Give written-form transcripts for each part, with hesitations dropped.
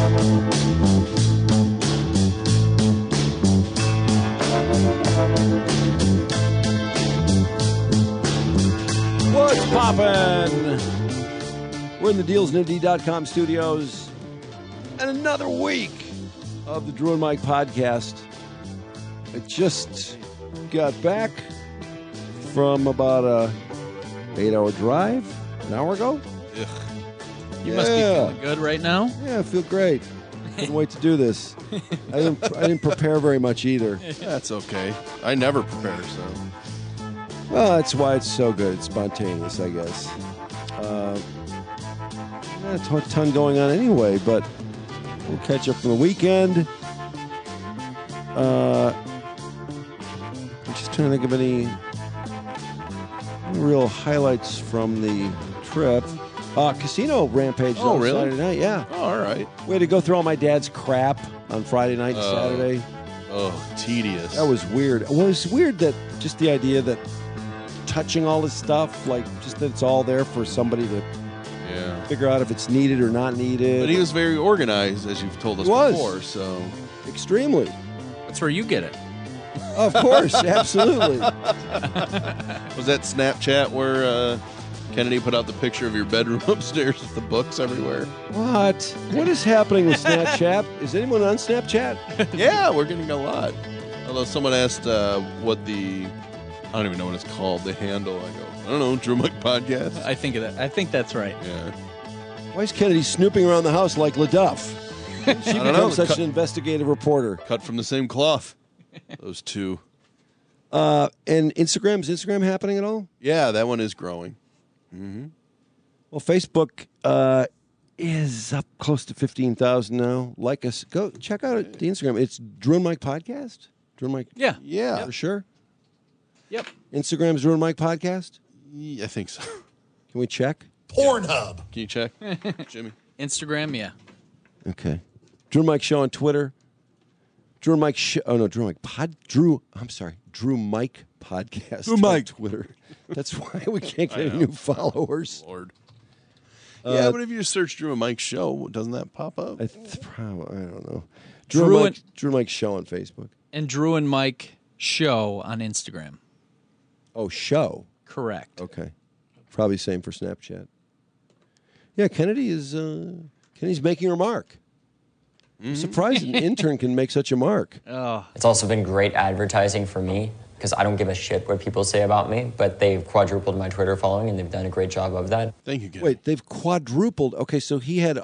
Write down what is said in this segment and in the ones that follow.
What's poppin'? We're in the DealsNifty.com studios, and another week of the Drew and Mike podcast. I just got back from about a 8-hour drive an hour ago. Ugh. You must be feeling good right now. Yeah, I feel great. Couldn't wait to do this. I didn't prepare very much either. That's okay. I never prepare, so. Well, that's why it's so good. It's spontaneous, I guess. Not a ton going on anyway, but we'll catch up from the weekend. I'm just trying to think of any real highlights from the trip. Casino rampage Oh, on really? Saturday night, yeah. Oh, all right. We had to go through all my dad's crap on Friday night and Saturday. Oh, tedious. That was weird. Well, it was weird that just the idea that touching all this stuff, like just that it's all there for somebody to figure out if it's needed or not needed. But he was very organized, as you've told us before, so. Extremely. That's where you get it. Of course, absolutely. Was that Snapchat where Kennedy put out the picture of your bedroom upstairs with the books everywhere? What? What is happening with Snapchat? Is anyone on Snapchat? Yeah, we're getting a lot. Although someone asked what the, I don't even know what it's called, the handle. I go, I don't know, Drew Mike Podcast. I think of that. I think that's right. Yeah. Why is Kennedy snooping around the house like LaDuff? She I don't know. becomes such an investigative reporter. Cut from the same cloth. Those two. And is Instagram happening at all? Yeah, that one is growing. Mm-hmm. Well, Facebook is up close to 15,000 now. Like us, go check out the Instagram. It's Drew and Mike Podcast. Drew and Mike. Yeah. Yeah. For sure. Yep. Instagram's Drew and Mike Podcast. I think so. Can we check? Pornhub. Can you check, Jimmy? Instagram, yeah. Okay. Drew and Mike Show on Twitter. Drew and Mike Drew Mike Drew Mike Podcast Drew Mike. on Twitter. That's why we can't get any new followers. Lord. Yeah, but if you search Drew and Mike Show, doesn't that pop up? I don't know. Drew and Mike Show on Facebook. And Drew and Mike Show on Instagram. Oh, Show. Correct. Okay. Probably same for Snapchat. Yeah, Kennedy's making her mark. I'm surprised an intern can make such a mark. Oh. It's also been great advertising for me because I don't give a shit what people say about me, but they've quadrupled my Twitter following and they've done a great job of that. Thank you, Ken. Wait, they've quadrupled. Okay, so he had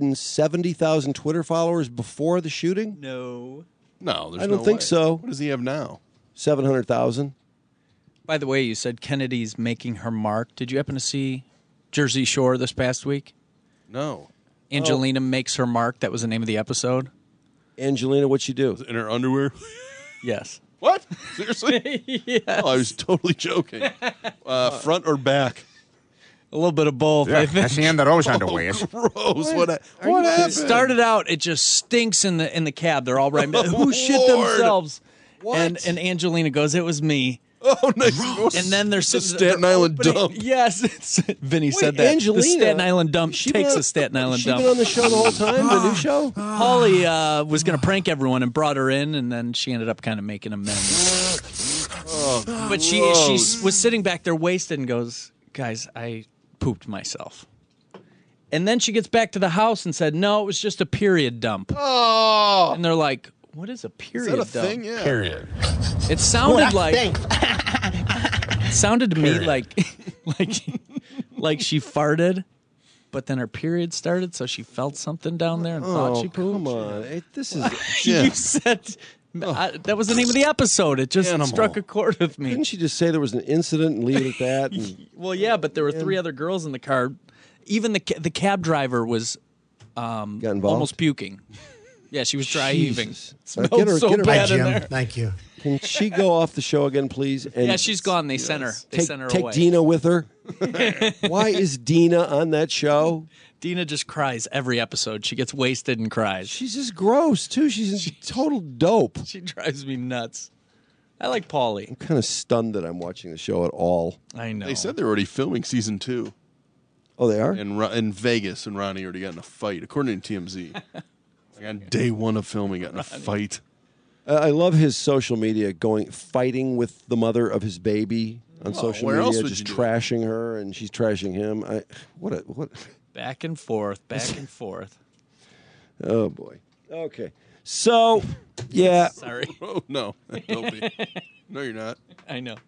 170,000 Twitter followers before the shooting? No. No, there's I don't think way. so. What does he have now? 700,000. By the way, you said Kennedy's making her mark. Did you happen to see Jersey Shore this past week? No. Angelina makes her mark. That was the name of the episode. Angelina, what'd she do? In her underwear? Yes. What? Seriously? Yes. Oh, I was totally joking. Front or back? A little bit of both, I think. Hacienda those underwears. Gross. What happened? It started out, it just stinks in the cab. They're all right. Who shit Lord. themselves? What? And Angelina goes, it was me. Oh, nice. And then they're the sitting Staten they're Island opening- dump. Yes, Vinny said that. Angelina, the Staten Island dump she takes been- a Staten Island she dump. been on the show the whole time, the new show? Holly was going to prank everyone and brought her in, and then she ended up kind of making amends. But she was sitting back there wasted and goes, guys, I pooped myself. And then she gets back to the house and said, no, it was just a period dump. Oh. And they're like, what is a Is period that a dump? thing? Yeah. Period. It sounded like Thanks. it sounded to me like she farted, but then her period started, so she felt something down there and thought she pooped. Come on. This is... Yeah. You said that was the name of the episode. It just Animal. struck a chord with me. Didn't she just say there was an incident and leave it at that? And, Well, yeah, but there were three other girls in the car. Even the cab driver was got involved? almost puking. Yeah, she was dry heaving. Jesus. Smelled Get her- so get her- bad Hi, in Jim. there. Thank you. Can she go off the show again, please? And Yeah, she's gone. They sent her. They sent her take away. Dina with her. Why is Dina on that show? Dina just cries every episode. She gets wasted and cries. She's just gross, too. She's total dope. She drives me nuts. I like Paulie. I'm kind of stunned that I'm watching the show at all. I know. They said they're already filming season 2 Oh, they are? in Vegas, and Ronnie already got in a fight, according to TMZ. Like on day one of filming, got in a fight. I love his social media fighting with the mother of his baby on social where media, else would just you do it? trashing her, and she's trashing him. What? Back and forth, back and forth. Oh boy. Okay. So, yeah, Sorry. Oh, no. Don't be. No, you're not. I know.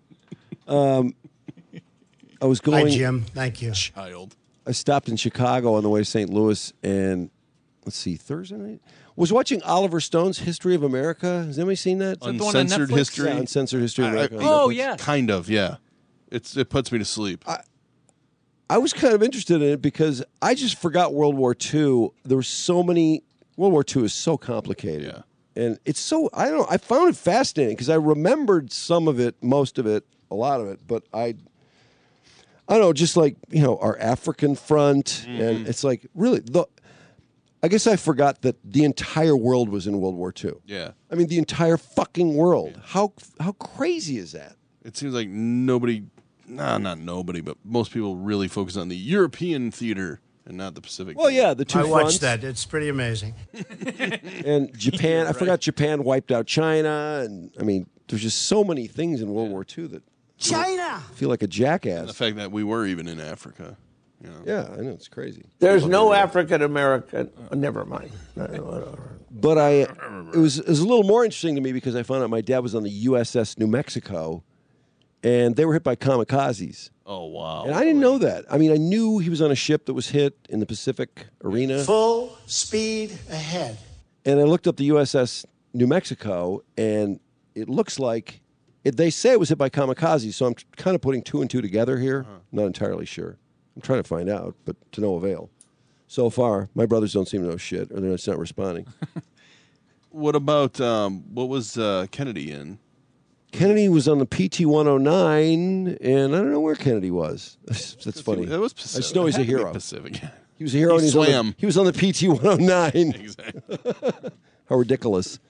I was Hi, going. Jim. Thank you. Child. I stopped in Chicago on the way to St. Louis, and let's see, Thursday night. Was watching Oliver Stone's History of America. Has anybody seen that? the one on Uncensored Netflix? history. Yeah, Uncensored History of America. on Oh, Netflix. yeah. Kind of, yeah. It puts me to sleep. I was kind of interested in it because I just forgot World War II. There were so many. World War II is so complicated. Yeah. And it's so, I don't know, I found it fascinating because I remembered some of it, most of it, a lot of it, but I don't know, just like, our African front. And it's like, really, I guess I forgot that the entire world was in World War II. Yeah. I mean, the entire fucking world. How crazy is that? It seems like nobody, not nobody, but most people really focus on the European theater and not the Pacific. Well, yeah, the two I fronts. watched that. It's pretty amazing. And Japan, I forgot Japan wiped out China. And I mean, there's just so many things in World War II that China! I feel like a jackass. The fact that we were even in Africa. Yeah, I know, it's crazy. There's no African American. Never mind. But it was a little more interesting to me because I found out my dad was on the USS New Mexico, and they were hit by kamikazes. Oh, wow. And I didn't know that. I mean, I knew he was on a ship that was hit in the Pacific arena. Full speed ahead. And I looked up the USS New Mexico, and it looks like they say it was hit by kamikazes. So I'm kind of putting two and two together here. Not entirely sure. I'm trying to find out, but to no avail. So far, my brothers don't seem to know shit, or they're just not responding. What about, what was Kennedy in? Kennedy was on the PT-109, and I don't know where Kennedy was. That's funny. That was I Pacific. just know he's a It had to be hero. Pacific. He was a hero. He and swam. He was on the PT-109. Exactly. How ridiculous.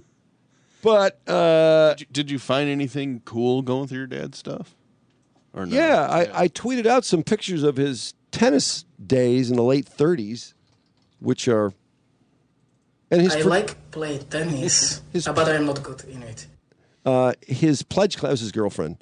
But, Did you find anything cool going through your dad's stuff? Or no? yeah, I tweeted out some pictures of his tennis days in the late 30s, which are... And his I like play tennis, but I'm not good in it. his pledge class, his girlfriend,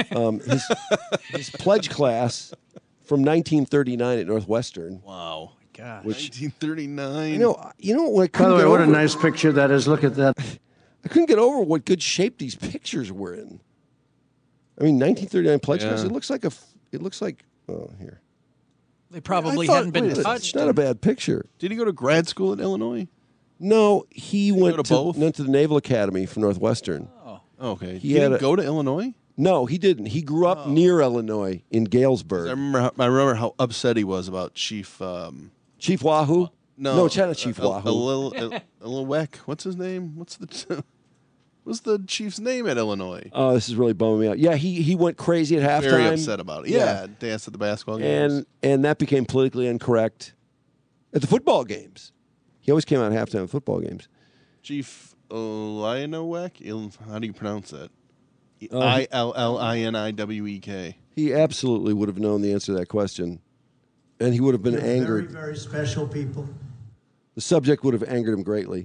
his pledge class from 1939 at Northwestern. Wow. Gosh. 1939. You know what I By couldn't the way, get what a over? nice picture that is. Look at that. I couldn't get over what good shape these pictures were in. I mean, 1939 pledge class. Yeah. It looks like It looks like. Oh, here. They probably I thought- hadn't been wait a minute, touched. It's not a bad picture. Did he go to grad school at Illinois? No, he go went to both? went to the Naval Academy from Northwestern. Oh, okay. He He had didn't a- go to Illinois? No, he didn't. He grew up near Illinois in Galesburg. I remember how upset he was about Chief. Chief Wahoo? No, it's not Chief Wahoo. Illiweck. What's his name? What's the chief's name at Illinois? Oh, this is really bumming me out. Yeah, he went crazy at halftime. Very upset about it. Yeah, danced at the basketball games. And that became politically incorrect at the football games. He always came out at halftime at football games. Chief Illiweck. How do you pronounce that? Uh, Illiniwek. He absolutely would have known the answer to that question, and he would have been angered. Very, very special people. The subject would have angered him greatly.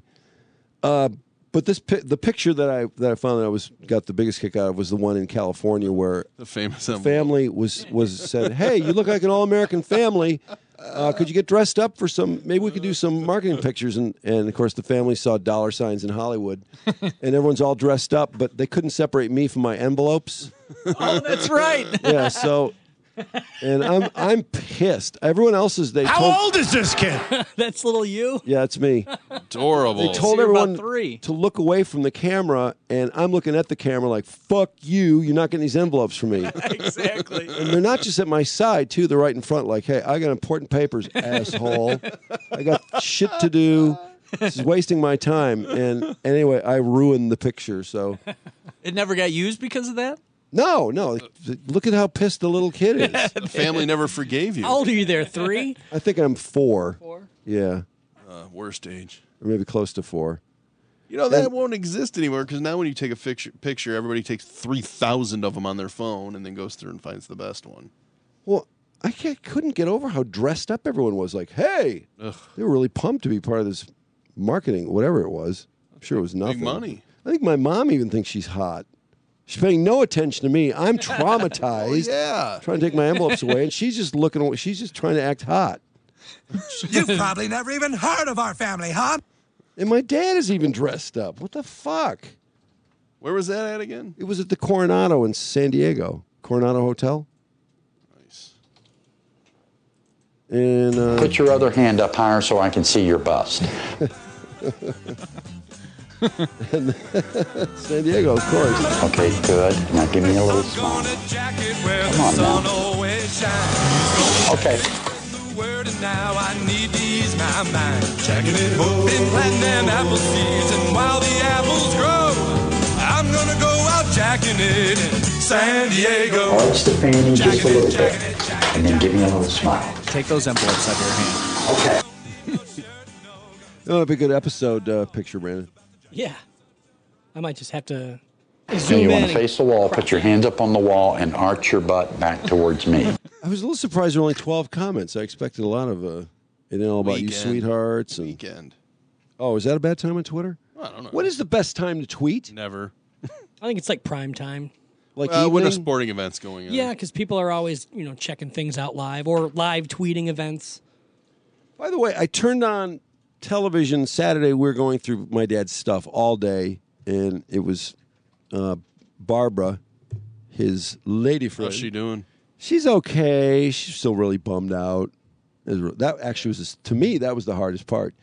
But the picture that I found that I got the biggest kick out of was the one in California where The famous family was said, "Hey, you look like an all-American family. Could you get dressed up for some? Maybe we could do some marketing pictures." And of course, the family saw dollar signs in Hollywood, and everyone's all dressed up, but they couldn't separate me from my envelopes. Oh, that's right. Yeah, so. And I'm pissed. Everyone else is How old is this kid? That's little you. Yeah, it's me. Adorable. They told you're about everyone 3. to look away from the camera, and I'm looking at the camera like, fuck you, you're not getting these envelopes from me. Exactly. And they're not just at my side, too. They're right in front like, hey, I got important papers, asshole. I got shit to do. This is wasting my time. And anyway, I ruined the picture, so. It never got used because of that? No. Look at how pissed the little kid is. The family never forgave you. How old are you there? 3? I think I'm 4. 4? Yeah, Worst age. or maybe close to 4. You know, that won't exist anymore because now when you take a picture, everybody takes 3,000 of them on their phone and then goes through and finds the best one. Well, couldn't get over how dressed up everyone was. Like, hey, Ugh. they were really pumped to be part of this marketing, whatever it was. I'm sure it was nothing. Big money. I think my mom even thinks she's hot. She's paying no attention to me. I'm traumatized. Yeah. Trying to take my envelopes away, and she's just looking away. She's just trying to act hot. You've probably never even heard of our family, huh? And my dad is even dressed up. What the fuck? Where was that at again? It was at the Coronado in San Diego. Coronado Hotel. Nice. And Put your other hand up higher so I can see your bust. and San Diego, of course. Okay, good. Now give me a little smile. Come on now. Okay. Now I need to ease my mind. Checking it home. Been planting them apple seeds, and while the apples grow, I'm gonna go out jacking it in San Diego. Arch the fanny just a little bit, and then give me a little smile. Take those envelopes out of your hand. Okay. Oh, it'd be a good episode picture, Brandon. Yeah. I might just have to Now zoom you in. want to face the wall, put your hands up on the wall, and arch your butt back towards me. I was a little surprised there were only 12 comments. I expected a lot of, all about you sweethearts. And Weekend. Oh, is that a bad time on Twitter? I don't know. What is the best time to tweet? Never. I think it's like prime time. Like when evening? a sporting event's going on. Yeah, because people are always, checking things out live or live tweeting events. By the way, I turned on television Saturday. We were going through my dad's stuff all day, and it was Barbara, his lady friend. How's she doing? She's okay. She's still really bummed out. That actually was, to me, that was the hardest part.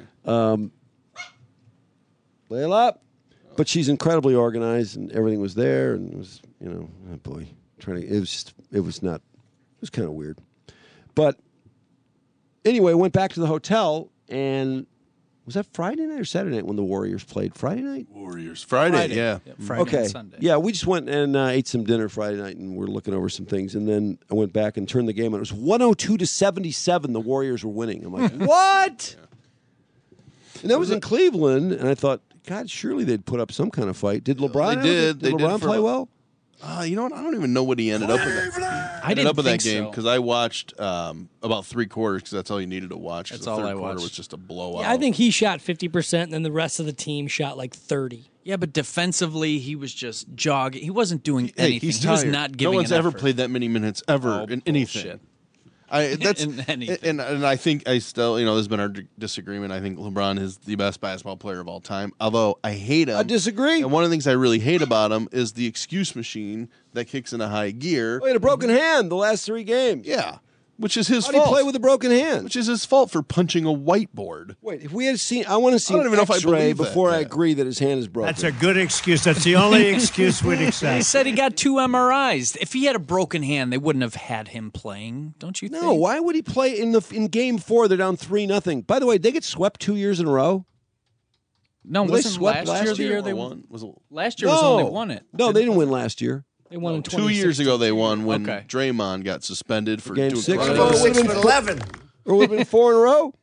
Layla, but she's incredibly organized, and everything was there, and it was, oh boy, it was kind of weird. But anyway, went back to the hotel, and was that Friday night or Saturday night when the Warriors played? Friday night? Warriors. Friday. Yeah. Friday Okay. and Sunday. Yeah, we just went and ate some dinner Friday night, and we're looking over some things. And then I went back and turned the game on. It was 102-77. The Warriors were winning. I'm like, what? Yeah. And that was in Cleveland, and I thought, God, surely they'd put up some kind of fight. Did LeBron? Did LeBron play well? You know what? I don't even know what he ended up with. I didn't that think game so. because I watched about 3 quarters because that's all you needed to watch. 'cause That's the all third I quarter watched. was just a blowout. Yeah, I think he shot 50%, and then the rest of the team shot like 30. Yeah, but defensively, he was just jogging. He wasn't doing Hey, anything. he's He was tired. not giving No one's an ever effort. played that many minutes ever in anything. bullshit. That's In anything. and I think I still this has been our disagreement. I think LeBron is the best basketball player of all time. Although I hate him. I disagree. And one of the things I really hate about him is the excuse machine that kicks into high gear. Oh, he had a broken hand the last 3 games. Yeah, which is his How did he fault. play with a broken hand? Which is his fault for punching a whiteboard. Wait, if we had seen, I want to see I don't an even know if I X-ray believe that, before I Pat. agree that his hand is broken. That's a good excuse. That's the only excuse we'd They accept. said he got 2 MRIs. If he had a broken hand, they wouldn't have had him playing. Don't you think? No, why would he play in game 4? They're down 3-0. By the way, they get swept 2 years in a row. No, Were they wasn't swept last year last the year? year they won? Was it Last year was only one it. No, they didn't win last year. They won in 2 years ago? They won when Okay. Draymond got suspended for Game doing 6. crime. Oh, it would have been 11. Or would have been 4 in a row.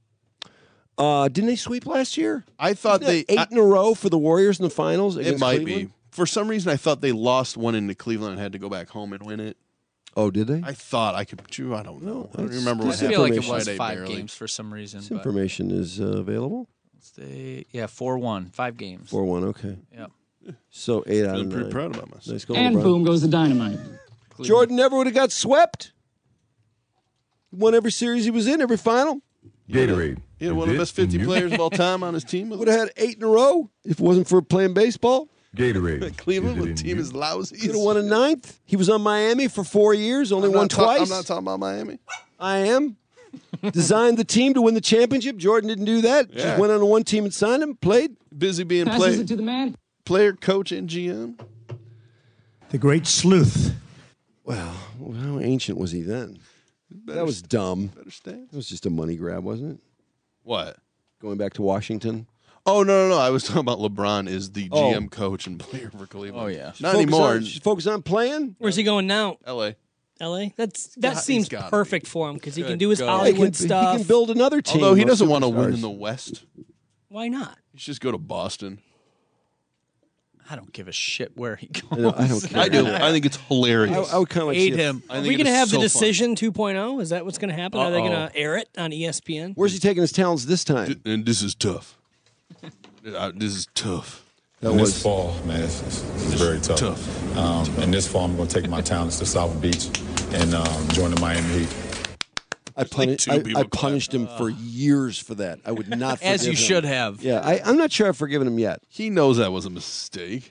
Didn't they sweep last year? I thought they 8 in a row for the Warriors in the finals. It Against might Cleveland? be. For some reason, I thought they lost one into Cleveland and had to go back home and win it. Oh, did they? I thought I could. I don't know. I don't that's- remember I what this feel happened. like it information. was Friday, 5 barely. games for some reason. This but information is available. yeah, 4-1, 5 games. 4-1. Okay. Yep. So 8 out I'm of 9. pretty proud about myself. Nice goal, And LeBron. boom goes the dynamite. Jordan never would have got swept. He won every series he was in, every final. Gatorade. He had one of the best 50 players of all time on his team. Would have had 8 in a row if it wasn't for playing baseball. Gatorade. Cleveland, Is it the in team you? is lousy. Could have won a 9th. He was on Miami for 4 years, only won I'm twice. not talking about Miami. I am. Designed the team to win the championship. Jordan didn't do that. Yeah. Just went on one team and signed him, played. Busy being Passes it to the man. player, coach, and GM. The great sleuth. Well, how ancient was he then? That was dumb. Better stand. It was just a money grab, wasn't it? What? Going back to Washington. Oh, no. I was talking about LeBron is the Oh. GM, coach, and player for Cleveland. Oh, yeah. Not anymore. Focus on playing. Where's he going now? L.A. L.A. That he's seems gotta perfect for him because he can Good do his God. He Hollywood can, stuff. he can build another team. Although he of doesn't want to win superstars. in the West. Why not? He should just go to Boston. I don't give a shit where he goes. I don't care. I do. I think it's hilarious. I would kind of like hate see him. Are we going to have the Decision 2.0? Is that what's going to happen? Are they going to air it on ESPN? Where's he taking his talents this time? And this is tough. This is tough. This fall, man, it's very tough. And this fall, I'm going to take my talents to South Beach and join the Miami Heat. I punished him for years for that. I would not forgive As you him. should have. Yeah, I'm not sure I've forgiven him yet. He knows that was a mistake.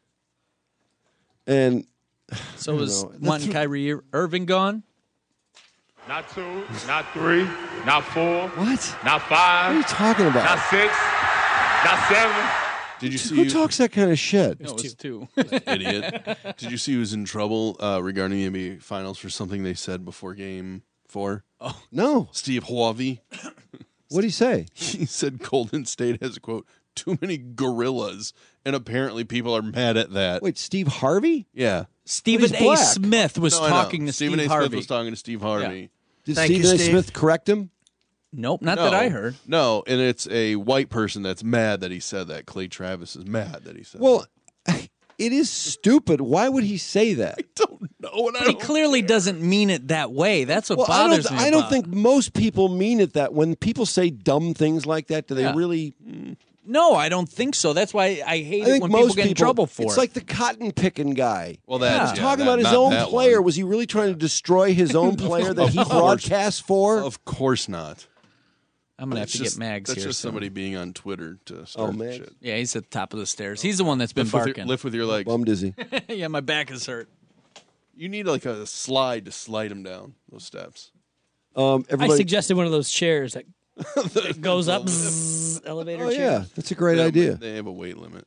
And So is one Kyrie Irving gone? Not 2, not 3, not 4. What? Not 5. What are you talking about? Not 6. Not 7. Did you see Who talks that kind of shit? No, it's 2. Idiot. Did you see he was in trouble regarding the NBA Finals for something they said before Game 4? Oh no. Steve Harvey. What did he say? He said Golden State has, quote, too many gorillas, and apparently people are mad at that. Wait, Steve Harvey? Yeah. Stephen A. Smith was talking to Stephen Steve A. Harvey. Smith was talking to Steve Harvey. Did Stephen A. Smith correct him? Nope, not that I heard. No, and it's a white person that's mad that he said that. Clay Travis is mad that he said Well, it is stupid. Why would he say that? I don't know. But he clearly doesn't mean it that way. That's what bothers me. I don't think most people mean it that. When people say dumb things like that, do they really? No, I don't think so. That's why I hate I think it when most people get in trouble for it's it. like the cotton picking guy. Well, that's He's talking about his own player. Was he really trying to destroy his own player that he broadcast for? Of course not. I'm going to have to get Mags That's here. just somebody being on Twitter to start Mags? shit. Yeah, he's at the top of the stairs. He's the one that's been barking. Lift with your legs. Bum dizzy. Yeah, my back is hurt. You need like a slide to slide him down those steps. I suggested one of those chairs that goes up, elevator Oh chair. yeah, that's a great idea. They have a weight limit.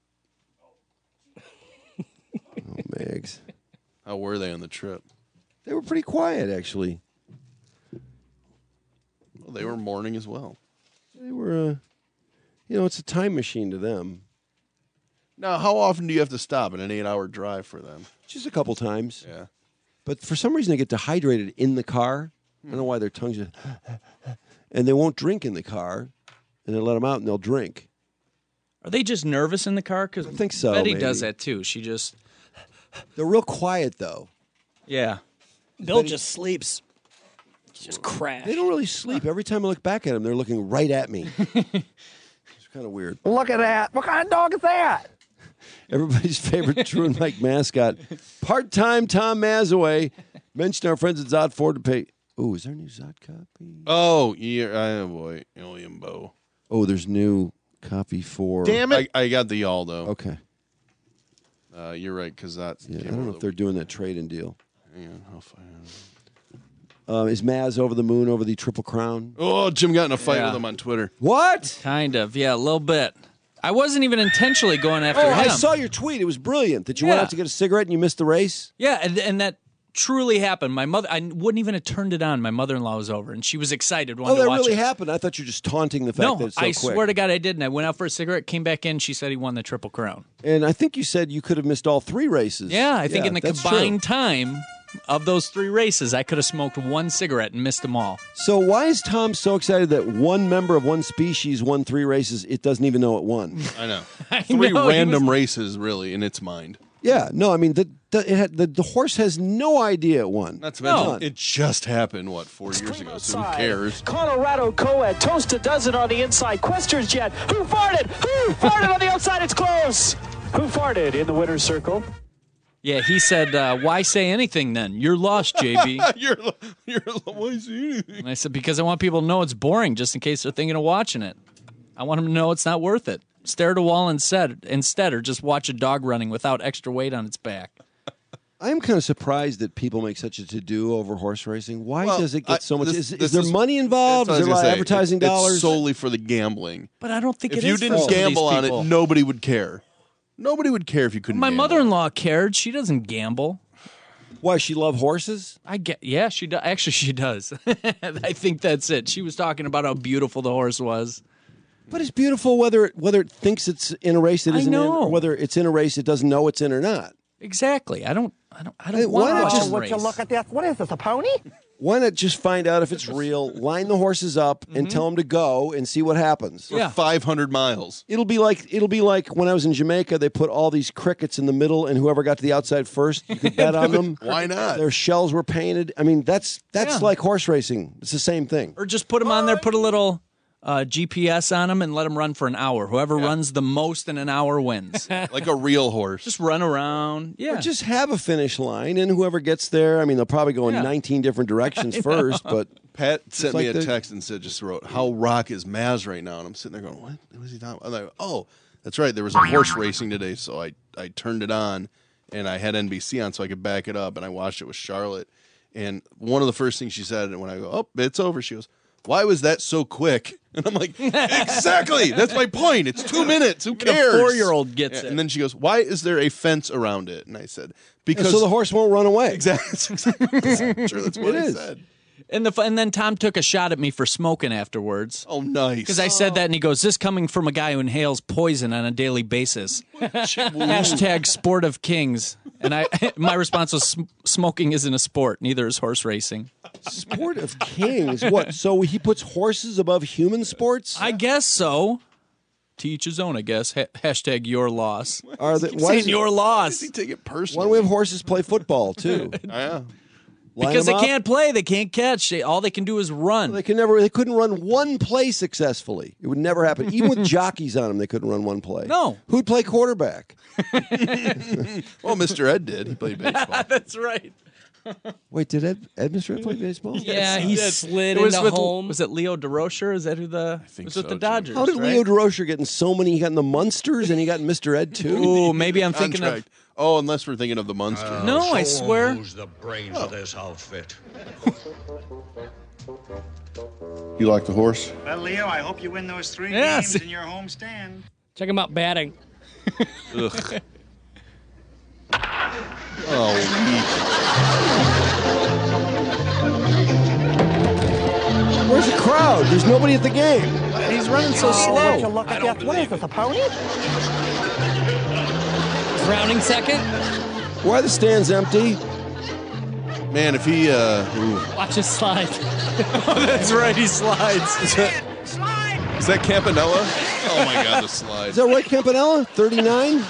Mags. How were they on the trip? They were pretty quiet, actually. Well, they were mourning as well. They were, it's a time machine to them. Now, how often do you have to stop in an 8-hour drive for them? Just a couple times. Yeah. But for some reason, they get dehydrated in the car. I don't know why their tongues are... And they won't drink in the car. And they let them out and they'll drink. Are they just nervous in the car? Because I think so, Betty maybe. does that too. She just... They're real quiet, though. Yeah. Bill just sleeps. Just crash. They don't really sleep. Every time I look back at them, they're looking right at me. It's kind of weird. Look at that. What kind of dog is that? Everybody's favorite Drew and Mike mascot, part-time Tom Mazaway, mentioned our friends at Zod Ford to pay. Oh, is there a new Zod copy? Oh, yeah. Oh, boy. William Bow. Oh, there's new copy for... Damn it. I got the Aldo. Okay. You're right, because that's... Yeah, I don't know if they're doing that trade-in deal. Hang on, I'll find out. Is Maz over the moon over the Triple Crown? Oh, Jim got in a fight with him on Twitter. What? Kind of. Yeah, a little bit. I wasn't even intentionally going after him. I saw your tweet. It was brilliant. That you went out to get a cigarette and you missed the race? Yeah, and that truly happened. My mother, I wouldn't even have turned it on. My mother-in-law was over, and she was excited. Oh, Wanted that to watch really it. happened? I thought you were just taunting the fact that it's so I quick. swear to God I didn't. I went out for a cigarette, came back in, she said he won the Triple Crown. And I think you said you could have missed all 3 races. Yeah, I think in the that's combined true. time of those 3 races, I could have smoked 1 cigarette and missed them all. So why is Tom so excited that one member of one species won 3 races? It doesn't even know it won. I know. I 3 know, he random was- races, really, in its mind. Yeah, no, I mean the horse has no idea it won. Not to mention, it just happened, 4 years ago, so who cares? Colorado co-ed, toast a dozen on the inside. Questions jet. Who farted? Who farted on the outside? It's close. Who farted in the winner's circle? Yeah, he said, why say anything then? You're lost, JB. Why say anything? And I said, because I want people to know it's boring just in case they're thinking of watching it. I want them to know it's not worth it. Stare at a wall instead, or just watch a dog running without extra weight on its back. I am kind of surprised that people make such a to-do over horse racing. Why Well, does it get so much? this Is there money involved? that's Is what there a I was lot of gonna say. advertising dollars? It's solely for the gambling. But I don't think If it you is for didn't some of these gamble on people. it, nobody would care. Nobody would care if you couldn't My gamble. mother-in-law cared. She doesn't gamble. Why, she love horses? Yeah, she does. Actually, she does. I think that's it. She was talking about how beautiful the horse was. But it's beautiful whether it thinks it's in a race that I isn't in, know. or whether it's in a race it doesn't know it's in or not. Exactly. I don't Hey, want why to not watch just a Would race. you look at this? What is this, a pony? Why not just find out if it's real, line the horses up, and tell them to go and see what happens? For 500 miles. It'll be like when I was in Jamaica. They put all these crickets in the middle, and whoever got to the outside first, you could bet on them. Why not? Their shells were painted. I mean, that's like horse racing. It's the same thing. Or just put them on there, put a little GPS on them, and let them run for an hour. Whoever runs the most in an hour wins. Like a real horse. Just run around. Yeah. Or just have a finish line, and whoever gets there, I mean, they'll probably go in 19 different directions first, but... Pat sent like me a text and said, just wrote, how rock is Maz right now? And I'm sitting there going, what was he talking about? I'm like, oh, that's right. There was a horse racing today, so I turned it on, and I had NBC on so I could back it up, and I watched it with Charlotte. And one of the first things she said, when I go, oh, it's over, she goes, why was that so quick? And I'm like, exactly. That's my point. It's 2 minutes. Who cares? A 4-year-old gets it. And then she goes, why is there a fence around it? And I said, because... so the horse won't run away. Exactly. Sure, that's what I said. And then Tom took a shot at me for smoking afterwards. Oh, nice. Because I said that, and he goes, this coming from a guy who inhales poison on a daily basis. Hashtag sport of kings. And my response was, smoking isn't a sport. Neither is horse racing. Sport of kings? What? So he puts horses above human sports? I guess so. To each his own, I guess. Hashtag your loss. Why is your loss? Why does he take it personally? Why don't we have horses play football, too? Yeah. Because they can't play, they can't catch. All they can do is run. They couldn't run one play successfully. It would never happen. Even with jockeys on them, they couldn't run one play. No. Who'd play quarterback? Well, Mr. Ed did. He played baseball. That's right. Wait, did Mr. Ed play baseball? Yeah, he slid was into home. Was it Leo DeRocher? Is that who I think was so, with the too. Dodgers? How did Leo DeRocher get in so many? He got in the Munsters and he got in Mr. Ed too? Ooh, maybe I'm thinking of... Oh, unless we're thinking of the Munsters. No, I swear. Who's the brains of this outfit? You like the horse? Well, Leo, I hope you win those 3 Yes. games in your home stand. Check him out batting. Ugh. Oh, Where's the crowd? There's nobody at the game. He's running so slow. Look at that. What is this, a pony? Browning second. Why are the stands empty? man, if he watch his slide. Oh, that's right, he slides. Is that Campanella? Oh my God, the slide. Is that right, Campanella? 39?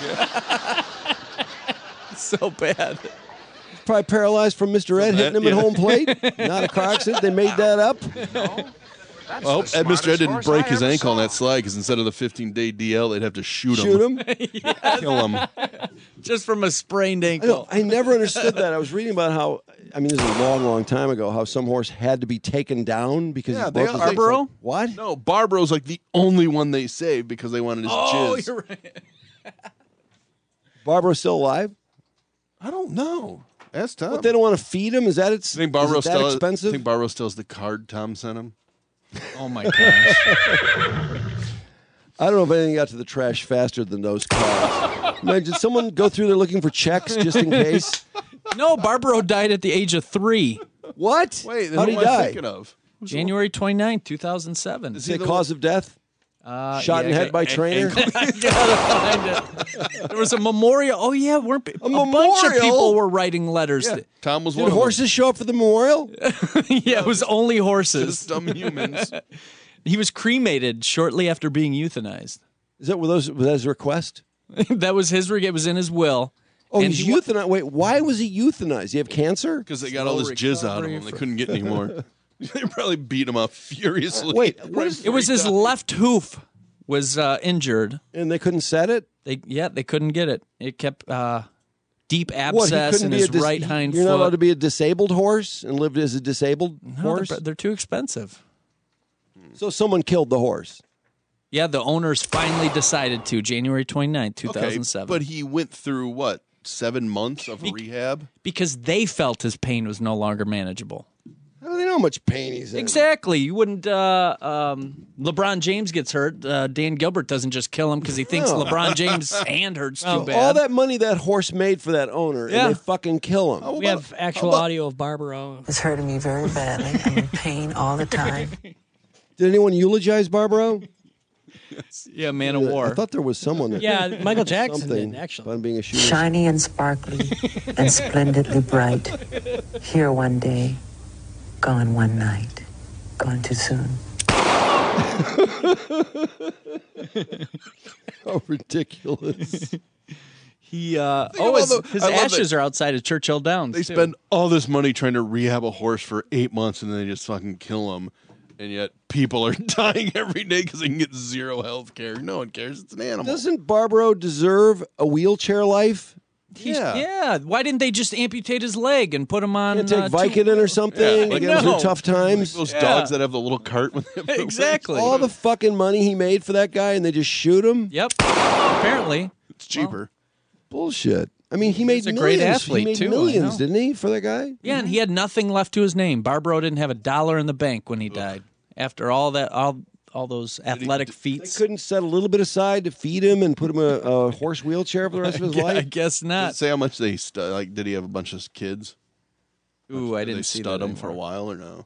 So bad. Probably paralyzed from Mr. Ed hitting him at home plate. Not a car accident. They made that up. Well, Mr. Ed didn't break his ankle on that slide because instead of the 15-day DL, they'd have to shoot him. Kill him. Just from a sprained ankle. I never understood that. I was reading about how, I mean, this is a long, long time ago, how some horse had to be taken down because he broke his leg. Barbaro? What? No, Barbaro's like the only one they saved because they wanted his jizz. You're right. Barbaro's still alive? I don't know. Ask Tom. What, they don't want to feed him? Is that it's? I think Barbaro is it that still expensive? I think Barbaro still has the card Tom sent him. Oh my gosh. I don't know if anything got to the trash faster than those cards. Man, did someone go through there looking for checks just in case? No, Barbaro died at the age of 3. What? Wait, how'd he who am I die? thinking of? January 29th, 2007. Is he the cause of death? Shot in the head by trainer? I gotta find it. There was a memorial. Oh yeah, weren't a bunch of memorial? people were writing letters. Yeah. Tom was Did one horses show up for the memorial? Yeah, it was only horses. Just dumb humans. He was cremated shortly after being euthanized. Is that was that his request? That was his. It was in his will. Oh, And he's he wa- euthanized. Wait, why was he euthanized? He have cancer? Because they got all this jizz out of him. They couldn't get any more. They probably beat him up furiously. Wait, what is, It was his left hoof was injured. and they couldn't set it? They couldn't get it. It kept deep What, he abscess couldn't in be his right hind You're foot. not allowed to be a disabled horse and live as a disabled No, horse? they're too expensive. So someone killed the horse. Yeah, the owners finally decided to. January 29th, 2007. But he went through, what, 7 months of rehab? Because they felt his pain was no longer manageable. How do they know how much pain he's in? Exactly. You wouldn't. LeBron James gets hurt. Dan Gilbert doesn't just kill him because he thinks No. LeBron James' hand hurts too So bad. all that money that horse made for that owner, Yeah. and they fucking kill him. We have actual audio of Barbaro. It's hurting me very badly. I'm in pain all the time. Did anyone eulogize Barbaro? Yeah, man of war. I thought there was someone that Yeah, Michael Jackson something did, actually. about being a shooter. Shiny and sparkly and splendidly bright. Here one day, Gone one night. Gone too soon. How ridiculous. His his ashes are outside of Churchill Downs. They spend all this money trying to rehab a horse for 8 months, and then they just fucking kill him. And yet people are dying every day because they can get zero health care. No one cares. It's an animal. Doesn't Barbaro deserve a wheelchair life? Yeah. Why didn't they just amputate his leg and put him on? Take Vicodin or something. Like, Get him through tough times. Like those dogs that have the little cart when they have Exactly. All the fucking money he made for that guy, and they just shoot him. Yep. Apparently, it's cheaper. Bullshit. I mean, he made a millions. great athlete, he made too, I millions, know. didn't he, for that guy? Yeah, and he had nothing left to his name. Barbaro didn't have $1 in the bank when he died. After all that, all those athletic They feats. couldn't set a little bit aside to feed him and put him in a horse wheelchair for the rest of his I life. guess Does not. it say how much they did he have a bunch of kids? Ooh, I Did didn't they see stud that him for a while or no?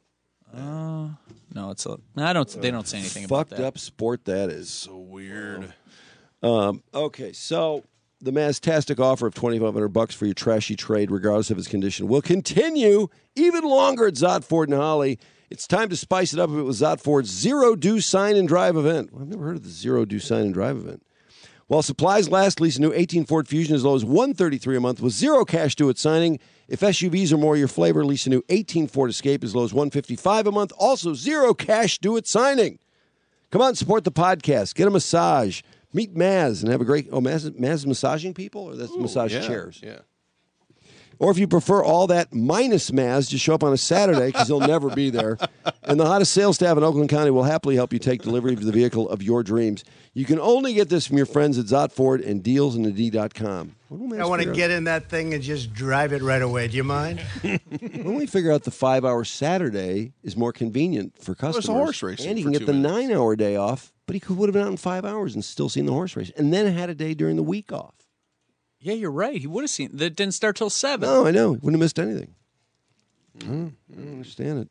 No, it's a. I don't. They don't say anything about Fucked that. up sport that is. So weird. Okay, so the Maztastic offer of $2,500 for your trashy trade, regardless of its condition, will continue even longer at Zott Ford and Holly. It's time to spice it up with Zott Ford's Zero Due Sign and Drive event. Well, I've never heard of the Zero Due Sign and Drive event. While supplies last, lease a new 18 Ford Fusion as low as $133 a month with zero cash due at signing. If SUVs are more your flavor, lease a new 18 Ford Escape as low as $155 a month. Also, zero cash due at signing. Come on, support the podcast. Get a massage. Meet Maz and have a great... Oh, Maz is massaging people? Or that's massage chairs? Yeah. Or if you prefer all that minus Maz, just show up on a Saturday because he'll never be there. And the hottest sales staff in Oakland County will happily help you take delivery of the vehicle of your dreams. You can only get this from your friends at Zott Ford and dealsandthe.com. I want to get in that thing and just drive it right away. Do you mind? Why don't we figure out the 5-hour Saturday is more convenient for customers? it's a horse racing And he for can get 2 the minutes. 9-hour day off, but he would have been out in 5 hours and still seen the horse race. And then had a day during the week off. Yeah, you're right. He would have seen. That didn't start till 7. No, I know. Wouldn't have missed anything. I don't understand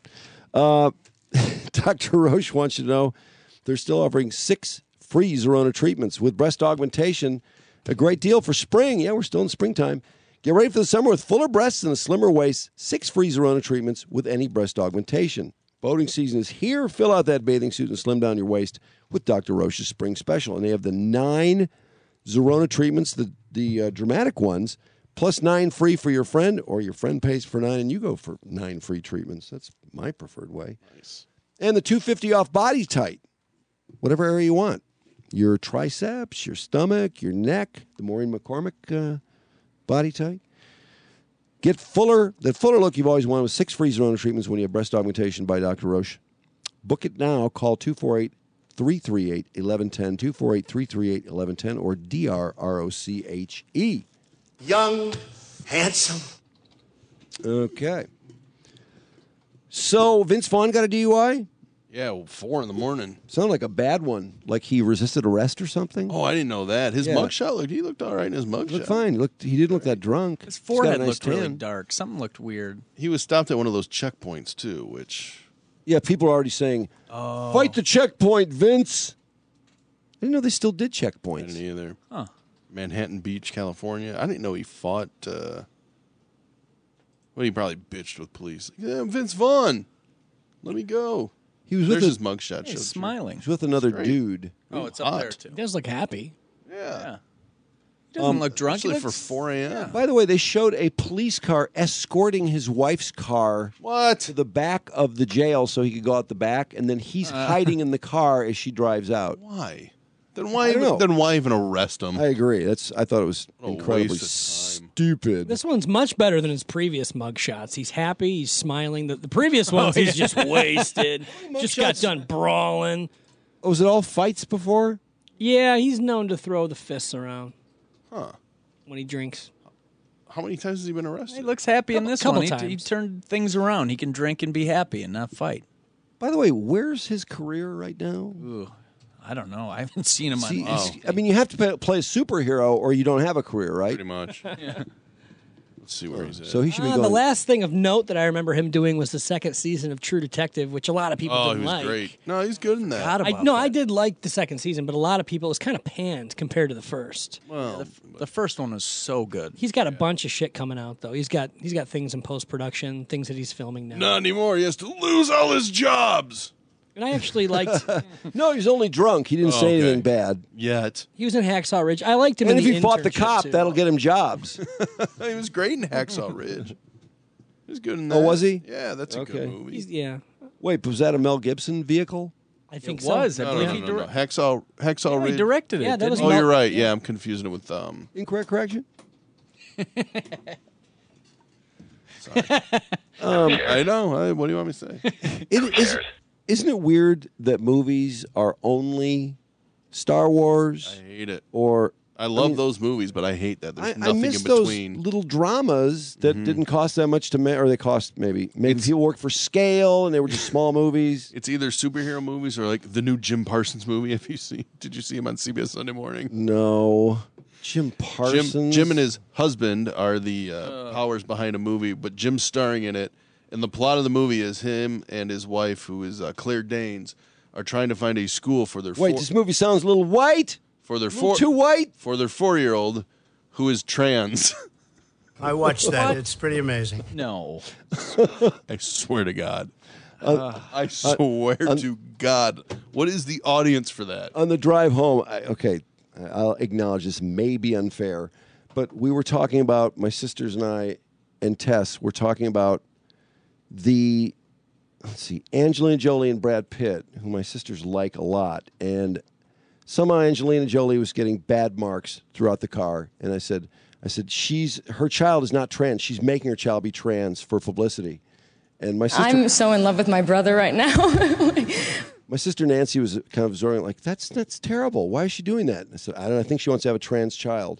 it. Dr. Roche wants you to know they're still offering 6 free Zerona treatments with breast augmentation. A great deal for spring. Yeah, we're still in springtime. Get ready for the summer with fuller breasts and a slimmer waist. 6 free Zerona treatments with any breast augmentation. Boating season is here. Fill out that bathing suit and slim down your waist with Dr. Roche's spring special. And they have the 9 Zerona treatments, the dramatic ones, plus 9 free for your friend, or your friend pays for 9 and you go for 9 free treatments. That's my preferred way. Nice. And the $250 off Body Tight, whatever area you want. Your triceps, your stomach, your neck, the Maureen McCormick Body Tight. Get that fuller look you've always wanted with 6 free Zerona treatments when you have breast augmentation by Dr. Roche. Book it now. Call 248-338-1110, 248-338-1110, or DRROCHE. Young, handsome. Okay. So Vince Vaughn got a DUI? Yeah, 4 in the morning. Sounded like a bad one. Like he resisted arrest or something? Oh, I didn't know that. His Yeah. mugshot he looked all right in his mugshot. He looked fine. He didn't look that drunk. His He's got a forehead nice looked really tan. dark. Something looked weird. He was stopped at one of those checkpoints too, which Yeah, people are already saying, fight the checkpoint, Vince. I didn't know they still did I checkpoints. didn't either. Huh. Manhattan Beach, California. I didn't know he fought. Well, he probably bitched with police. Yeah, Vince Vaughn, let me go. He was with There's a- his mugshot. He's showed smiling. He's with another Great. dude. Oh, it's up there hot. too. He does look happy. Yeah. He doesn't look drunk. He Especially for looks- 4 a.m. By the way, they showed a police car escorting his wife's car What? to the back of the jail so he could go out the back, and then he's hiding in the car as she drives out. Why? Then I why? don't know. Then why even arrest him? I agree. I thought it was What a incredibly waste of time. stupid. This one's much better than his previous mugshots. He's happy. He's smiling. The previous ones, he's just wasted. Just got done brawling. Oh, was it all fights before? Yeah, he's known to throw the fists around Huh? when he drinks. How many times has he been arrested? He looks happy in this Couple one. He times. turned things around. He can drink and be happy and not fight. By the way, where's his career right now? Ooh, I don't know. I haven't seen him See, on. I mean, you have to play a superhero or you don't have a career, right? Pretty much. Let's see where he's at. So he should be going. The last thing of note that I remember him doing was the second season of True Detective, which a lot of people Oh, didn't he was like. great. No, he's good in that. I did like the second season, but a lot of people, it was kind of panned compared to the first. Well, the first one was so good. He's got a bunch of shit coming out, though. He's got things in post-production, things that he's filming now. Not anymore. He has to lose all his jobs. And I actually liked... No, he's only drunk. He didn't say anything bad. Yet. He was in Hacksaw Ridge. I liked him And in if the he fought the Internship, cop, too. that'll get him jobs. He was great in Hacksaw Ridge. He was good in that. Oh, was he? Yeah, that's a good movie. Yeah. Wait, was that a Mel Gibson vehicle? I think It was. so. I believe No, he no. directed. Hacksaw Yeah, he Ridge. directed it. Yeah, that didn't was he? Oh, Mel- you're right. yeah. Yeah, I'm confusing it with Incorrect correction? I know. What do you want me to say? Isn't it weird that movies are only Star Wars? I hate it. Or I love mean, those movies, but I hate that. There's I nothing miss in those between. little dramas that didn't cost that much to make, or they cost maybe people worked for scale and they were just small movies. It's either superhero movies or like the new Jim Parsons movie. Did you see him on CBS Sunday Morning? No, Jim Parsons. Jim and his husband are the powers behind a movie, but Jim's starring in it. And the plot of the movie is him and his wife, who is Claire Danes, are trying to find a school for their Wait, this movie sounds a little white. for their A little too white. for their 4-year-old who is trans. I watched that. It's pretty amazing. No. I swear to God. I swear to God. What is the audience for that? On the drive home, I'll acknowledge this may be unfair, but we were talking about, my sisters and I and Tess were talking about Angelina Jolie and Brad Pitt, who my sisters like a lot. And somehow Angelina Jolie was getting bad marks throughout the car. And I said, her child is not trans. She's making her child be trans for publicity. And my sister, I'm so in love with my brother right now. my sister Nancy was kind of absorbing, like, that's terrible. Why is she doing that? And I said, I don't know. I think she wants to have a trans child.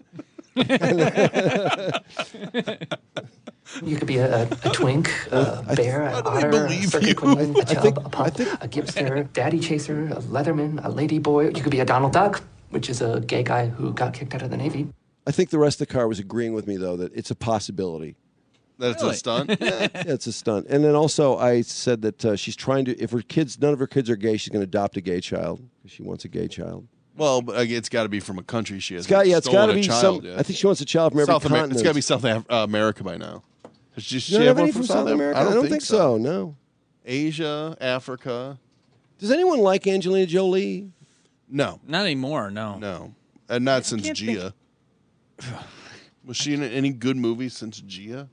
You could be a twink, a bear, an otter, a circuit queen, a chub, a pup, a gibster, daddy chaser, a leatherman, a lady boy. You could be a Donald Duck, which is a gay guy who got kicked out of the Navy. I think the rest of the car was agreeing with me, though, that it's a possibility. That it's a stunt? Yeah, it's a stunt. And then also I said that she's trying to, if none of her kids are gay, she's going to adopt a gay child. She wants a gay child. Well, but it's got to be from a country she has. It's got to be child, some. yeah. I think she wants a child from every continent. It's got to be South America by now. Does she You don't have one any from South America? I don't think so. No. Asia, Africa. Does anyone like Angelina Jolie? No, not anymore. No, no, and not since can't Gia. Was she in any good movies since Gia?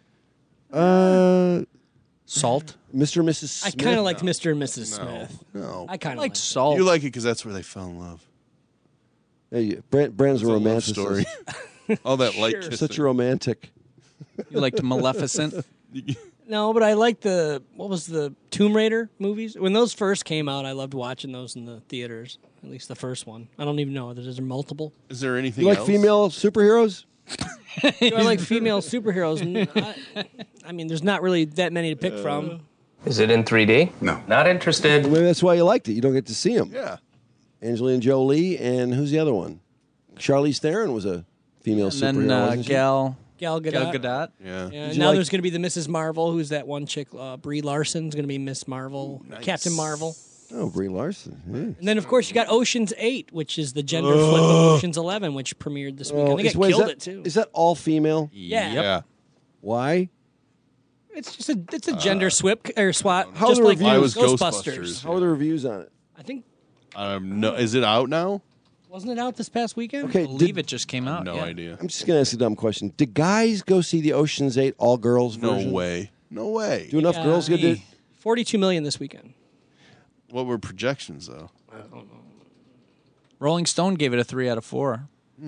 Salt, Mr. and Mrs. I Smith. kind of liked Mr. and Mrs. Smith. No, I kind of liked Salt. You like it because that's where they fell in love. Hey, Brandon's a It's a love romanticist. story. All that light Sure. kissing. Such a romantic. You liked Maleficent? No, but I liked what was the Tomb Raider movies? When those first came out, I loved watching those in the theaters. At least the first one. I don't even know. Is there multiple? Is there anything You like else? female superheroes? Do I like female superheroes? I mean, there's not really that many to pick from. Is it in 3D? No. Not interested. Maybe that's why you liked it. You don't get to see them. Yeah. Angelina Jolie and who's the other one? Charlize Theron was a female And superhero. then wasn't she? Gal Gal Gadot. Gadot. Yeah. Yeah, Did you now like- there's going to be the Mrs. Marvel, who's that one chick, Brie Larson's going to be Miss Marvel, Captain Marvel. Oh, Brie Larson. Yeah. And then, of course, you got Ocean's 8, which is the gender flip of Ocean's 11, which premiered this weekend. I think it is killed that- it, too. Is that all female? Yeah. Yeah. Why? It's just a gender swap, How just are the like reviews? I was Ghostbusters. Ghostbusters. How are the reviews on it? I think, No, is it out now? wasn't it out this past weekend? Okay, I believe it just came out. No yeah. idea. I'm just going to ask a dumb question. Did guys go see the Ocean's 8 all girls No version? way. No way. Do enough girls get it? 42 million this weekend. What were projections though? Rolling Stone gave it a 3 out of 4.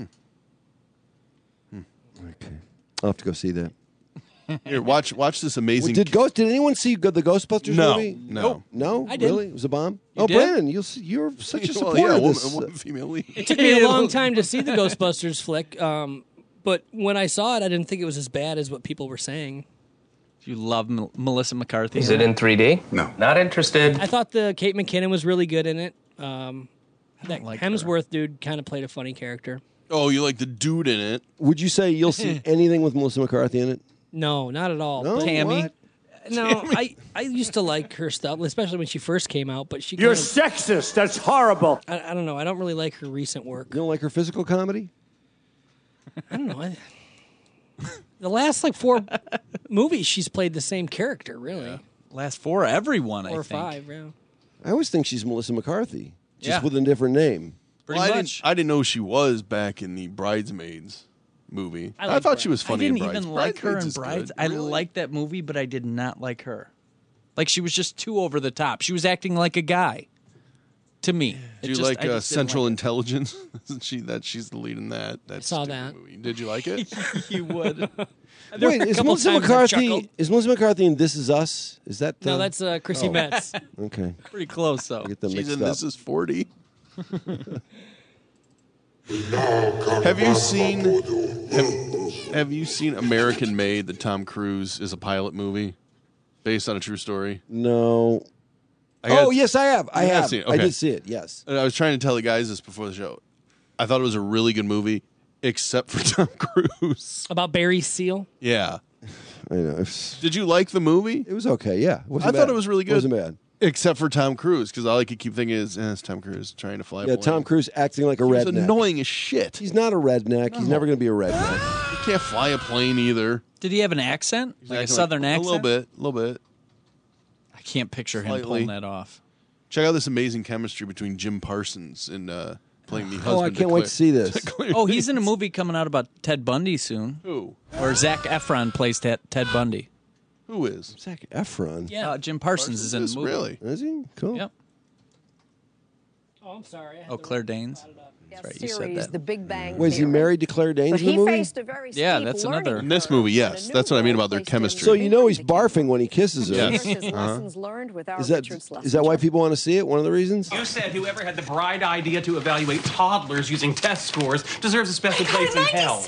Okay. I'll have to go see that. Here, watch this amazing. Did anyone see the Ghostbusters No, movie? no. No? I did. Really? It was a bomb? You Oh, did? Brandon, you're such a Well, supporter yeah, of a this. woman female lead. It took me a long time to see the Ghostbusters flick, but when I saw it, I didn't think it was as bad as what people were saying. You love Melissa McCarthy. Is it in 3D? No. Not interested. I thought the Kate McKinnon was really good in it. That like Hemsworth dude kind of played a funny character. Oh, you like the dude in it? Would you say you'll see anything with Melissa McCarthy in it? No, not at all. No? But- Tammy. What? No, I used to like her stuff, especially when she first came out. But she You're kind sexist. That's horrible. I don't know. I don't really like her recent work. You don't like her physical comedy? I don't know. The last 4 movies, she's played the same character. Really, Last 4, everyone. 4 I or think. 5. Yeah. I always think she's Melissa McCarthy, just Yeah. with a different name. Pretty Well, much. I didn't know who she was back in the Bridesmaids movie. I I, like thought she was funny I in didn't Brides. even like her in is Brides. good. I Really? liked that movie, but I did not like her. Like, she was just too over the top. She was acting like a guy. To me. Do you I like just didn't Central like Intelligence? Isn't she that? She's the lead in that. That's saw that. movie. Did you like it? it. You would. There Wait, were a is couple Melissa times I McCarthy? chuckled. Is Melissa McCarthy in This Is Us? Is that? No, that's Chrissy Metz. Okay. Pretty close, though. Get them She's mixed in up. This Is 40. Have you seen American Made? The Tom Cruise is a pilot movie based on a true story. No. Yes, I have. I You have have. seen it, I okay. did see it. Yes. And I was trying to tell the guys this before the show. I thought it was a really good movie, except for Tom Cruise. About Barry Seal. Yeah. I know. Did you like the movie? It was okay. Yeah. I thought it was really good. Wasn't bad. Except for Tom Cruise, because all I could keep thinking is, it's Tom Cruise trying to fly a Yeah, plane. Tom Cruise acting like a He was redneck. annoying as shit. He's not a redneck. He's never going to be a redneck. He can't fly a plane either. Did he have an accent? He's Like a acting southern accent? A little bit. I can't picture him Slightly. pulling that off. Check out this amazing chemistry between Jim Parsons and playing the husband. Oh, I can't wait to see this. Oh, he's in a movie coming out about Ted Bundy soon. Who? Or Zac Efron plays Ted Bundy. Who is? Zac Efron. Yeah, Jim Parsons is in the movie. Really? Is he? Cool. Yep. Oh, I'm sorry. Oh, Claire Danes. That's right, you said series, that. The Big Bang Was he Theory. married to Claire Danes But in the he movie? faced a very Yeah, steep that's learning another. In this movie, yes. That's what I mean about their chemistry. So you know he's barfing when he kisses her. Yes. His lessons learned with our Is that Richard's is that why people want to see it? One of the reasons? You said whoever had the bright idea to evaluate toddlers using test scores deserves a special place in hell.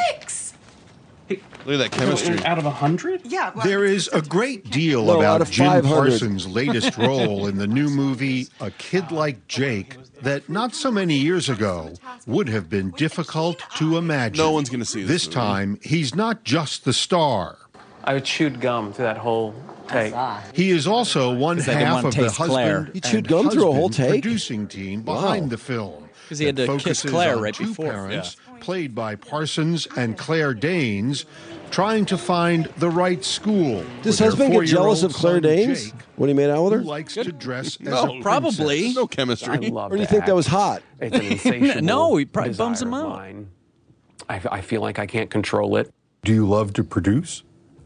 Look at that chemistry. Out of 100? Yeah. There is a great deal No, out about of Jim 500. Parsons' latest role in the new movie A Kid Like Jake that not so many years ago would have been difficult to imagine. No one's going to see this movie. time, he's not just the star. I chewed gum through that whole take. He is also one 'Cause I didn't half wanna of the taste Claire. husband He chewed and gum through a whole husband take? producing team Wow. behind the film. 'Cause he had that to kiss focuses Claire on right two before. parents, played by Parsons and Claire Danes, trying to find the right school. Does for their husband get jealous of 4-year-old Claire son, Danes Jake, when he made out with who her? likes to dress as No, a probably. princess. No chemistry. Or do you think that was hot? It's an insatiable No, he probably desire bums him of out. mine. I feel like I can't control it. Do you love to produce?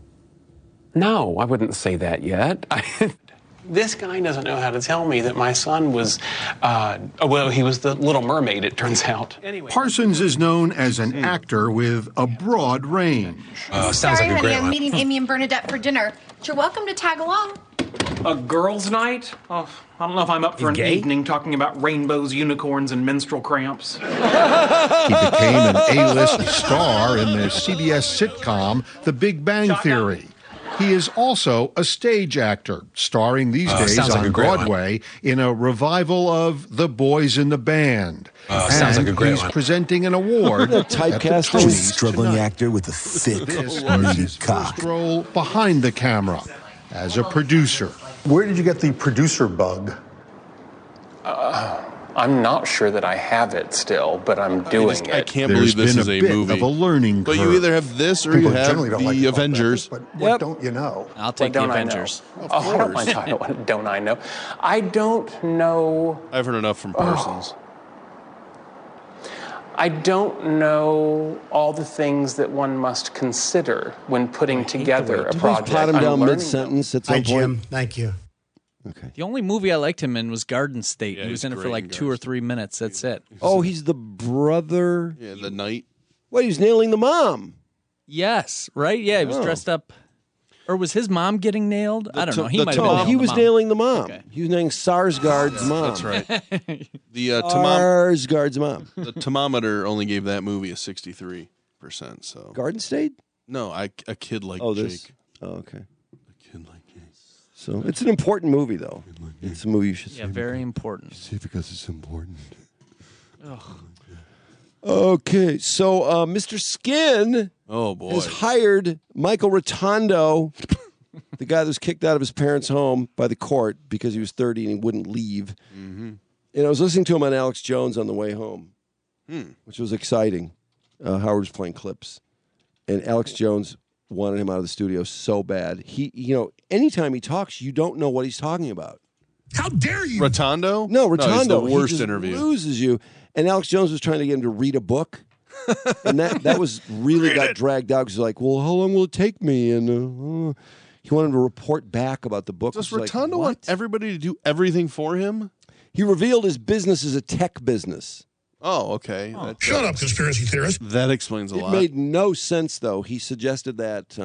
No, I wouldn't say that yet. This guy doesn't know how to tell me that my son was, he was the Little Mermaid, it turns out. Anyway. Parsons is known as an actor with a broad range. Sounds Sorry, like a honey, great I'm one. meeting Amy and Bernadette for dinner. You're welcome to tag along. A girls' night? Oh, I don't know if I'm up for an evening talking about rainbows, unicorns, and menstrual cramps. He became an A-list star in the CBS sitcom The Big Bang Theory. He is also a stage actor, starring these days sounds like on a great one. Broadway in a revival of The Boys in the Band. Sounds like a great he's one. presenting an award at the typecasting. Tonys Struggling tonight. actor with a thick, This meaty was his cock. first role behind the camera as a producer. Where did you get the producer bug? I'm not sure that I have it still, but I'm doing I it. can't There's believe this been is a a bit movie. of a learning But you curve. either have this or People you have generally don't like the to talk about Avengers. this, but what don't you know? I'll take the What don't I Avengers. know? Oh, I don't mind talking about what don't I know. I don't know. I've heard enough from Parsons. I don't know all the things that one must consider when putting together a Please project. pot him I'm down learning mid-sentence at some Hi, point. Jim. Thank you. Okay. The only movie I liked him in was Garden State. Yeah, he was he's in it for great like in 2 or 3 minutes. That's it. Oh, he's the brother. Yeah, the night. Wait, he's nailing the mom. Yes, right? Yeah, he was Oh. dressed up. Or was his mom getting nailed? I don't know. He the might have been Oh, nailing he the was mom. nailing the mom. Okay. He was nailing Sarsgaard's mom. That's right. The Sarsgaard's mom. the thermometer only gave that movie a 63%. So Garden State? no, a kid like This. Jake. Oh, okay. A kid like Jake. So it's an important movie, though. It's a movie you should see. Yeah, very important. See, because it's important. Okay, so Mr. Skin has hired Michael Rotondo, the guy that was kicked out of his parents' home by the court because he was 30 and he wouldn't leave. Mm-hmm. And I was listening to him on Alex Jones on the way home, which was exciting. Howard was playing clips, and Alex Jones wanted him out of the studio so bad. Anytime he talks, you don't know what he's talking about. How dare you? Rotondo? No, Rotondo. He's the worst he just interview. Loses you. And Alex Jones was trying to get him to read a book. And that was really got dragged out because he's like, well, how long will it take me? And he wanted him to report back about the book. Does Rotondo want everybody to do everything for him? He revealed his business is a tech business. Oh, okay. Shut up, conspiracy theorist. That explains a lot. It made no sense, though. He suggested that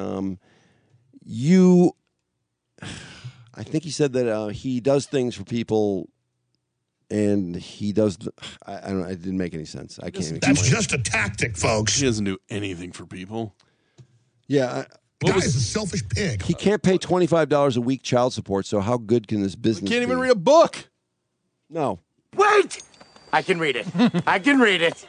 I think he said that he does things for people, and he does. I don't know. It didn't make any sense. I can't. That's just a tactic, folks. He doesn't do anything for people. Yeah. The guy is a selfish pig. He can't pay $25 a week child support. So how good can this business? He can't even be? read a book. No. Wait! I can read it. I can read it.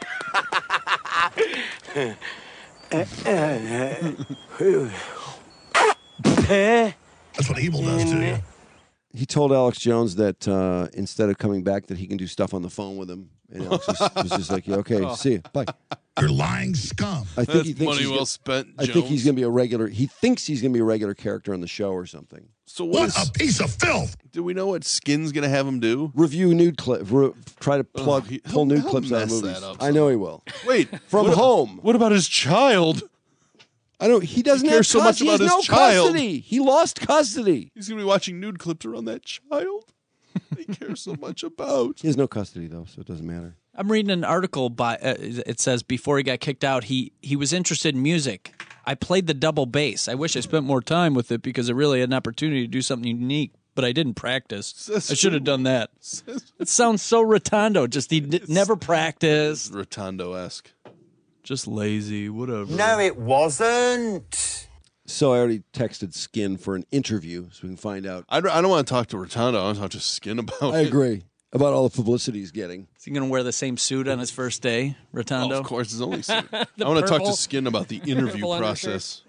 That's what evil does to you. He told Alex Jones that instead of coming back, that he can do stuff on the phone with him. And Alex was just like, yeah, okay, see you, bye. You're lying scum. I think he thinks money well spent. I think he's going to be a regular. He thinks he's going to be a regular character on the show or something. So what a piece of filth! Do we know what Skin's going to have him do? Review nude clip. Try to pull nude clips out of movies. I know he will. Wait, from home. What about his child? I don't. He doesn't cares have so much custody. about He has his no child. custody. He lost custody. He's going to be watching nude clips around that child. He cares so much about. He has no custody though, so it doesn't matter. I'm reading an article by. It says before he got kicked out, he was interested in music. I played the double bass. I wish I spent more time with it because I really had an opportunity to do something unique, but I didn't practice. I should have done that. It sounds so Rotondo. Just he never practiced. Rotondo-esque. Just lazy. Whatever. No, it wasn't. So I already texted Skin for an interview so we can find out. I don't want to talk to Rotondo. I want to talk to Skin about I it. agree about all the publicity he's getting. Is he going to wear the same suit on his first day, Rotondo? Oh, of course, his only suit. I want to talk to Skin about the interview process.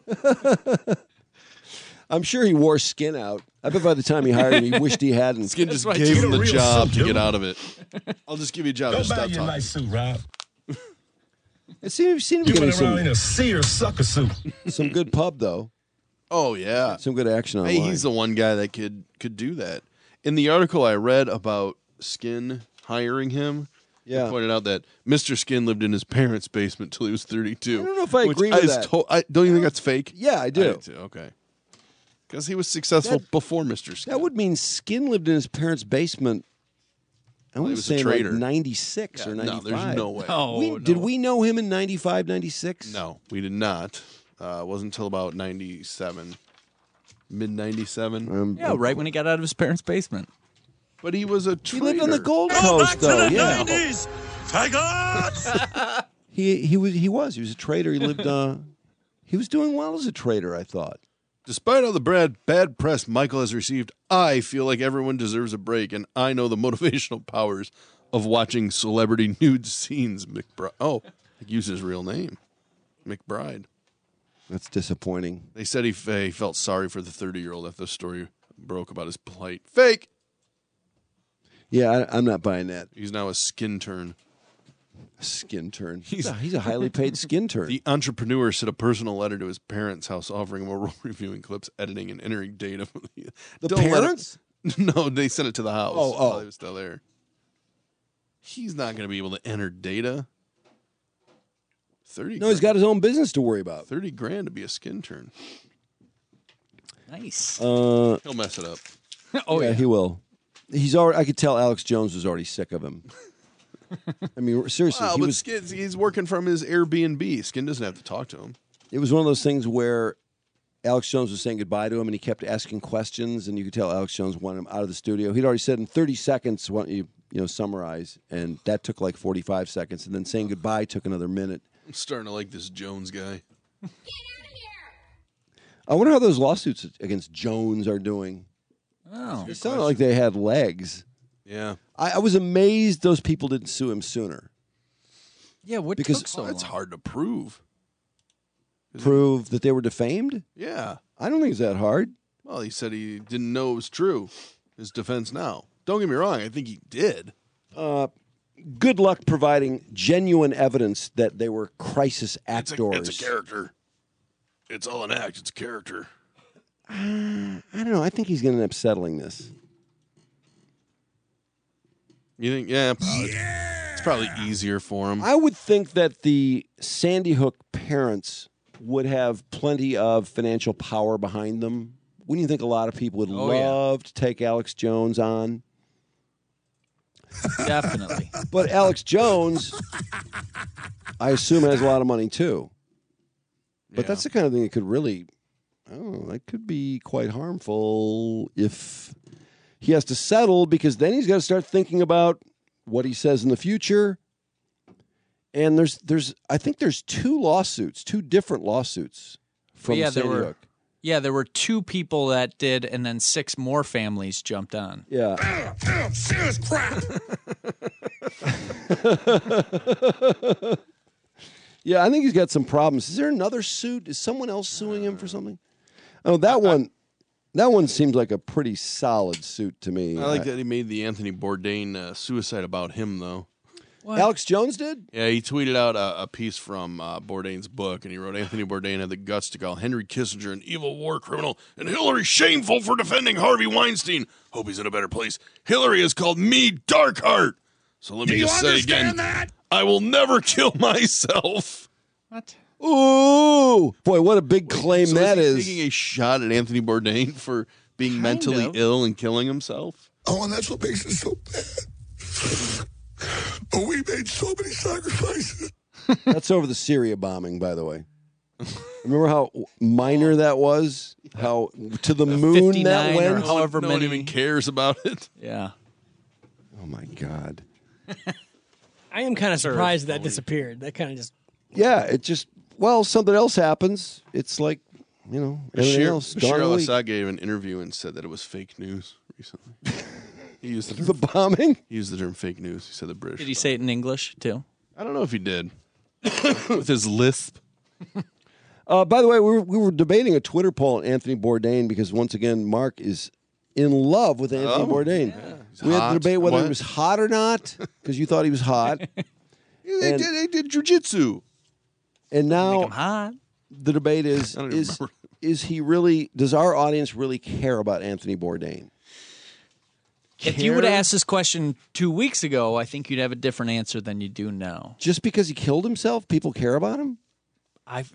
I'm sure he wore Skin out. I bet by the time he hired him, he wished he hadn't. Skin just gave him the job to get out of it. I'll just give you a job. Go Just buy stop you a talking. nice suit, Rob. It seems to be You getting went around in a sea or sucker suit. some good pub though. Oh yeah, Some good action online. hey, he's the one guy that could do that. In the article I read about Skin hiring him, Yeah. they pointed out that Mr. Skin lived in his parents' basement till he was 32. I don't know if I agree with that. Don't you think that's fake? Yeah, I do. too. Okay. Because he was successful before Mr. Skin. That would mean Skin lived in his parents' basement. I Well, he want to was a say like trader. 96 Yeah, or no, 95. there's no way. Did we know him in 95, 96? No, we did not. It wasn't until about 97. Mid 97. Yeah, right when he got out of his parents' basement. But he was a He trader. lived on the Gold Coast, though. Yeah, Tigers! he was a trader. He lived. He was doing well as a trader, I thought. Despite all the bad press Michael has received, I feel like everyone deserves a break, and I know the motivational powers of watching celebrity nude scenes. McBride. Oh, he used his real name, McBride. That's disappointing. They said he felt sorry for the 30-year-old after the story broke about his plight. Fake. Yeah, I'm not buying that. He's now a skin turn. Skin turn. He's a highly paid skin turn. The entrepreneur sent a personal letter to his parents' house offering him a role reviewing clips, editing, and entering data. The Don't let parents? No, they sent it to the house Oh. while he was still there. He's not going to be able to enter data. 30. No, he's got his own business to worry about. 30 grand to be a skin turn. Nice. He'll mess it up. Yeah, he will. He's already. I could tell Alex Jones was already sick of him. I mean, seriously, Wow, he but was. Skin, he's working from his Airbnb. Skin doesn't have to talk to him. It was one of those things where Alex Jones was saying goodbye to him, and he kept asking questions, and you could tell Alex Jones wanted him out of the studio. He'd already said in 30 seconds, "Why don't you summarize?" And that took like 45 seconds, and then saying goodbye took another minute. I'm starting to like this Jones guy. I wonder how those lawsuits against Jones are doing. Oh, It sounded like they had legs. Yeah. I was amazed those people didn't sue him sooner. Yeah, what Because took so That's long? hard to prove. prove that they were defamed? Yeah. I don't think it's that hard. Well, he said he didn't know it was true. His defense now. Don't get me wrong. I think he did. Good luck providing genuine evidence that they were crisis actors. It's a character. It's all an act. It's a character. I don't know. I think he's going to end up settling this. You think? Yeah, probably. It's probably easier for him. I would think that the Sandy Hook parents would have plenty of financial power behind them. Wouldn't you think a lot of people would love to take Alex Jones on? Definitely. But Alex Jones, I assume, has a lot of money too. But that's the kind of thing that could really, that could be quite harmful if he has to settle, because then he's got to start thinking about what he says in the future. And I think there's two different lawsuits from Sandy Hook. Yeah, there were 2 people that did, and then 6 more families jumped on. Yeah. Serious crap. Yeah, I think he's got some problems. Is there another suit? Is someone else suing him for something? Oh, that one seems like a pretty solid suit to me. I like that he made the Anthony Bourdain suicide about him, though. What? Alex Jones did? Yeah, he tweeted out a piece from Bourdain's book, and he wrote, Anthony Bourdain had the guts to call Henry Kissinger an evil war criminal and Hillary shameful for defending Harvey Weinstein. Hope he's in a better place. Hillary has called me Darkheart. So let me just say again, I will never kill myself. What? Ooh. Boy, what a big claim so that is. is. Taking a shot at Anthony Bourdain for being mentally ill and killing himself? Oh, and that's what makes it so bad. But we made so many sacrifices. That's over the Syria bombing, by the way. Remember how minor that was? How to the moon that went? No one even cares about it. Yeah. Oh, my God. I am kind of surprised that disappeared. That kind of just... Yeah, it just... Well, something else happens. It's like, everything else. Bashir Gone in a week. al-Assad gave an interview and said that it was fake news recently. He used the term, The bombing? He used the term fake news. He said the British. Did he say it in English, too? I don't know if he did. With his lisp. By the way, we were debating a Twitter poll on Anthony Bourdain because, once again, Mark is in love with Anthony Bourdain. Yeah. We had hot. to debate whether What? he was hot or not because you thought he was hot. They did jujitsu. And now Make him hot. the debate is I don't even remember. is he really, does our audience really care about Anthony Bourdain? If you would have asked this question 2 weeks ago, I think you'd have a different answer than you do now. Just because he killed himself, people care about him? I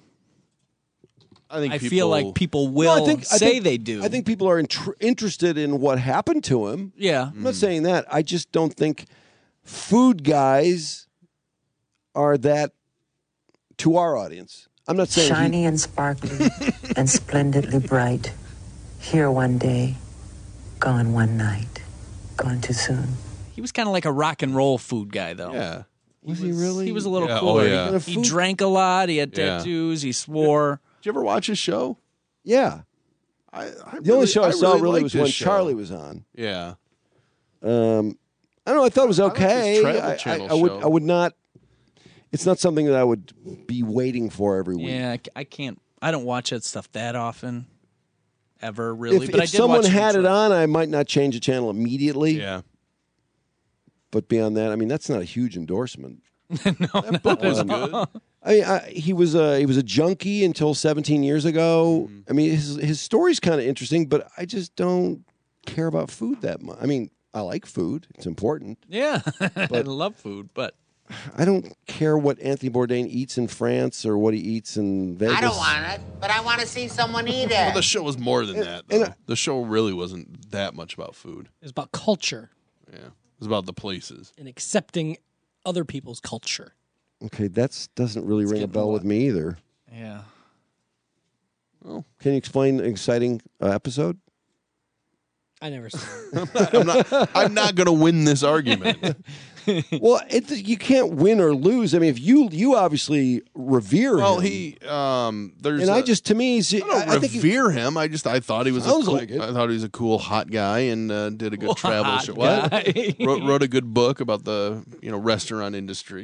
feel like people will say they do. I think people are interested in what happened to him. Yeah. I'm not saying that. I just don't think food guys are that to our audience. I'm not saying Shiny and sparkly and splendidly bright. Here one day, gone one night. Gone too soon. He was kind of like a rock and roll food guy, thoe. Yeah. Was he really? He was a little Yeah, cooler. oh, yeah. He drank a lot. He had Yeah. tattoos. He swore. Did you ever watch his show? Yeah. The only show I saw really was when Charlie was on. Yeah. I don't know. I thought it was okay. Travel Channel show. I would not. It's not something that I would be waiting for every week. Yeah, I can't. I don't watch that stuff that often, ever really. If, but I if did someone watch had it on, I might not change the channel immediately. Yeah. But beyond that, I mean, that's not a huge endorsement. That book was good. I mean, he was a junkie until 17 years ago. I mean, his story's kind of interesting, but I just don't care about food that much. I mean, I like food; it's important. Yeah, I But- love food, but I don't care what Anthony Bourdain eats in France or what he eats in Vegas. I don't want it, but I want to see someone eat Well, it. the show was more than that, though. The show really wasn't that much about food. It's about culture Yeah. It was about the places. and accepting other people's culture. Okay, that doesn't really ring a bell with me either. yeah. Well, Can you explain an exciting episode? I never saw it. I'm not going to win this argument. Well, you can't win or lose. I mean, if you obviously revere Well, him. there's. And I just, to me, I don't revere him. I thought he was Sounds like it. I thought he was a cool hot guy and did a good travel Hot show. guy. Wrote a good book about the restaurant industry.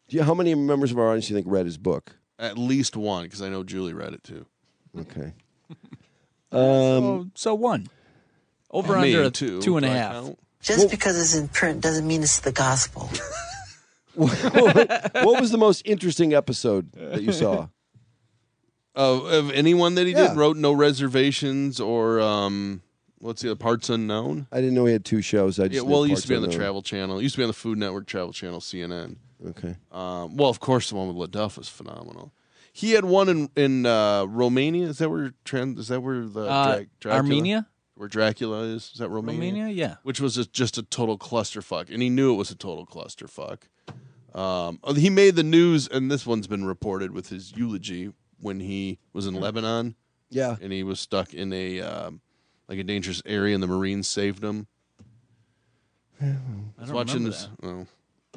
How many members of our audience do you think read his book? At least one, because I know Julie read it too. Okay. So one. Over under a 2.5. Just because it's in print doesn't mean it's the gospel. What was the most interesting episode that you saw? Of anyone that he did? Wrote No Reservations or what's the other, Parts Unknown? I didn't know he had 2 shows. I just he used to be on the Travel Channel. He used to be on the Food Network, Travel Channel, CNN. Okay. Well, of course, the one with LaDuff was phenomenal. He had one in Romania. Is that where Dracula? Armenia? Where Dracula is? Is that Romania? Romania, yeah. Which was just a total clusterfuck, and he knew it was a total clusterfuck. He made the news, and this one's been reported with his eulogy when he was in Lebanon. Yeah, and he was stuck in a dangerous area, and the Marines saved him. I don't remember that. Oh.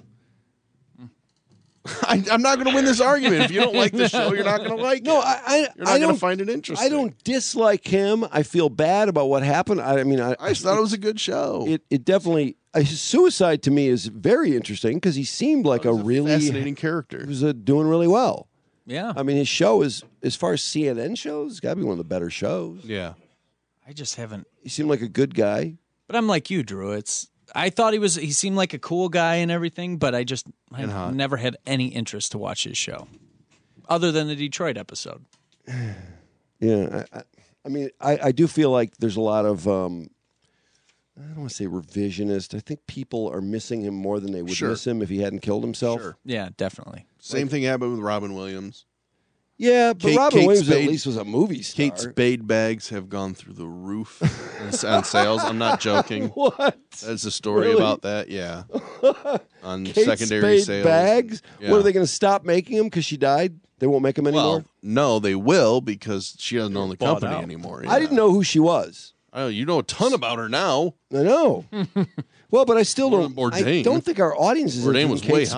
I'm not going to win this argument. If you don't like the show, you're not going to like it. No, you're not going to find it interesting. I don't dislike him. I feel bad about what happened. I just thought it was a good show. It definitely. His suicide to me is very interesting because he seemed like a really fascinating character. He was doing really well. Yeah. I mean, his show is, as far as CNN shows, got to be one of the better shows. Yeah. I just haven't. He seemed like a good guy. But I'm like you, Drew. I thought he seemed like a cool guy and everything, but I never had any interest to watch his show, other than the Detroit episode. Yeah, I do feel like there's a lot of, I don't want to say revisionist. I think people are missing him more than they would miss him if he hadn't killed himself. Sure. Yeah, definitely. Same thing happened with Robin Williams. Yeah, but Robin Williams at least was a movie star. Kate Spade bags have gone through the roof on sales. I'm not joking. What? That's a story Really? about that, yeah. On Kate secondary Spade sales. bags? Yeah. What, are they going to stop making them because she died? They won't make them anymore? Well, no, they will because she doesn't own the company anymore. I didn't know who she was. I know, you know a ton about her now. I know. Well, but I still don't. Bourdain. I don't think our audience is Bourdain into was Kate way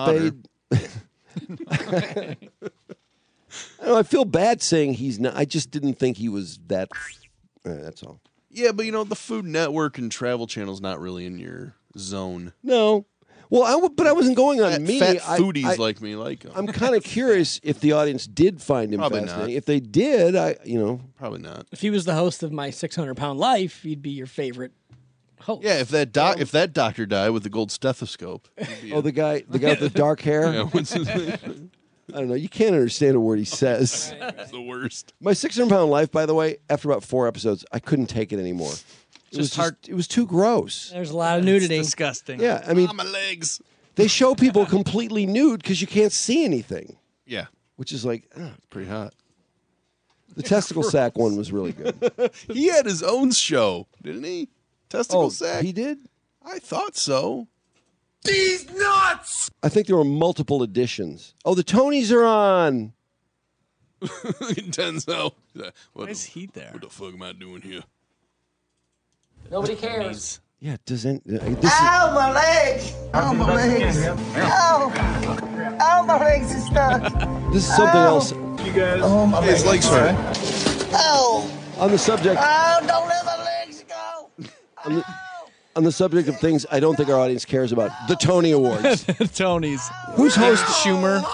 Spade. I feel bad saying he's not. I just didn't think he was that. That's all. Yeah, but the Food Network and Travel Channel's not really in your zone. No. Well, I wasn't going on me. Fat foodies like me like him. I'm kind of curious if the audience did find him Probably fascinating. not. If they did, probably not. If he was the host of My 600-Pound Life, he'd be your favorite host. Yeah, if that doctor died with the gold stethoscope. The guy with the dark hair. Yeah, what's his name? I don't know. You can't understand a word he says. It's the worst. My 600-Pound Life, by the way, after about 4 episodes, I couldn't take it anymore. It was too gross. There's a lot of nudity. It's disgusting. Yeah, I mean, my legs. They show people completely nude because you can't see anything. Yeah, which is like pretty hot. The testicle sack one was really good. He had his own show, didn't he? Testicle sack. He did? I thought so. These nuts! I think there were multiple editions. Oh, the Tonys are on. Denzel. Why is he there? What the fuck am I doing here? Nobody cares. Yeah, doesn't. Ow, my legs! Ow, my legs! Ow! Ow, my legs are stuck! This is something else. You guys. Oh, my His legs hurt. Ow! On the subject. Oh, don't let my legs go! On the subject of things I don't think our audience cares about, the Tony Awards. Tonys. Who's host? Schumer.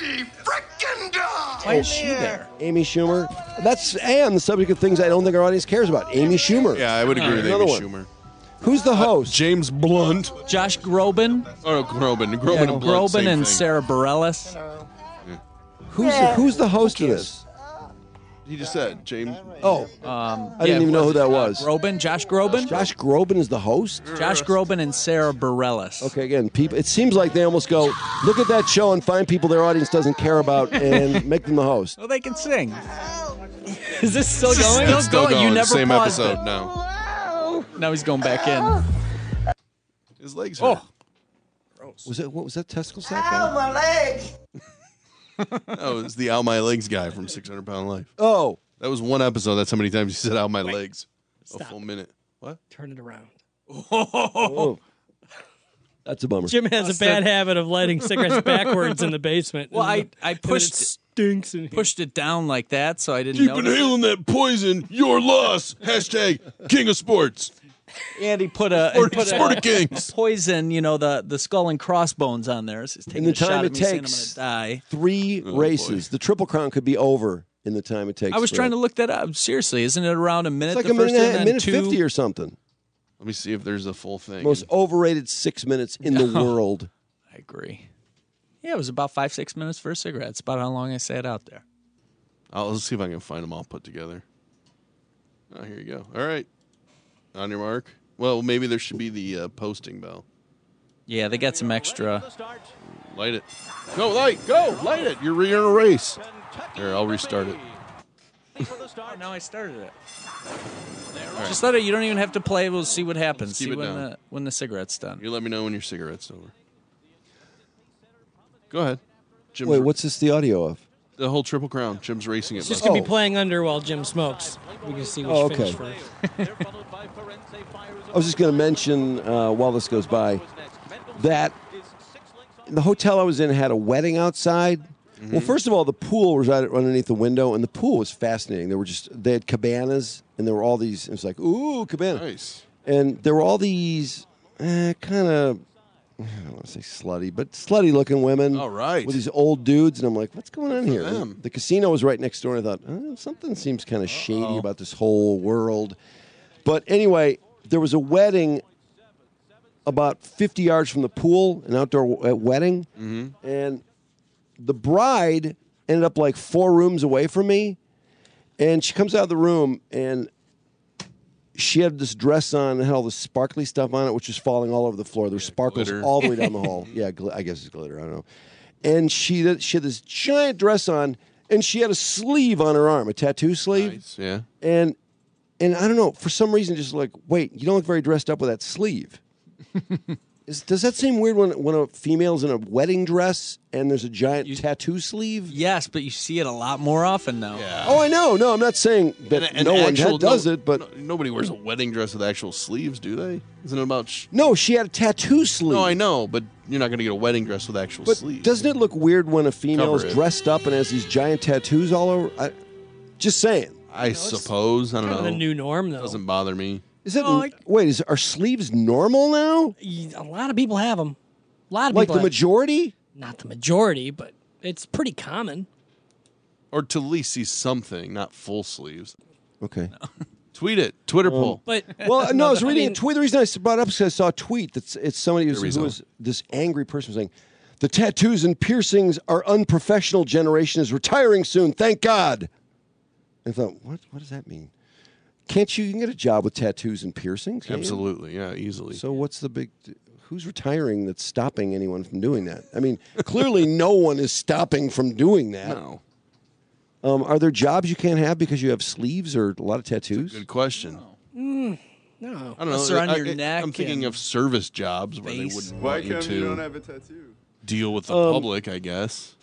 Why is she there? Amy Schumer. And the subject of things I don't think our audience cares about. Amy Schumer. Yeah, I would agree with Another Amy one. Schumer. Who's the host? James Blunt. Josh Groban. Oh, no, Groban. Groban Yeah, and Blunt. Groban same and thing. Sarah Bareilles. Who's the host of this? He just said James. Oh, I didn't even know who that was. Groban, Josh Groban. Josh Groban is the host? Josh Groban and Sarah Bareilles. Okay, again, people. It seems like they almost go, look at that show and find people their audience doesn't care about and make them the host. Well, they can sing. Is this still going? It's still going. You never Same paused episode it. now. Now he's going back in. His legs hurt. What was that testicle sack? Ow, my legs! Oh, it was the Out My Legs guy from 600-Pound Life. Oh. That was one episode. That's how many times he said Out My Legs. Stop. A full minute. What? Turn it around. Oh. That's a bummer. Jim has a bad habit of lighting cigarettes backwards in the basement. Well, I And pushed it stinks in here. pushed it down like that, so I didn't Keep notice. inhaling that poison. Your loss. Hashtag King of Sports. And he put Sporting Kings. poison, the skull and crossbones on there. So he's taking In the a shot time at it me saying I'm takes, going to die. 3 races. The Triple Crown could be over in the time it takes. I was for trying that. to look that up. Seriously, isn't it around a minute? It's like the a first minute, and then minute 2? 50 or something. Let me see if there's a full thing. Most overrated 6 minutes in the world. I agree. Yeah, it was about 5-6 minutes for a cigarette. It's about how long I sat out there. Let's see if I can find them all put together. Oh, here you go. All right. On your mark. Well, maybe there should be the posting bell. Yeah, they got some extra. Light it. Go, light it. You're in a race. Here, I'll restart it. Oh, now I started it. Just let it. You don't even have to play. We'll see what happens. Keep See it down. when the cigarette's done. You let me know when your cigarette's over. Go ahead. Jim's Wait, what's this the audio of? The whole Triple Crown. Jim's racing it. It's just going to be playing under while Jim smokes. We can see which finish first. I was just going to mention, while this goes by, that the hotel I was in had a wedding outside. Mm-hmm. Well, first of all, the pool was right underneath the window, and the pool was fascinating. They had cabanas, and there were all these. It was like, ooh, cabana. Nice. And there were all these kind of, I don't want to say slutty, but slutty-looking women. All right. With these old dudes, and I'm like, what's going on here? them. The casino was right next door, and I thought, something seems kind of shady about this whole world. But anyway, there was a wedding about 50 yards from the pool, an outdoor wedding, and the bride ended up like 4 rooms away from me, and she comes out of the room, and she had this dress on and had all this sparkly stuff on it, which was falling all over the floor. There were sparkles glitter. all the way down the hall. Yeah, I guess it's glitter. I don't know. And she had this giant dress on, and she had a sleeve on her arm, a tattoo sleeve. Nice, yeah. And I don't know, for some reason, just like, wait, you don't look very dressed up with that sleeve. Does that seem weird when a female's in a wedding dress and there's a giant tattoo sleeve? Yes, but you see it a lot more often now. Yeah. Oh, I know. No, I'm not saying that no one does it, but nobody wears a wedding dress with actual sleeves, do they? Isn't it about? No, she had a tattoo sleeve. No, I know, but you're not going to get a wedding dress with actual But sleeves. doesn't it look weird when a female is Cover it. dressed up and has these giant tattoos all over? Just saying. I suppose. I don't know. Kind of the new norm, though. Doesn't bother me. Is it? Are sleeves normal now? A lot of people have them. A lot of Like people the have 'em. majority? Not the majority, but it's pretty common. Or to at least see something, not full sleeves. Okay. Tweet it. Twitter poll. But Well, no, I was reading a tweet. The reason I brought it up is because I saw a tweet it's somebody who There we was this angry person saying, "The tattoos and piercings are unprofessional generation is retiring soon. Thank God." I thought, what does that mean? Can't you can get a job with tattoos and piercings? Can't you? Absolutely, yeah, easily. So what's the big? Who's retiring that's stopping anyone from doing that? I mean, clearly no one is stopping from doing that. No. Are there jobs you can't have because you have sleeves or a lot of tattoos? Good question. No. I don't know. Unless they're on your neck I'm thinking and of service jobs where they face. wouldn't Why want you come to you don't have a tattoo? deal with the public, I guess.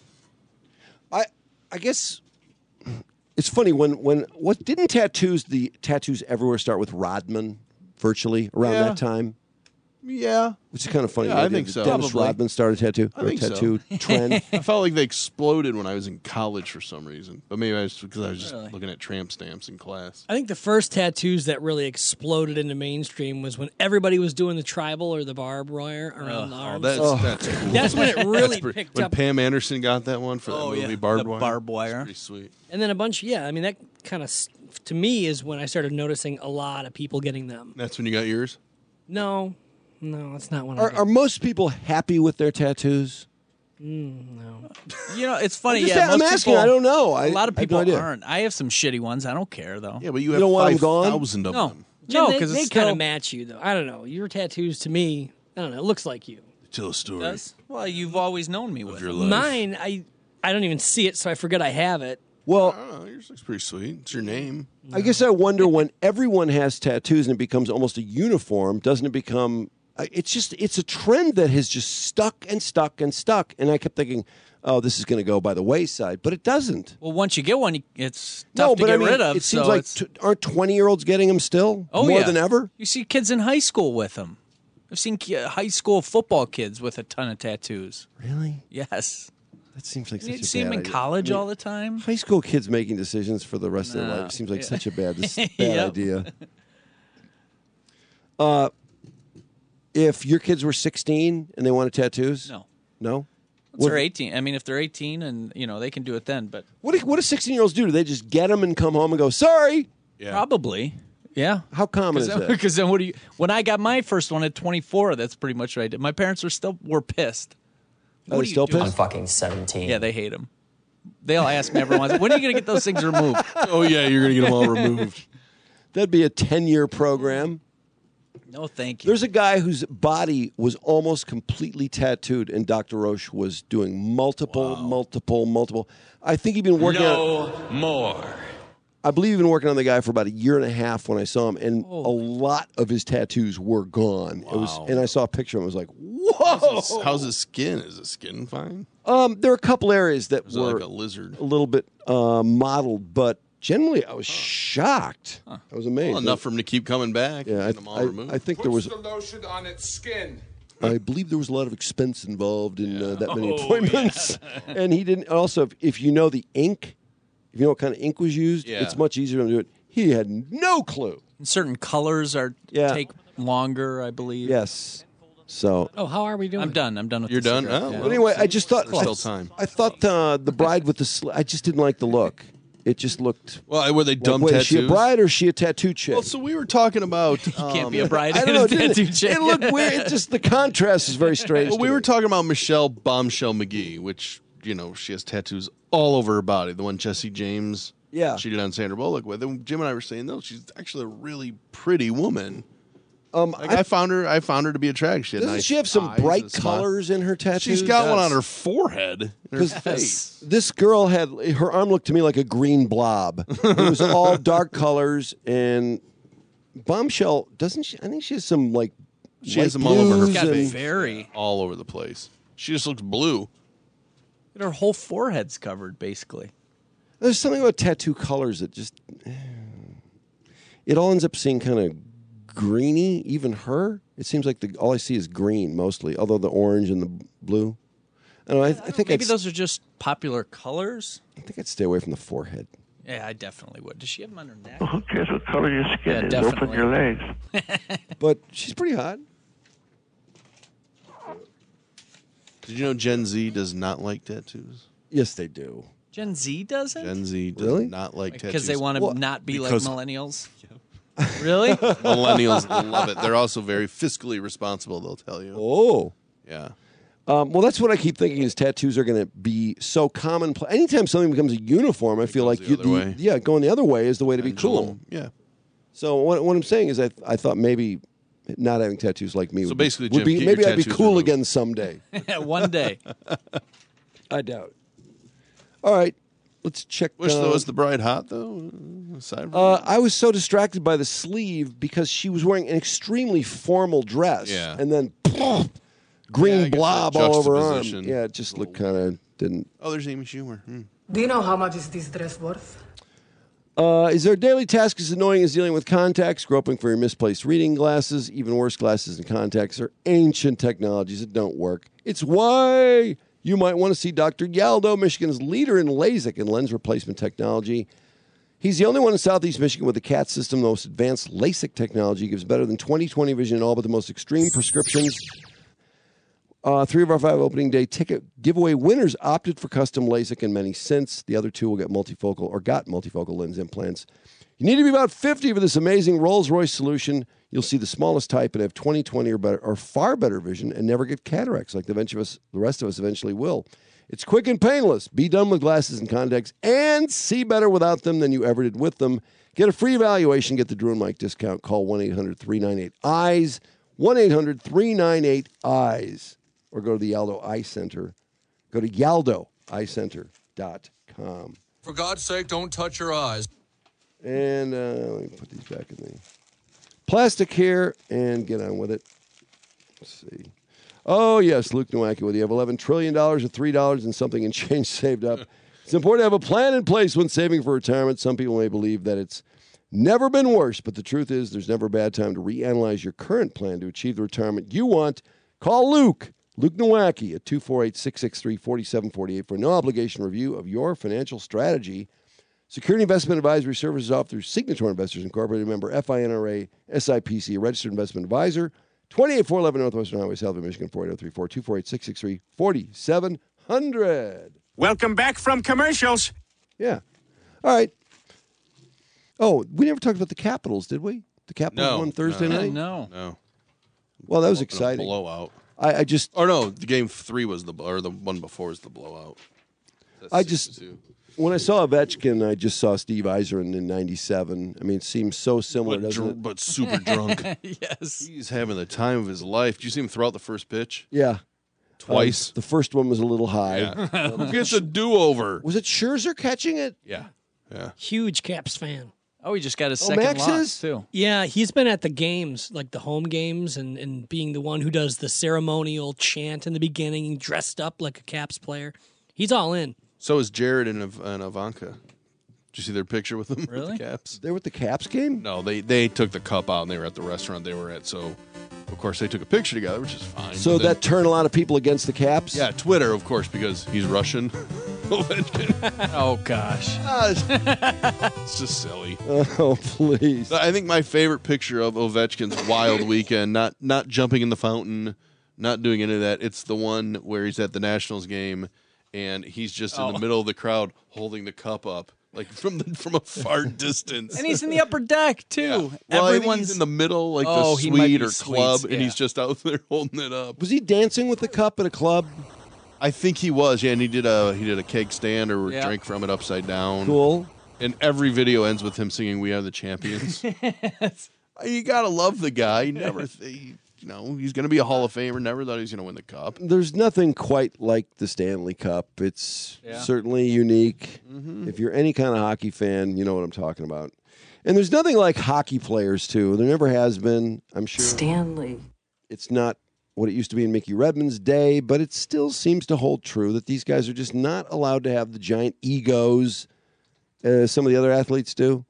I guess it's funny when didn't the tattoos everywhere start with Rodman virtually around Yeah. that time? Yeah. Which is kind of funny. Yeah, the I idea think that so. Dennis Probably. Rodman started a tattoo I think tattoo so. trend. I felt like they exploded when I was in college for some reason, but maybe because I was just looking at tramp stamps in class. I think the first tattoos that really exploded into mainstream was when everybody was doing the tribal or the barbed wire around the arms. That's cool. That's when it really That's picked when up. Pam Anderson got that one for that movie Barbed the Wire. barbed wire. Pretty sweet. And then a bunch, I mean, that kind of, to me, is when I started noticing a lot of people getting them. That's when you got yours? No, it's not when I Are most people happy with their tattoos? no. It's funny. I'm just- Yeah, I'm most asking, people- I don't know. A lot of I have no people idea. aren't. I have some shitty ones. I don't care though. Yeah, but you You have don't want 'em gone? 5,000 of No. them. Jim, No, they, because they it's kind still of match you, though. I don't know. Your tattoos, to me, I don't know. It looks like you. Tell a story does. Well, you've always known me with of your it. life. Mine, I don't even see it, so I forget I have it. Well, I don't know. Yours looks pretty sweet. It's your name. I guess I wonder when everyone has tattoos and it becomes almost a uniform, doesn't it become? It's a trend that has just stuck and stuck and stuck. And I kept thinking, oh, this is going to go by the wayside, but it doesn't. Well, once you get one, it's tough to but get I mean, rid of. it seems so like it's- aren't 20-year-olds getting them still more yeah. than ever? You see kids in high school with them. I've seen high school football kids with a ton of tattoos. Really? Yes. That seems like You such a see them bad in idea. college I mean, all the time. High school kids making decisions for the rest of their No. life seems like Yeah. such a bad Yep. idea. If your kids were 16 and they wanted tattoos? No? Once they're 18. I mean, if they're 18 and, they can do it then. But What do 16-year-olds do? Do they just get them and come home and go, sorry? Probably. Yeah. How common is that? Because then when I got my first one at 24, that's pretty much what I did. My parents were pissed. Are they still pissed? I'm fucking 17. Yeah, they hate them. They'll ask me every once. When are you going to get those things removed? Oh, yeah, you're going to get them all removed. That'd be a 10-year program. No, thank you. There's a guy whose body was almost completely tattooed, and Dr. Roche was doing multiple. I think he'd been working on more. I believe he'd been working on the guy for about a year and a half when I saw him, and a lot of his tattoos were gone. Wow. And I saw a picture of him. I was like, whoa! How's his skin? Is his skin fine? There are a couple areas that were like a lizard, a little bit modeled, but generally I was shocked. I was amazed. Well, enough for him to keep coming back. Yeah, and them all removed. I think there was. The lotion on its skin. I believe there was a lot of expense involved in that many appointments, and he didn't. Also, if you know the ink, if you know what kind of ink was used, it's much easier to do it. He had no clue. And certain colors take longer, I believe. Yes. So. Oh, how are we doing? I'm done. With You're the done. cigarette. Oh, Yeah. well, Anyway, I just thought. There's still time. I thought the bride with the. I just didn't like the look. It just looked. Well, were they dumb wait, tattoos? Is she a bride or is she a tattoo chick? Well, so we were talking about. You can't be a bride I and don't know. a tattoo chick. It looked weird. It just the contrast is very strange. Well, we were talking about Michelle Bombshell McGee, which she has tattoos all over her body. The one Jesse James cheated on Sandra Bullock with. And Jim and I were saying, no, she's actually a really pretty woman. I found her to be attractive. She had Doesn't nice she have some eyes bright and a smile. colors in her tattoos? She's got one on her forehead, in her Because face. this girl had her arm looked to me like a green blob. It was all dark colors and Bombshell doesn't she? I think she has some like She has them all over her She's got face, very all over the place. She just looks blue. her whole forehead's covered basically. There's something about tattoo colors that just it all ends up seeing kind of greeny. Even her, it seems like all I see is green mostly. Although the orange and the blue. I think Maybe those are just popular colors. I think I'd stay away from the forehead. Yeah, I definitely would. Does she have them on her neck? Well, who cares what color your skin Yeah, is? definitely. Open your legs. But she's pretty hot. Did you know Gen Z does not like tattoos? Yes, they do. Gen Z doesn't? Gen Z does Really? not like tattoos. Because they want to not be like because- millennials? Really? Millennials love it. They're also very fiscally responsible, they'll tell you. Oh. Yeah. Well, that's what I keep thinking is tattoos are going to be so commonplace. Anytime something becomes a uniform, I feel like the other way. going the other way is the way to be cool. Yeah. So what I'm saying is I thought maybe not having tattoos like me So would basically, would Jim, be get maybe your I'd be tattoos cool removed. again someday. One day. I doubt it. All right, let's check. Was the bride hot though? Aside from I was so distracted by the sleeve because she was wearing an extremely formal dress. Yeah. And then green Yeah, I guess blob that all over her arm. juxtaposition. Yeah, it just looked kind of didn't. Oh, there's Amy Schumer. Do you know how much is this dress worth? Is their daily task as annoying as dealing with contacts, groping for your misplaced reading glasses? Even worse, glasses and contacts are ancient technologies that don't work. It's why you might want to see Dr. Yaldo, Michigan's leader in LASIK and lens replacement technology. He's the only one in Southeast Michigan with the CAT system, the most advanced LASIK technology. Gives better than 20/20 vision in all but the most extreme prescriptions. 3 of our 5 opening day ticket giveaway winners opted for custom LASIK and many since. The other 2 will get multifocal or got multifocal lens implants. You need to be about 50 for this amazing Rolls-Royce solution. You'll see the smallest type and have 20/20 or better, or far better vision and never get cataracts like the rest of us eventually will. It's quick and painless. Be done with glasses and contacts and see better without them than you ever did with them. Get a free evaluation. Get the Drew and Mike discount. Call 1-800-398-EYES. 1-800-398-EYES. Or go to the Yaldo Eye Center. Go to YaldoEyeCenter.com. For God's sake, don't touch your eyes. And let me put these back in the plastic here and get on with it. Let's see. Oh, yes, Luke Nowacki with you. You have $11 trillion or $3 and something and change saved up. It's important to have a plan in place when saving for retirement. Some people may believe that it's never been worse, but the truth is there's never a bad time to reanalyze your current plan to achieve the retirement you want. Call Luke Nowacki at 248-663-4748 for a no-obligation review of your financial strategy. Security investment advisory services offered through Signature Investors Incorporated, member FINRA, SIPC, a registered investment advisor. 28411 Northwestern Highway, South of Michigan, 48034-248-663-4700. Welcome back from commercials. Yeah. All right. Oh, we never talked about the Capitals, did we? The Capitals won Thursday night? No. Well, that was exciting. Blowout. I just... Or no, the game 3 was the one before was the blowout. When I saw Ovechkin, I just saw Steve Yzerman in '97. I mean, it seems so similar, doesn't it? But super drunk. Yes. He's having the time of his life. Did you see him throw out the first pitch? Yeah. Twice. The first one was a little high. Yeah. Who gets a do-over? Was it Scherzer catching it? Yeah. Huge Caps fan. Oh, he just got his second Max loss, is? too. Yeah, he's been at the games, like the home games, and being the one who does the ceremonial chant in the beginning, dressed up like a Caps player. He's all in. So is Jared and Ivanka. Did you see their picture with them? Really? With the Caps? They were at the Caps game? No, they took the cup out and they were at the restaurant they were at. So, of course, they took a picture together, which is fine. So But then- that turned a lot of people against the Caps? Yeah, Twitter, of course, because he's Russian. Oh, gosh. It's just silly. Oh, please. I think my favorite picture of Ovechkin's wild weekend, not jumping in the fountain, not doing any of that. It's the one where he's at the Nationals game and he's just in the middle of the crowd holding the cup up, like from a far distance. And he's in the upper deck, too. Yeah. Well, I think Everyone's he's in the middle, like Oh, the he might suite be or suites, club, yeah. and he's just out there holding it up. Was he dancing with the cup at a club? I think he was, yeah, and he did a keg stand or Yeah. drank from it upside down. Cool. And every video ends with him singing "We Are the Champions." You gotta love the guy. He never, he's gonna be a Hall of Famer. Never thought he was gonna win the cup. There's nothing quite like the Stanley Cup. It's certainly unique. Mm-hmm. If you're any kind of hockey fan, you know what I'm talking about. And there's nothing like hockey players, too. There never has been, I'm sure. Stanley. It's not what it used to be in Mickey Redmond's day, but it still seems to hold true that these guys are just not allowed to have the giant egos some of the other athletes do.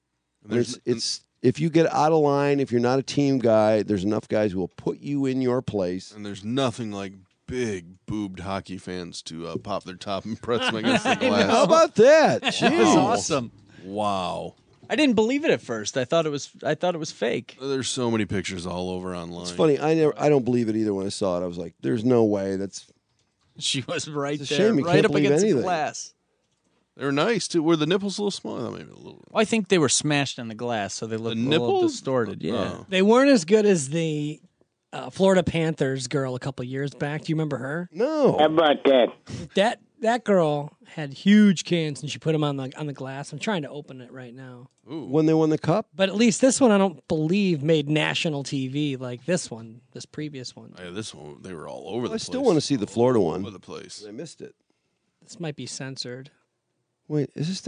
It's if you get out of line, if you're not a team guy, there's enough guys who will put you in your place. And there's nothing like big boobed hockey fans to pop their top and press them against the glass. How about that? That was Jeez. awesome. Wow. I didn't believe it at first. I thought it was fake. There's so many pictures all over online. It's funny. I don't believe it either. When I saw it, I was like, "There's no way." She was right It's a there, shame you right can't up believe against anything. the glass. They were nice too. Were the nipples a little small? Maybe a little. Well, I think they were smashed on the glass, so they looked a little nipples? distorted. Yeah. Oh. They weren't as good as the Florida Panthers girl a couple years back. Do you remember her? No. How about that? That girl had huge cans, and she put them on the glass. I'm trying to open it right now. Ooh. When they won the cup? But at least this one, I don't believe, made national TV like this one, this previous one. Yeah, this one, they were all over the I place. still want to see the Florida All one. over the place. I missed it. This might be censored. Wait, is this the?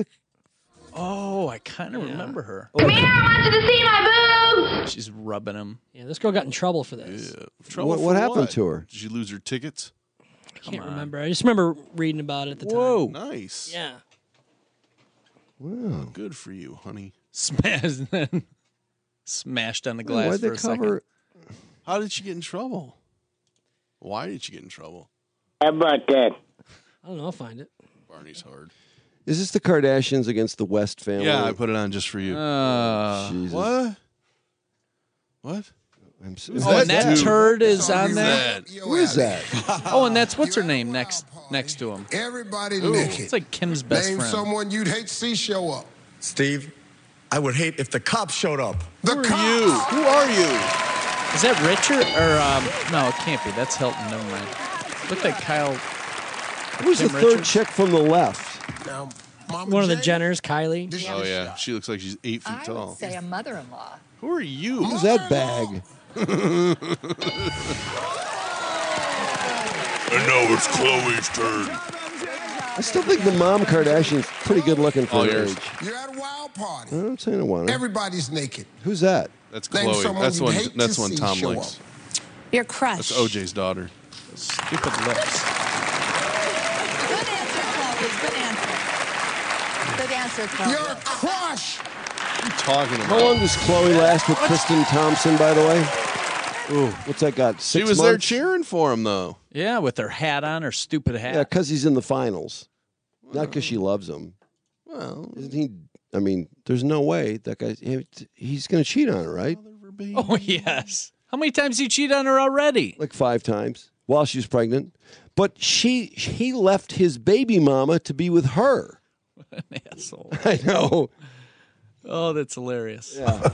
Oh, I kind of remember her. Come here, I want you to see my boobs. She's rubbing him. Yeah, this girl got in trouble for this. What happened to her? Did she lose her tickets? I can't remember. I just remember reading about it at the time. Whoa. Nice. Yeah. Wow. Good for you, honey. Smashed on the glass Why'd for they a second. cover? How did she get in trouble? Why did she get in trouble? How about that? I don't know. I'll find it. Barney's hard. Is this the Kardashians against the West family? Yeah, I put it on just for you. Jesus. What? What? Oh, and that turd is on there? That? Who is that? Oh, and that's what's her name next to him. Everybody Ooh, naked. it's like Kim's best Name friend. someone you'd hate to see show up. Steve, I would hate if the cops showed up. The Who are cops. you? Who are you? Is that Richard or no? It can't be. That's Hilton. Never mind. Looked like Kyle. Who's the Kim third Richards? chick from the left? Now, Mama One of the Jane, Jenners, Kylie. Oh, yeah. She looks like she's 8 feet I tall. would say a mother-in-law. Who are you? Who's that bag? And now it's Chloe's turn. I still think the mom Kardashian's pretty good looking for All her yours. age. You're at a wild party. I'm saying I want her. Everybody's naked. Who's that? That's Name Chloe. someone That's you'd one. hate to That's one see Tom show likes. Your crush. That's OJ's daughter. Stupid lips. Good answer, Chloe. Good answer. Good answer, Chloe. You're a crush. What are you talking about? How long does Chloe last with Kristen Thompson, by the way? Ooh, what's that got? 6 She was there months? cheering for him, though. Yeah, with her hat on, her stupid hat. Yeah, because he's in the finals. Not because she loves him. Well, isn't he? I mean, there's no way that guy. He's going to cheat on her, right? Oh yes. How many times he cheated on her already? Like 5 times while she was pregnant. But he left his baby mama to be with her. What an asshole. I know. Oh, that's hilarious. Yeah.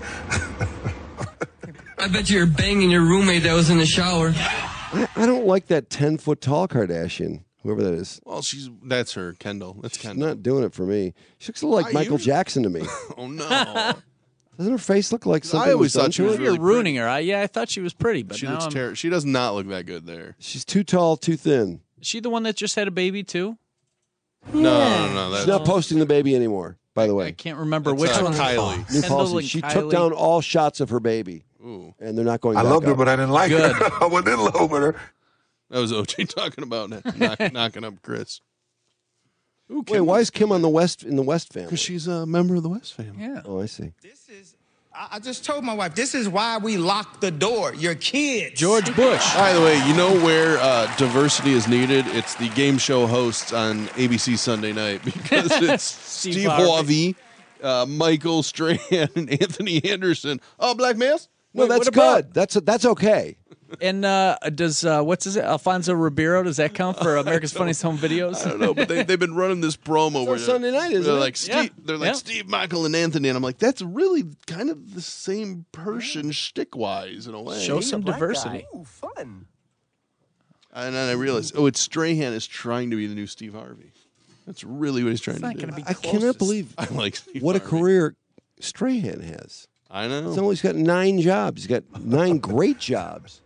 I bet you're banging your roommate that was in the shower. I don't like that 10-foot tall Kardashian, whoever that is. Well, that's her, Kendall. That's She's Kendall. not doing it for me. She looks a little like Michael Jackson to me. Oh no. Doesn't her face look like something? I always thought she was You're really ruining her. I thought she was pretty, but She now looks I'm- terrible. She does not look that good there. She's too tall, too thin. Is she the one that just had a baby too? No. She's not posting the baby anymore, by the way. I can't remember That's, which one. Kylie. New Kendall policy. and She Kylie. took down all shots of her baby. Ooh. And they're not going I back loved her, up. but I didn't like Good. her. I wasn't in love with her. That was OJ talking about knocking up Chris. Ooh, Wait, why is Kim on the West in the West family? Because she's a member of the West family. Yeah. Oh, I see. I just told my wife, this is why we lock the door. Your kids. George Bush. By the way, you know where diversity is needed? It's the game show hosts on ABC Sunday night because it's Steve Harvey, Michael Strahan, and Anthony Anderson. Oh, black males? No, Wait, that's what about- good. That's okay. And does what's his Alfonso Ribeiro? Does that count for America's Funniest Home Videos? I don't know, but they've been running this promo where Sunday night, isn't they're it? like Steve, Yeah. they're like Yeah. Steve, Michael, and Anthony, and I'm like, that's really kind of the same person shtick wise in a way. Show some diversity. Ooh, fun. And then I realized, it's Strahan is trying to be the new Steve Harvey. That's really what he's trying to do. I cannot believe I like Steve what a Harvey. career Strahan has. I know. He's only got 9 jobs. He's got 9 great jobs.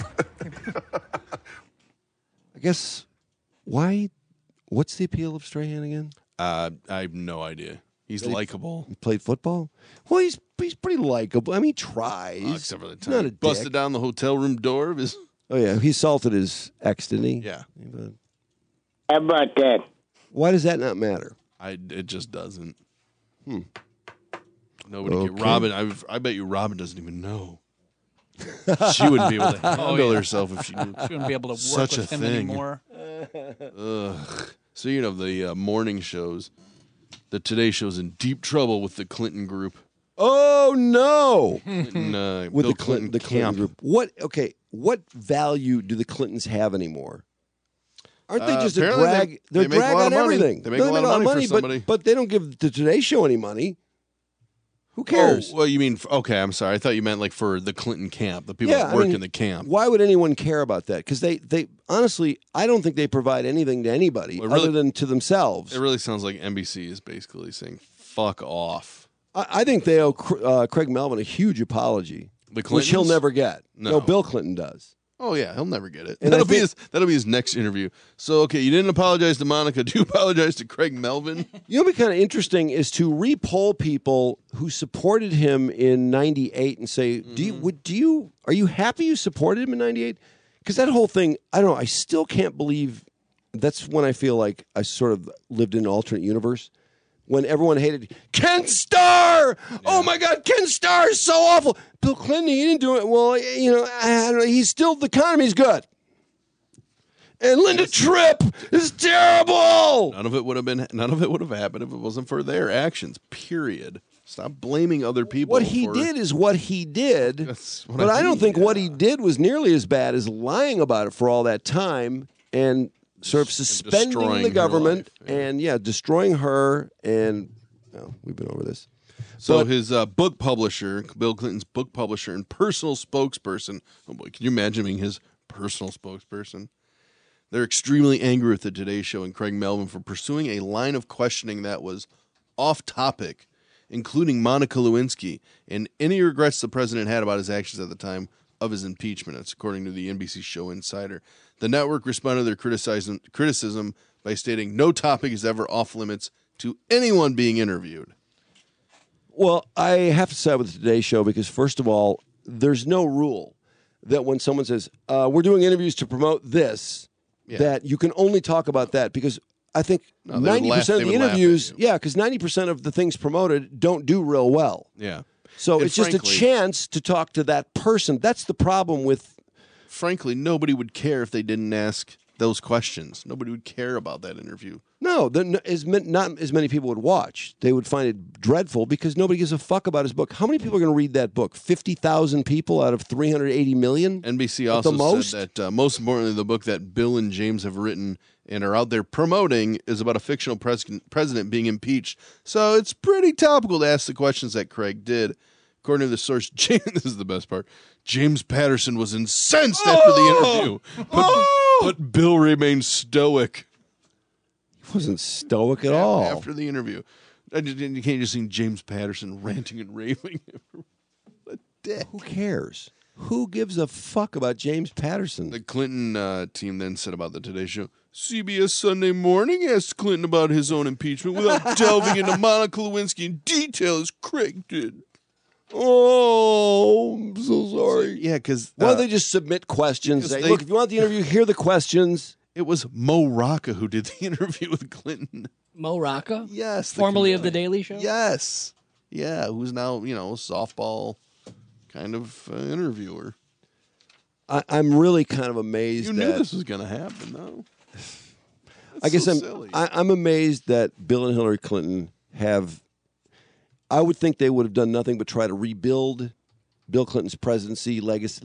I guess why? What's the appeal of Strahan again? I have no idea. He's likable. He played football. Well, he's pretty likable. I mean, he tries. Except for the He's time not he a busted dick. down the hotel room door of his. Oh yeah, he assaulted his ex, didn't he? Yeah. How about that? Why does that not matter? It just doesn't. Hmm. Nobody. Okay. Robin. I bet you Robin doesn't even know. She wouldn't be able to handle herself if she knew. She wouldn't be able to work Such with a him thing. anymore. Ugh. So you know the morning shows, the Today Show's in deep trouble with the Clinton group. Oh no! Clinton, With Bill the Clinton camp. group. What? Okay. What value do the Clintons have anymore? Aren't they just a apparently drag? they They're make a drag lot on of money. everything. They make a lot of money for somebody. but they don't give the Today Show any money. Who cares? Oh, well, you mean okay? I'm sorry. I thought you meant like for the Clinton camp, the people that work in the camp. Why would anyone care about that? Because they honestly, I don't think they provide anything to anybody Well, really- other than to themselves. It really sounds like NBC is basically saying "fuck off." I think they owe Craig Melvin a huge apology, The which he'll Clintons? never get. No. Bill Clinton does. Oh yeah, he'll never get it. And That'll I be think- that'll be his next interview. So okay, you didn't apologize to Monica. Do you apologize to Craig Melvin? You know what'd be kind of interesting is to re-poll people who supported him in '98 and say, are you happy you supported him in '98? Because that whole thing, I don't know. I still can't believe. That's when I feel like I sort of lived in an alternate universe. When everyone hated Ken Starr. Oh my God, Ken Starr is so awful. Bill Clinton, he didn't do it. Well, you know, I don't know. He's still, the economy's good. And Linda Tripp is terrible. None of it would have happened if it wasn't for their actions. Period. Stop blaming other people. What he for- did is what he did. what But I I don't mean, think what he did was nearly as bad as lying about it for all that time and sort of suspending destroying the her government and destroying her. And we've been over this. So But- his book publisher, Bill Clinton's book publisher and personal spokesperson. Oh boy, can you imagine being his personal spokesperson? They're extremely angry with the Today Show and Craig Melvin for pursuing a line of questioning that was off topic, including Monica Lewinsky and any regrets the president had about his actions at the time of his impeachment. That's according to the NBC show Insider. The network responded to their criticism by stating no topic is ever off limits to anyone being interviewed. Well, I have to side with the Today Show because, first of all, there's no rule that when someone says, we're doing interviews to promote this, that you can only talk about that because I think No, they would 90% laugh- they of the would laugh at interviews, you. because 90% of the things promoted don't do real well. Yeah. So And it's just a frankly- chance to talk to that person. That's the problem with. Frankly, nobody would care if they didn't ask those questions. Nobody would care about that interview. No, not as many people would watch. They would find it dreadful because nobody gives a fuck about his book. How many people are going to read that book? 50,000 people out of 380 million? NBC also said that most importantly, the book that Bill and James have written and are out there promoting is about a fictional president being impeached. So it's pretty topical to ask the questions that Craig did. According to the source, this is the best part, James Patterson was incensed after the interview, but Bill remained stoic. He wasn't stoic at all. After the interview. You can't just see James Patterson ranting and raving. What a dick. Who cares? Who gives a fuck about James Patterson? The Clinton team then said about the Today Show, CBS Sunday Morning asked Clinton about his own impeachment without delving into Monica Lewinsky in detail as Craig did. Oh, I'm so sorry. Yeah, because... Why don't they just submit questions? Say, look, if you want the interview, here are the questions. It was Mo Rocca who did the interview with Clinton. Mo Rocca? Yes. Formerly of The Daily Show? Yes. Yeah, who's now, softball kind of interviewer. I'm really kind of amazed You knew this was going to happen, though. I guess I'm amazed that Bill and Hillary Clinton have... I would think they would have done nothing but try to rebuild Bill Clinton's presidency, legacy,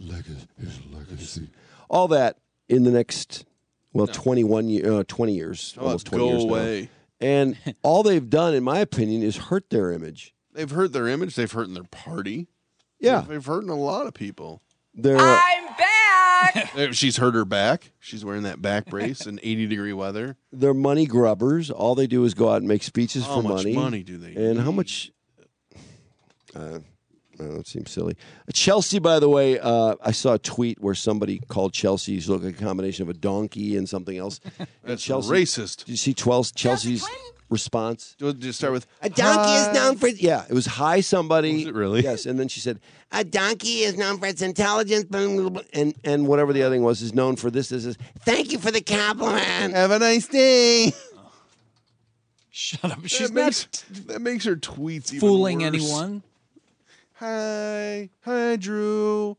all that in the next, 20 years, almost 20 years away. now. And all they've done, in my opinion, is hurt their image. They've hurt their image. They've hurt their party. Yeah. They've hurt a lot of people. I'm back! She's hurt her back. She's wearing that back brace in 80-degree weather. They're money grubbers. All they do is go out and make speeches for money. How much money do they And how much... that seems silly. Chelsea, by the way, I saw a tweet where somebody called Chelsea's look like a combination of a donkey and something else. That's Chelsea, racist. Did you see Chelsea's response? Did you start with a donkey is known for? Yeah, it was hi somebody. Was it really? Yes, and then she said a donkey is known for its intelligence, and whatever the other thing was is known for this. Thank you for the compliment. Have a nice day. Shut up. That makes her tweets even fooling worse. anyone. Hi, Drew.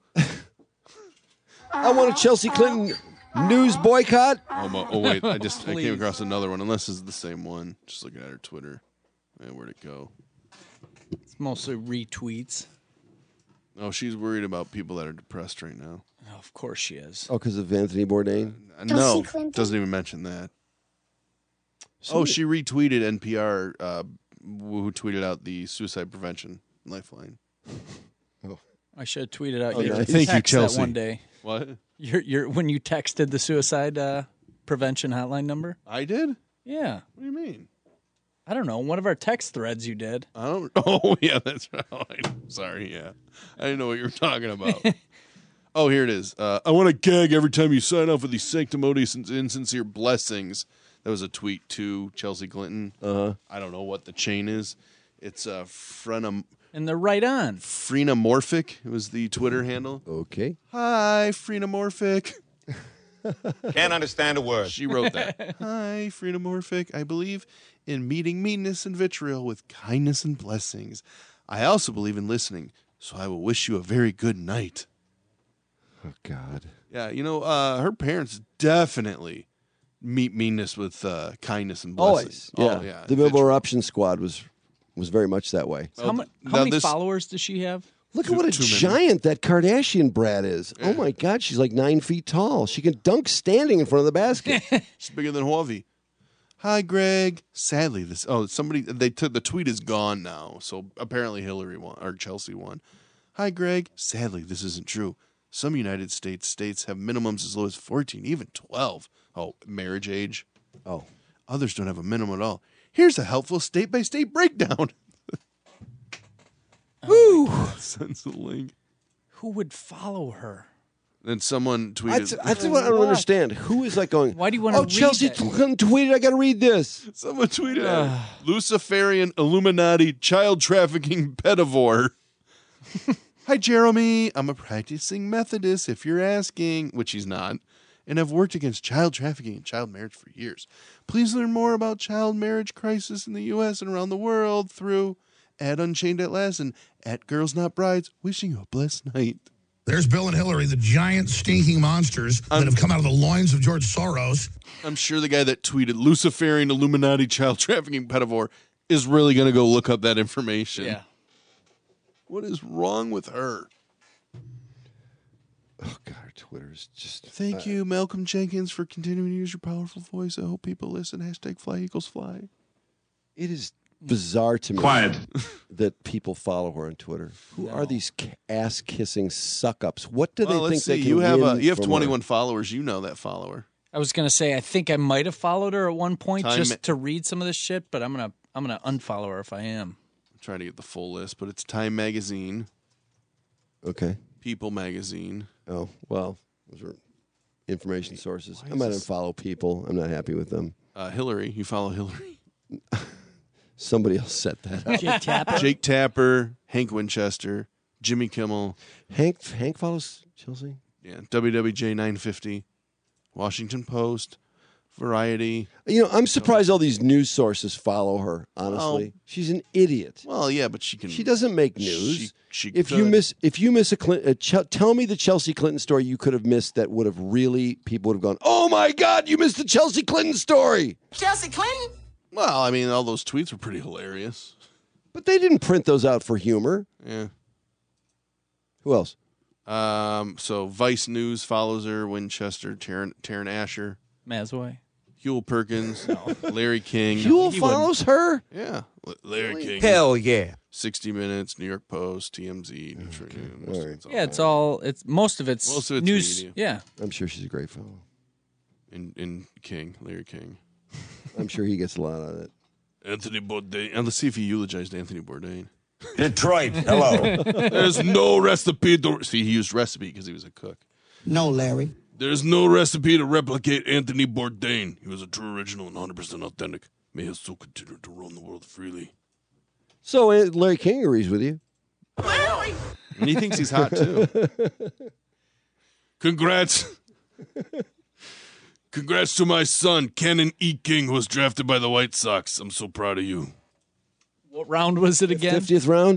I want a Chelsea Clinton news boycott. Oh wait, I came across another one. Unless it's the same one. Just looking at her Twitter. Man, where'd it go? It's mostly retweets. Oh, she's worried about people that are depressed right now. Oh, of course she is. Oh, because of Anthony Bourdain? No, doesn't even mention that. She retweeted NPR, who tweeted out the suicide prevention lifeline. I should have tweeted out Oh, your nice. text Thank you, Chelsea. that one day. What? Your when you texted the suicide prevention hotline number? I did? Yeah. What do you mean? I don't know. One of our text threads you did. I don't. Oh yeah, that's right. Sorry, yeah. I didn't know what you were talking about. Oh, here it is. I want to gag every time you sign off with these sanctimonious and insincere blessings. That was a tweet to Chelsea Clinton. I don't know what the chain is. It's and they're right on. Freenamorphic. It was the Twitter handle. Okay. Hi, Freenamorphic. Can't understand a word. She wrote that. Hi, Freenamorphic. I believe in meeting meanness and vitriol with kindness and blessings. I also believe in listening, so I will wish you a very good night. Oh, God. Yeah, her parents definitely meet meanness with kindness and blessings. Always. Yeah. Oh, yeah. The Mobile Eruption Squad was very much that way. How many followers does she have? Look at what a giant that Kardashian brat is. Yeah. Oh, my God. She's like 9 feet tall. She can dunk standing in front of the basket. She's bigger than Huawei. Hi, Greg. Sadly, the tweet is gone now. So apparently Hillary won, or Chelsea won. Hi, Greg. Sadly, this isn't true. Some United States have minimums as low as 14, even 12. Oh, marriage age. Oh. Others don't have a minimum at all. Here's a helpful state-by-state breakdown. Woo! Sends the link. Who would follow her? Then someone tweeted. That's what I don't understand. Who is like going, why do you want to read Chelsea tweeted, I got to read this. Someone tweeted, Luciferian Illuminati child trafficking pedivore. Hi, Jeremy. I'm a practicing Methodist, if you're asking, which he's not, and I've worked against child trafficking and child marriage for years. Please learn more about child marriage crisis in the U.S. and around the world through @Unchained at Last and @Girls Not Brides. Wishing you a blessed night. There's Bill and Hillary, the giant stinking monsters that have come out of the loins of George Soros. I'm sure the guy that tweeted Luciferian Illuminati child trafficking pedophile is really going to go look up that information. Yeah. What is wrong with her? Oh, God, Twitter's just... Thank you, Malcolm Jenkins, for continuing to use your powerful voice. I hope people listen. #fly=fly. It is bizarre to me that people follow her on Twitter. Who are these ass-kissing suck-ups? What do they think they can you have win you have from 21 her? followers. You know that follower. I was gonna say I think I might have followed her at one point Time just to read some of this shit, but I'm gonna unfollow her if I am. I'm trying to get the full list, but it's Time Magazine. Okay. People Magazine. Oh, well, those are information sources. I might unfollow people. I'm not happy with them. Hillary. You follow Hillary. Somebody else set that up. Jake Tapper. Jake Tapper, Hank Winchester, Jimmy Kimmel. Hank follows Chelsea? Yeah, WWJ 950, Washington Post, Variety. You know, I'm surprised all these news sources follow her, honestly. Oh. She's an idiot. Well, yeah, but she doesn't make news. She if you miss a tell me the Chelsea Clinton story you could have missed that would have really, people would have gone, "Oh my God, you missed the Chelsea Clinton story." Chelsea Clinton? Well, I mean, all those tweets were pretty hilarious. But they didn't print those out for humor. Yeah. Who else? So Vice News follows her, Winchester, Taryn Asher, Mazaway. Huel Perkins, Larry King. Huel follows her? Yeah. Larry King. Hell yeah. 60 Minutes, New York Post, TMZ, Detroit News. Yeah, it's most of it's news. media. Yeah. I'm sure she's a great fellow. In King, Larry King. I'm sure he gets a lot out of it. Anthony Bourdain. And let's see if he eulogized Anthony Bourdain. Detroit, hello. There's no recipe to... See, he used recipe because he was a cook. No, Larry. There's no recipe to replicate Anthony Bourdain. He was a true original and 100% authentic. May his soul continue to roam the world freely. So Larry King agrees with you. And he thinks he's hot, too. Congrats. Congrats to my son, Cannon E. King, who was drafted by the White Sox. I'm so proud of you. What round was it again? 50th round.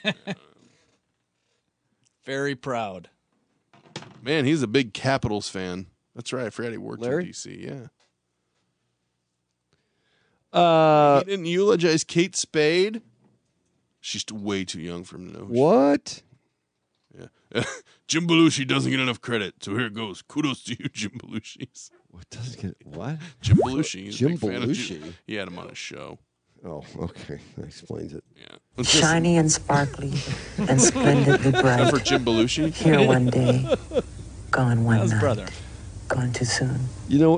Very proud. Man, he's a big Capitals fan. That's right. I forgot he worked Larry? in D.C., yeah. He didn't eulogize Kate Spade? She's way too young for him to know. What? Yeah. Jim Belushi doesn't get enough credit, so here it goes. Kudos to you, Jim Belushi. What doesn't get what? Jim Belushi. He's a Jim big fan of Belushi. He had him on his show. Oh, okay. That explains it. Yeah. Shiny and sparkly and splendidly bright. Remember Jim Belushi? Here one day, gone one His night. brother. Gone too soon. You know,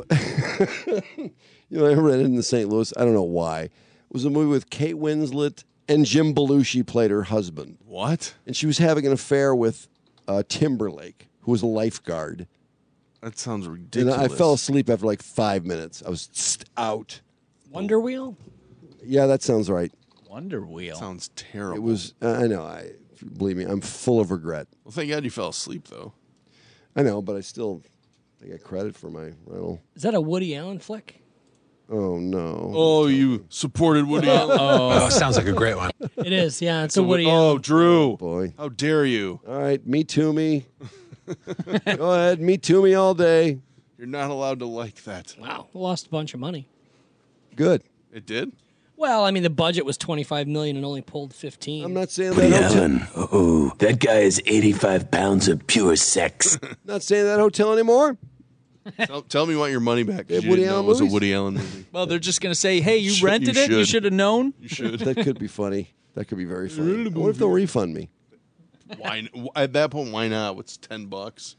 I read it in the St. Louis. I don't know why. It was a movie with Kate Winslet and Jim Belushi played her husband. What? And she was having an affair with Timberlake, who was a lifeguard. That sounds ridiculous. And I fell asleep after like 5 minutes. I was out. Wonder Wheel? Yeah, that sounds right. Wonder Wheel. Sounds terrible. It was. I know. Believe me, I'm full of regret. Well, thank God you fell asleep, though. I know, but I get credit for my rental. Is that a Woody Allen flick? Oh no! Oh, you supported Woody Allen. Oh, sounds like a great one. It is, yeah. It's a Woody Oh, Allen. Drew. Boy, how dare you? All right, me too, me. Go ahead, me too, me all day. You're not allowed to like that. Wow, lost a bunch of money. Good. It did? Well, I mean, the budget was $25 million and only pulled 15. I'm not saying Woody that. Allen. Oh, that guy is 85 pounds of pure sex. Not saying that hotel anymore. Tell me you want your money back. Yeah, You Woody didn't know Allen it was a movies? Woody Allen movie. Well, they're just going to say, hey, you rented it? You should have known? You should. That could be funny. That could be very funny. I wonder if they'll refund me. Why? At that point, why not? What's $10?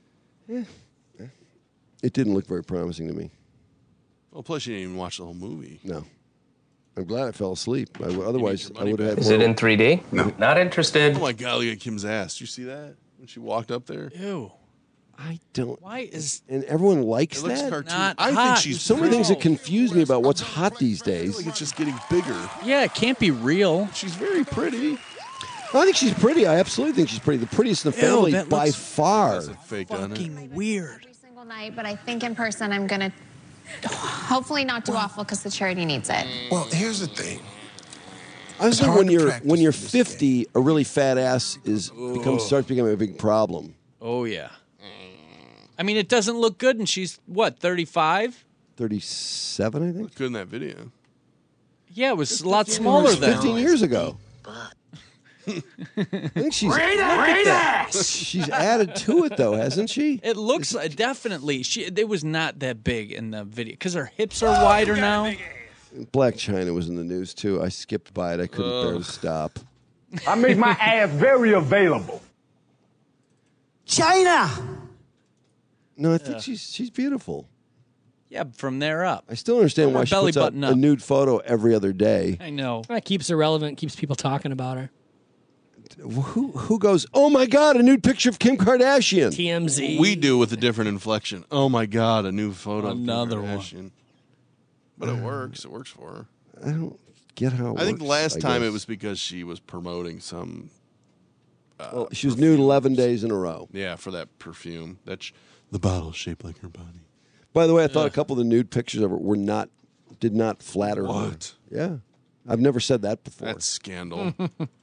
It didn't look very promising to me. Well, plus you didn't even watch the whole movie. No. I'm glad I fell asleep. Otherwise, I would have had Is it in 3D? No. Not interested. Oh my God, look at Kim's ass. You see that? When she walked up there? Ew. I don't. Why is... And everyone likes It looks that? cartoon. Not I hot. think she's So many things that confuse me about what's hot these I feel days. like it's just getting bigger. Yeah, it can't be real. She's very pretty. I think she's pretty. I absolutely think she's pretty. The prettiest in the family that by looks far. That's a fake on it. Fucking weird. Every single night, but I think in person I'm gonna hopefully not do awful because the charity needs it. Well, here's the thing. I think hard when to you're practice 50, a really fat ass starts becoming a big problem. Oh, yeah. I mean, it doesn't look good, and she's, what, 35? 37, I think. Looked good in that video. Yeah, it was a lot smaller than 15 years ago. I think she's she's added to it, though, hasn't she? It looks definitely. It was not that big in the video because her hips are wider now. Black China was in the news, too. I skipped by it. I couldn't bear to stop. I make my ass very available. China! No, I think she's beautiful. Yeah, from there up. I still understand From why her she belly puts out button a up. nude photo every other day. I know. That keeps her relevant, keeps people talking about her. Who goes, oh, my God, a nude picture of Kim Kardashian? TMZ. We do with a different inflection. Oh, my God, a new photo Another of Kim one. Kardashian. But it works. It works for her. I don't get how it I think works, last time guess. it was because she was promoting some... Well, she was nude 11 days in a row. Yeah, for that perfume. The bottle shaped like her body. By the way, I thought a couple of the nude pictures of her did not flatter What? her. Yeah. I've never said that before. That's scandal.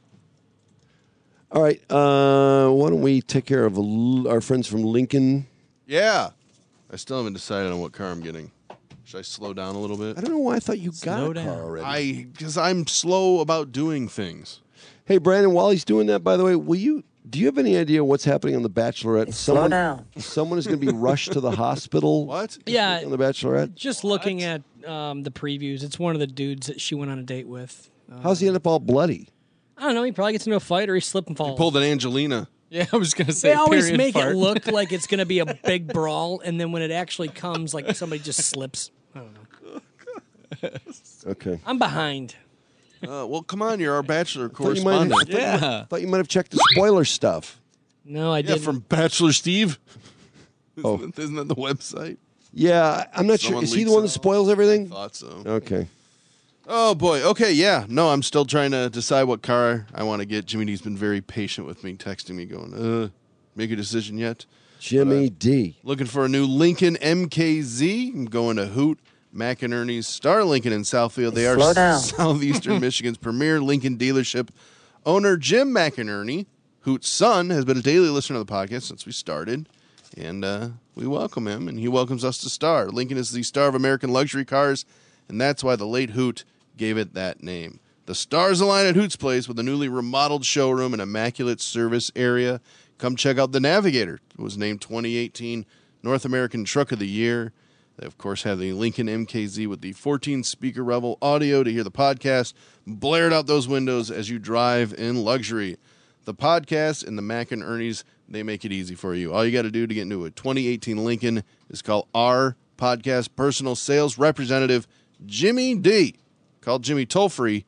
All right. Why don't we take care of our friends from Lincoln? Yeah. I still haven't decided on what car I'm getting. Should I slow down a little bit? I don't know why I thought you got a down. car already. Because I'm slow about doing things. Hey, Brandon, while he's doing that, by the way, do you have any idea what's happening on The Bachelorette? Slow down. Someone is going to be rushed to the hospital. What? Yeah. On The Bachelorette? Just looking at the previews, it's one of the dudes that she went on a date with. How's he end up all bloody? I don't know. He probably gets into a fight or he slip and falls. He pulled an Angelina. Yeah, I was going to say They always period make fart. it look like it's going to be a big brawl, and then when it actually comes, like somebody just slips. I don't know. Okay. I'm behind. Well, come on. You're our Bachelor Thought you might correspondent. thought you might have checked the spoiler stuff. No, I Yeah, didn't. from Bachelor Steve. Oh. Isn't that the website? Yeah, I'm not sure. Someone Is he the leaks one it that spoils everything? Thought so. Okay. Oh, boy. Okay, yeah. No, I'm still trying to decide what car I want to get. Jimmy D's been very patient with me, texting me going, make a decision yet? Jimmy D. Looking for a new Lincoln MKZ. I'm going to Hoot McInerney's Star Lincoln in Southfield. They Slow are down. Southeastern Michigan's premier Lincoln dealership. Owner Jim McInerney, Hoot's son, has been a daily listener to the podcast since we started. And we welcome him, and he welcomes us to Star. Lincoln is the star of American luxury cars, and that's why the late Hoot gave it that name. The stars align at Hoot's Place with a newly remodeled showroom and immaculate service area. Come check out the Navigator. It was named 2018 North American Truck of the Year. They, of course, have the Lincoln MKZ with the 14-speaker Revel audio to hear the podcast blared out those windows as you drive in luxury. The podcast and the McInerney's, they make it easy for you. All you got to do to get into a 2018 Lincoln is call our podcast personal sales representative, Jimmy D. Call Jimmy toll-free,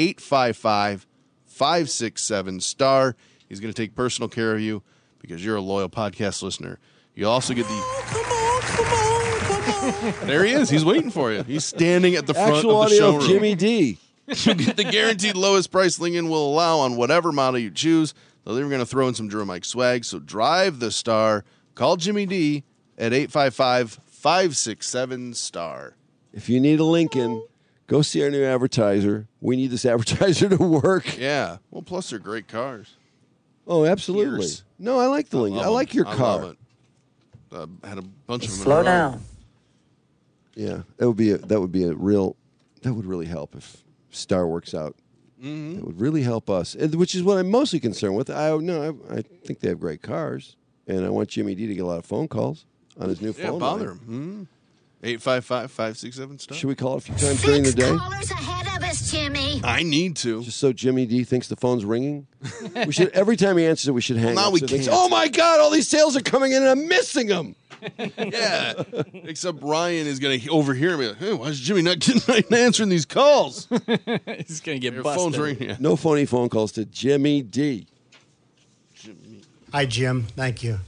855-567-STAR. He's going to take personal care of you because you're a loyal podcast listener. You also get the... There he is. He's waiting for you. He's standing at the front Actual of the audio showroom. of Jimmy D. You'll get the guaranteed lowest price Lincoln will allow on whatever model you choose. They're even going to throw in some Drew Mike swag. So drive the Star. Call Jimmy D at 855-567-STAR. If you need a Lincoln, go see our new advertiser. We need this advertiser to work. Yeah. Well, plus they're great cars. Oh, absolutely. Years. No, I like the Lincoln. I like your car. love it. Had a bunch of them. Slow in a row. down. Yeah, that would really help if Star works out. Mm-hmm. It would really help us, which is what I'm mostly concerned with. I think they have great cars, and I want Jimmy D to get a lot of phone calls on his new phone. bother line. him. 855-567-STAR. Should we call it a few times during the day? Callers ahead of us, Jimmy. I need to. Just so Jimmy D thinks the phone's ringing. We should every time he answers it, we should hang Well, now up. we so he thinks, can't. oh my God, all these sales are coming in and I'm missing them. Yeah. Except Ryan is going to overhear me. Like, hey, why is Jimmy not answering these calls? He's going to get Your busted. phone's ringing. Yeah. No phony phone calls to Jimmy D. Hi, Jim. Thank you.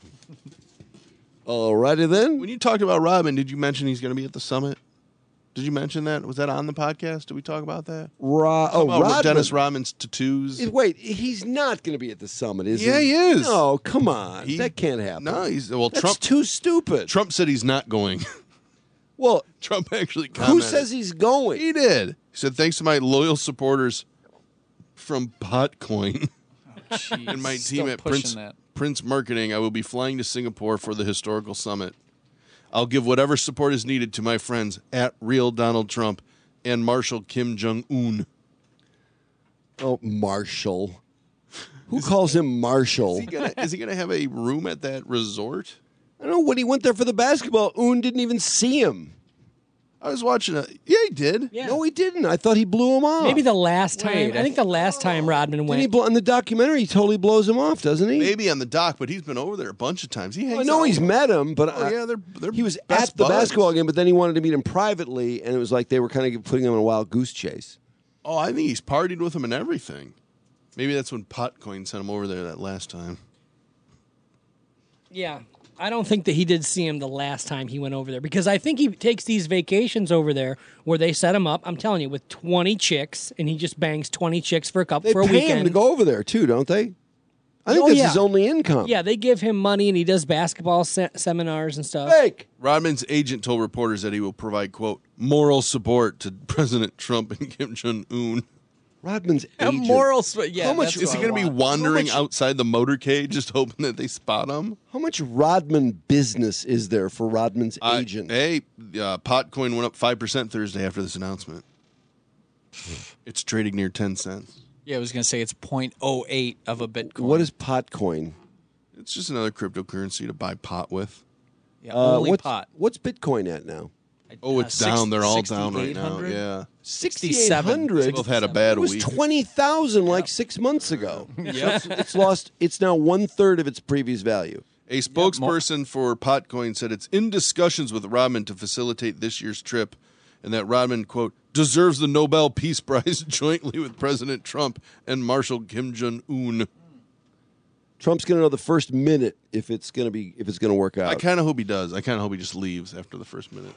Alrighty then. When you talked about Robin, did you mention he's going to be at the summit? Did you mention that? Was that on the podcast? Did we talk about that? Rodman. Dennis Rodman's tattoos. Wait, he's not going to be at the summit, is he? Yeah, he is. No, come on. That can't happen. No, That's Trump too stupid. Trump said he's not going. Well, Trump actually commented. who says he's going? He did. He said, thanks to my loyal supporters from Potcoin and my team Still at pushing that. Prince Marketing, I will be flying to Singapore for the historical summit. I'll give whatever support is needed to my friends at Real Donald Trump and Marshal Kim Jong-un. Oh, Marshall. Who calls him Marshall? Is he gonna have a room at that resort? I don't know. When he went there for the basketball, Un didn't even see him. I was watching it. Yeah, he did. Yeah. No, he didn't. I thought he blew him off. Maybe the last time. I think the last time Rodman went. In the documentary, he totally blows him off, doesn't he? Maybe on the dock, but he's been over there a bunch of times. He hangs I know out he's with met him, but they're he was best at the buds. basketball game, but then he wanted to meet him privately, and it was like they were kind of putting him in a wild goose chase. Oh, I think he's partied with him and everything. Maybe that's when Potcoin sent him over there that last time. Yeah. I don't think that he did see him the last time he went over there because I think he takes these vacations over there where they set him up, I'm telling you, with 20 chicks, and he just bangs 20 chicks for a They for a pay weekend. him to go over there, too, don't they? I think that's his only income. Yeah, they give him money, and he does basketball seminars and stuff. Fake. Rodman's agent told reporters that he will provide, quote, moral support to President Trump and Kim Jong-un. Rodman's A agent. moral. Yeah, How much that's is he what I going to be want. wandering outside the motorcade just hoping that they spot him? How much Rodman business is there for Rodman's agent? Hey, Potcoin went up 5% Thursday after this announcement. It's trading near 10 cents. Yeah, I was going to say it's 0.08 of a Bitcoin. What is Potcoin? It's just another cryptocurrency to buy pot with. Yeah, only pot. What's Bitcoin at now? Oh, it's down. They're all down right now. Yeah. 6,800. They both had a bad It was week. 20,000 like 6 months ago. Yep. It's lost. It's now 1/3 of its previous value. A spokesperson for Potcoin said it's in discussions with Rodman to facilitate this year's trip, and that Rodman, quote, deserves the Nobel Peace Prize jointly with President Trump and Marshal Kim Jong-un. Trump's going to know the first minute if it's going to work out. I kind of hope he does. I kind of hope he just leaves after the first minute.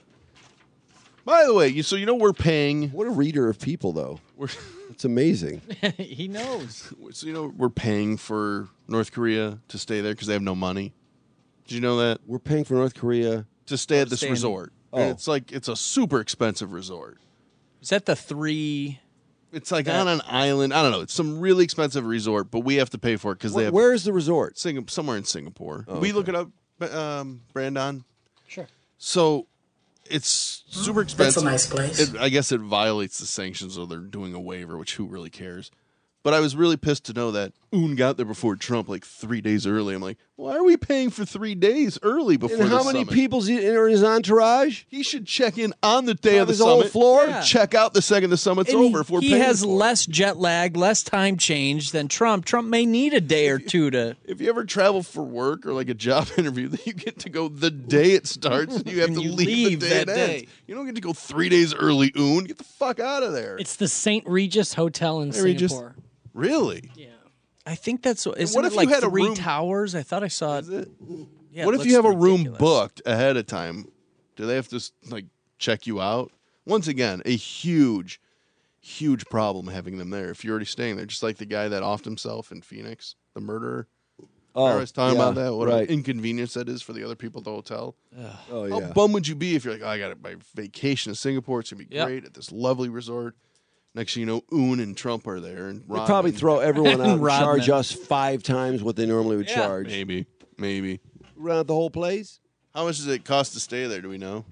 By the way, we're paying. What a reader of people, though. It's amazing. He knows. So we're paying for North Korea to stay there because they have no money. Did you know that? We're paying for North Korea to stay at this stay in- resort. Oh. And it's a super expensive resort. Is that the three? It's like on an island. I don't know. It's some really expensive resort, but we have to pay for it because they have. Where is the resort? Somewhere in Singapore. Oh, we okay. look it up, Brandon. Sure. So it's super expensive. That's a nice place. I guess it violates the sanctions, so they're doing a waiver, which who really cares? But I was really pissed to know that Un got there before Trump, like 3 days early. I'm like, why are we paying for 3 days early before And how the many summit? people's in his entourage? He should check in on the day of the his whole summit. floor? Yeah. Check out the second the summit's And over. If we're he paying has for it. less jet lag, less time change than Trump. Trump may need a day or two to. If you ever travel for work or like a job interview, then you get to go the day it starts, and you have And to you leave the day leave it that ends. day. You don't get to go 3 days early. Un, get the fuck out of there. It's the St. Regis Hotel in Regis. Singapore. Really? Yeah. I think that's. Isn't what it if you like had a 3 room- towers? I thought I saw it. Yeah, What it if you have looks a room ridiculous. booked ahead of time? Do they have to like check you out? Once again, a huge, huge problem having them there. If you're already staying there, just like the guy that offed himself in Phoenix, the murderer. I was talking about that. What right. an inconvenience that is for the other people at the hotel. Oh, How yeah. bummed would you be if you're like, oh, I got my vacation in Singapore. It's gonna be Yep. great at this lovely resort. Next thing you know, Un and Trump are there, and They'd Rodman. probably throw everyone out and Rodman. charge us 5 times what they normally would Yeah. charge. Maybe. Run out the whole place? How much does it cost to stay there? Do we know?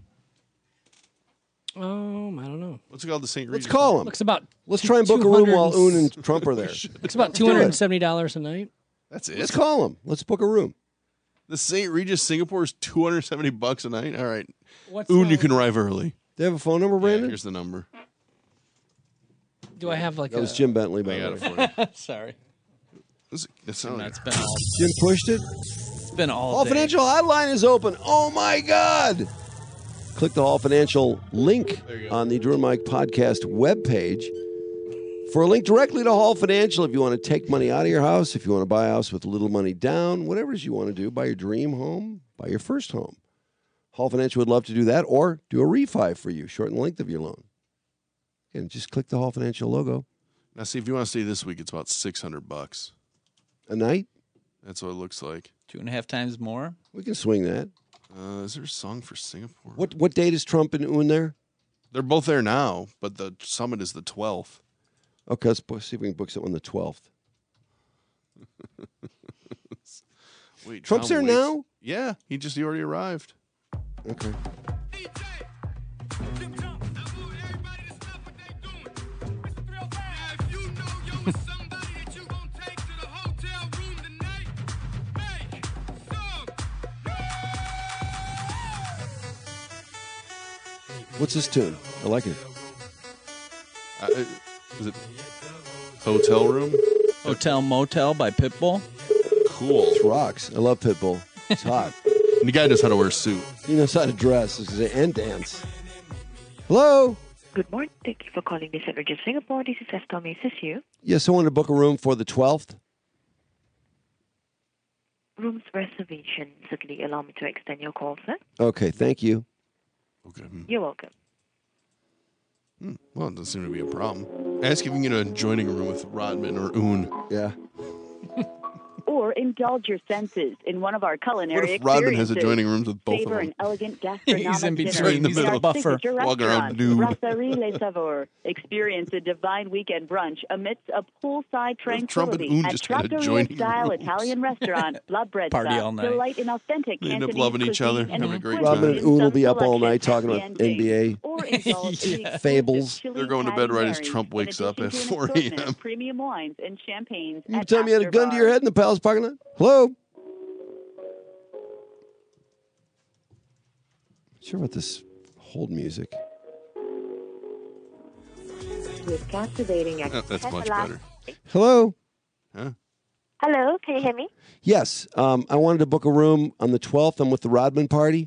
I don't know. What's it called? The St. Let's Regis? call him. Looks about. Let's try and book a room while 200 Un and Trump are there. It's about $270 a night. That's it. Let's call him. Let's book a room. The St. Regis Singapore is $270 a night. All right, What's Un, you can arrive early. Do you have a phone number, Yeah, Brandon? here's the number. Do I have like That a? was Jim Bentley, by I the got way. it for you. Sorry, It sounds like it's been all. Jim pushed it. It's been all. Hall day. Financial Hotline is open. Oh, my God. Click the Hall Financial link on the Drew and Mike podcast webpage for a link directly to Hall Financial if you want to take money out of your house, if you want to buy a house with a little money down, whatever it is you want to do, buy your dream home, buy your first home. Hall Financial would love to do that or do a refi for you, shorten the length of your loan. And just click the Hall Financial logo. Now, see, if you want to stay this week, it's about $600 A night? That's what it looks like. 2.5 times more. We can swing that. Is there a song for Singapore? What date is Trump and Un there? They're both there now, but the summit is the 12th. Okay, let's see if we can book something on the 12th. Wait, Trump's Tom there Waits? now? Yeah, he already arrived. Okay. What's this tune? I like it. Is it Hotel Room? Hotel Motel by Pitbull. Cool. It rocks. I love Pitbull. It's hot. And the guy knows how to wear a suit. He knows how to dress and dance. Hello? Good morning. Thank you for calling the St. Regis Singapore. This is Estelle. May I assist you? Yes, I want to book a room for the 12th. Rooms reservation. Certainly allow me to extend your call, sir. Okay, thank you. Okay. You're welcome. Well, it doesn't seem to be a problem. Ask if you can get an adjoining room with Rodman or Oon. Yeah. Or indulge your senses in one of our culinary What if Rodman has experiences. adjoining rooms with both Savor of them? an elegant gastronomic He's in dinner. between. He's the buffer. Walking around nude. Brasserie Les Savours. Experience a divine weekend brunch amidst a poolside Trump and tranquility Oon at just had Trattoria adjoining style rooms. Italian restaurant, La Brezza. Party all night. Delight in authentic They end up Cantonese loving each other, cuisine and having a great exquisite Robin and time. Oon will be up all selection night talking at about the ending. NBA Or indulge in the fables. chili They're going to bed right as Patty Trump Mary, wakes in up at addition to 4 an assortment a.m. of premium wines and champagnes You at tell me you had a After gun to your Bar. head in the Palace parking lot? Hello? Sure about this hold music. With captivating That's much better. Hello? Huh? Hello, can you hear me? Yes, I wanted to book a room on the 12th. I'm with the Rodman party.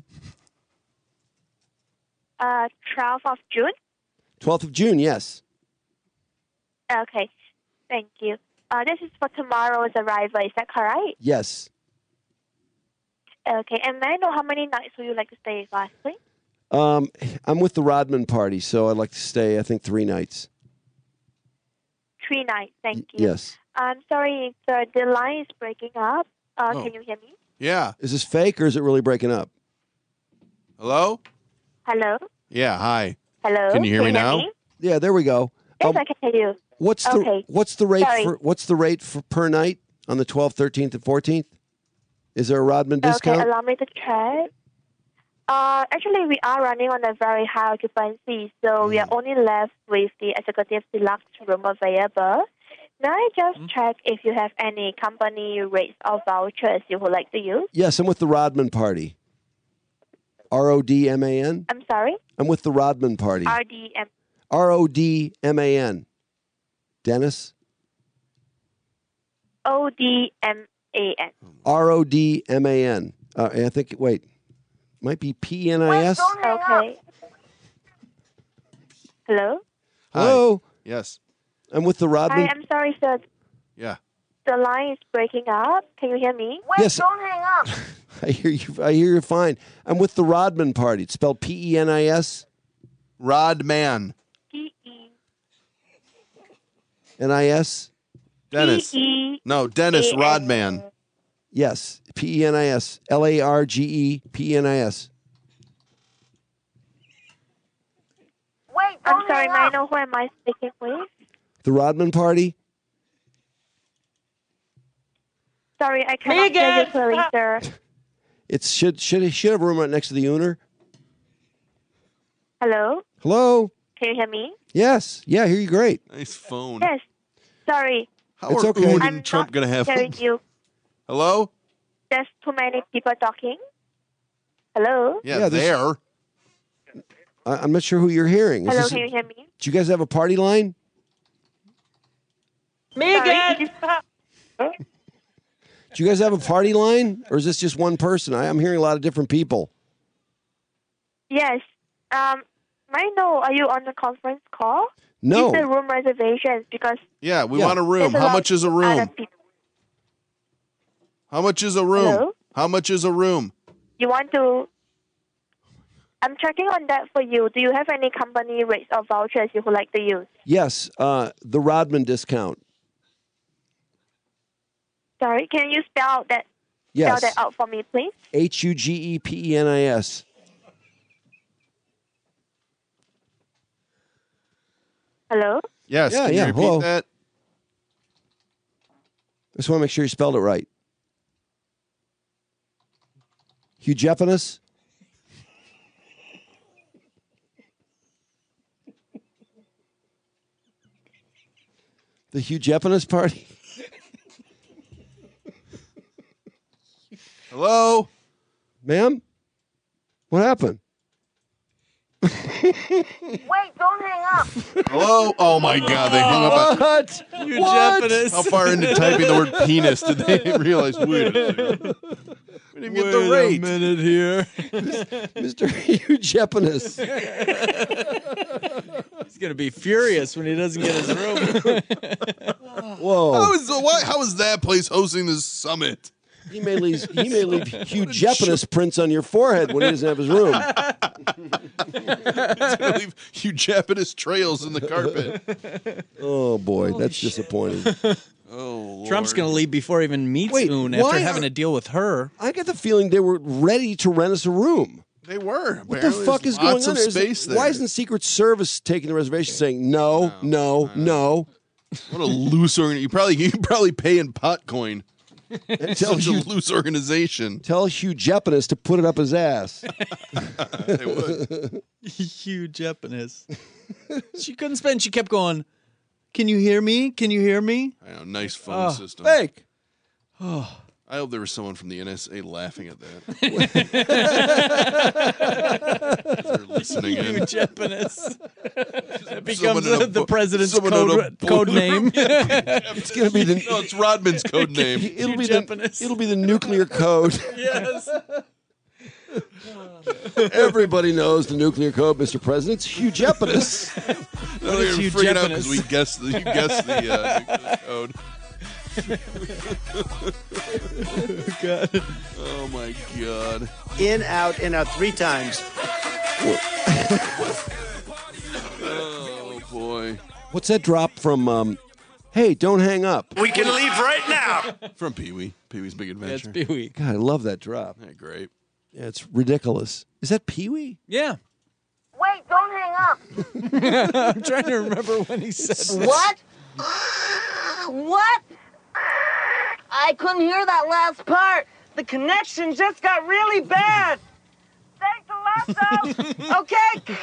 12th of June? 12th of June, yes. Okay, thank you. This is for tomorrow's arrival, is that correct? Yes. Okay, and may I know how many nights would you like to stay with us, please? I'm with the Rodman party, so I'd like to stay, I think, 3 nights. 3 nights, thank you. Yes. I'm sorry, sir, the line is breaking up. Can you hear me? Yeah. Is this fake or is it really breaking up? Hello? Hello? Yeah, hi. Hello? Can you hear me now? Yeah, there we go. Yes, I can hear you. What's the rate for per night on the 12th, 13th, and 14th? Is there a Rodman discount? Okay, allow me to check. Actually, we are running on a very high occupancy, so we are only left with the executive deluxe room available. May I just check if you have any company rates or vouchers you would like to use? Yes, I'm with the Rodman party. RODMAN? I'm sorry? I'm with the Rodman party. RDM. RODMAN. Dennis? ODMAN. RODMAN. I think, wait, might be PNIS? Okay. Hello? Hello? Yes. I'm with the Rodman. Hi, I'm sorry, sir. Yeah. The line is breaking up. Can you hear me? Yes. Don't hang up. I hear you. I hear you fine. I'm with the Rodman party. It's spelled PENIS. Rodman. NIS. Dennis. No, Dennis Rodman. Yes. PENIS. LARGE PENIS. Wait, I'm sorry, may I know who am I speaking with? The Rodman party? Sorry, I cannot hear you clearly, sir. It should have a room right next to the owner. Hello? Hello? Can you hear me? Yes. Yeah, I hear you great. Nice phone. Yes. Sorry. How It's are okay. Oon I'm and Trump not going to have hearing you. Hello? There's too many people talking. Hello? Yeah, there. I'm not sure who you're hearing. Hello, can you hear me? Do you guys have a party line? Megan! Do you guys have a party line? Or is this just one person? I'm hearing a lot of different people. Yes. May I know, are you on the conference call? No. It's the room reservations because... Yeah, we want a room. there's How lot much is a of room? other people. How much is a room? Hello? How much is a room? You want to... I'm checking on that for you. Do you have any company rates or vouchers you would like to use? Yes, the Rodman discount. Sorry, can you spell that Yes. spell that out for me, please? HUGEPENIS. Hello? Yes, Yeah, can you yeah, repeat hello. that? I just want to make sure you spelled it right. Hugh Jepinus? The Hugh Jepinus party? Hello? Ma'am? What happened? Wait, don't hang up. Hello? Oh, my God. They hung up. What? Hugh Jepinus. How far into typing the word penis did they realize? Wait a second. We didn't get the rate. A minute here. Mr. Hugh Jepinus. He's going to be furious when he doesn't get his room. Whoa. How is that place hosting this summit? He may leave Hugh Jepinus prints on your forehead when he doesn't have his room. He's going to leave Hugh Jepinus trails in the carpet. Oh, boy. That's disappointing. Oh, Lord. Trump's going to leave before he even meets Un after having to deal with her. I get the feeling they were ready to rent us a room. They were. What the fuck is going on there? Space there. Why isn't Secret Service taking the reservation saying no? What a loose organization. You probably pay in pot coin. And Such a loose organization. Tell Hugh Jepinus to put it up his ass. They would. Hugh Jepinus. She couldn't spend. She kept going, can you hear me? Can you hear me? I know, nice phone system. Fake. Oh. I hope there was someone from the NSA laughing at that. They're listening in. Hugh Jepinus. It becomes Someone the president's someone in a code name. It's going to be the. No, it's Rodman's code name. It'll be the nuclear code. Yes. Everybody knows the nuclear code, Mr. President. It's Hugh Jepinus. No, you're Hugh freaking out Jepinus? because you guessed the nuclear code. God. Oh my God. In, out, 3 times. Oh boy. What's that drop from? Hey, don't hang up. We can leave right now. From Pee-wee. Pee-wee's Big Adventure. That's Pee-wee. God, I love that drop. Yeah, great. Yeah, it's ridiculous. Is that Pee-wee? Yeah. Wait, don't hang up. I'm trying to remember when he said this. What? What? I couldn't hear that last part. The connection just got really bad. Thanks a lot, though. Okay.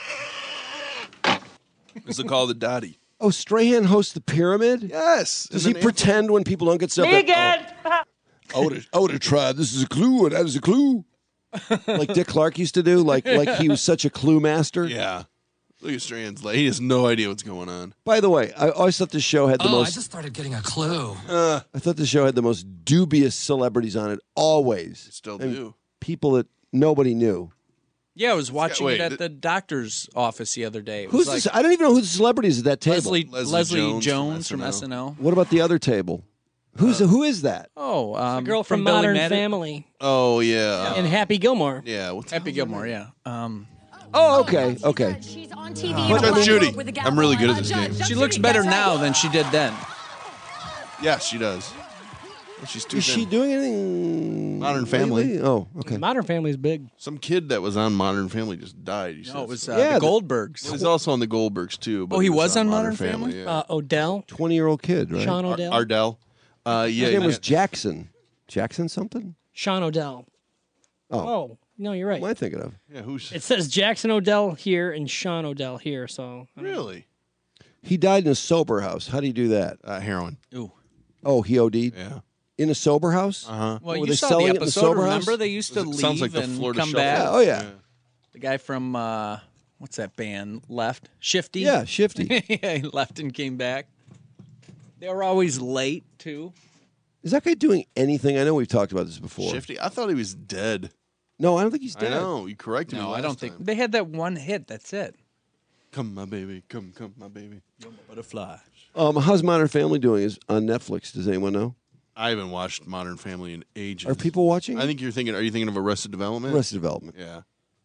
It's the Call of the Dottie. Oh, Strahan hosts the Pyramid? Yes. Does he pretend when people don't get stuff? Me again. I would have tried. This is a clue, and that is a clue. Like Dick Clark used to do, like he was such a clue master. Yeah. Look at Strahan's like he has no idea what's going on. By the way, I always thought the show had the most. I just started getting a clue. I thought the show had the most dubious celebrities on it. Always, Still And do. people that nobody knew. Yeah, I was watching wait, it at the doctor's office the other day. It Who's was this? I don't even know who the celebrity is at that table. Leslie Jones from SNL. What about the other table? Who is that? Oh, The girl from Billy Modern Madden. Family Oh yeah. and Happy Gilmore. Yeah. What's Happy Gilmore, yeah. Oh, okay. She's on TV. Judge Judy. I'm really good at this game. She looks better now than she did then. Yes, she does. She's too Is thin. she doing anything? Modern Family. lately? Oh, okay. Modern Family's big. Some kid that was on Modern Family just died. No, it was said. the Goldbergs. He's also on the Goldbergs too. But Oh, he was on Modern Family. Yeah. Odell. 20-year-old kid, right? Sean Odell. Ardell. Yeah. His name was Jackson. Jackson something? Sean Odell. Oh. Oh, no, you're right. What am I thinking of? Yeah. Who's It says Jackson Odell here and Sean Odell here. So really? He died in a sober house. How do you do that? Heroin. Ooh. Oh, he OD'd? Yeah. In a sober house? Uh-huh. Well, Were you they saw selling the it in the episode. sober house? Remember, they used to leave Sounds like the and Florida come Shuffle. back. Oh, yeah. The guy from what's that band? Left Shifty. Yeah, Shifty. Yeah, he left and came back. They were always late too. Is that guy doing anything? I know we've talked about this before. Shifty. I thought he was dead. No, I don't think he's dead. I know. You corrected me. No, I last don't think time. they had that one hit. That's it. Come, my baby. Come, my baby. You're my butterfly. How's Modern Family doing? Is on Netflix? Does anyone know? I haven't watched Modern Family in ages. Are people watching? I think you're thinking. Are you thinking of Arrested Development? Arrested Development. Yeah.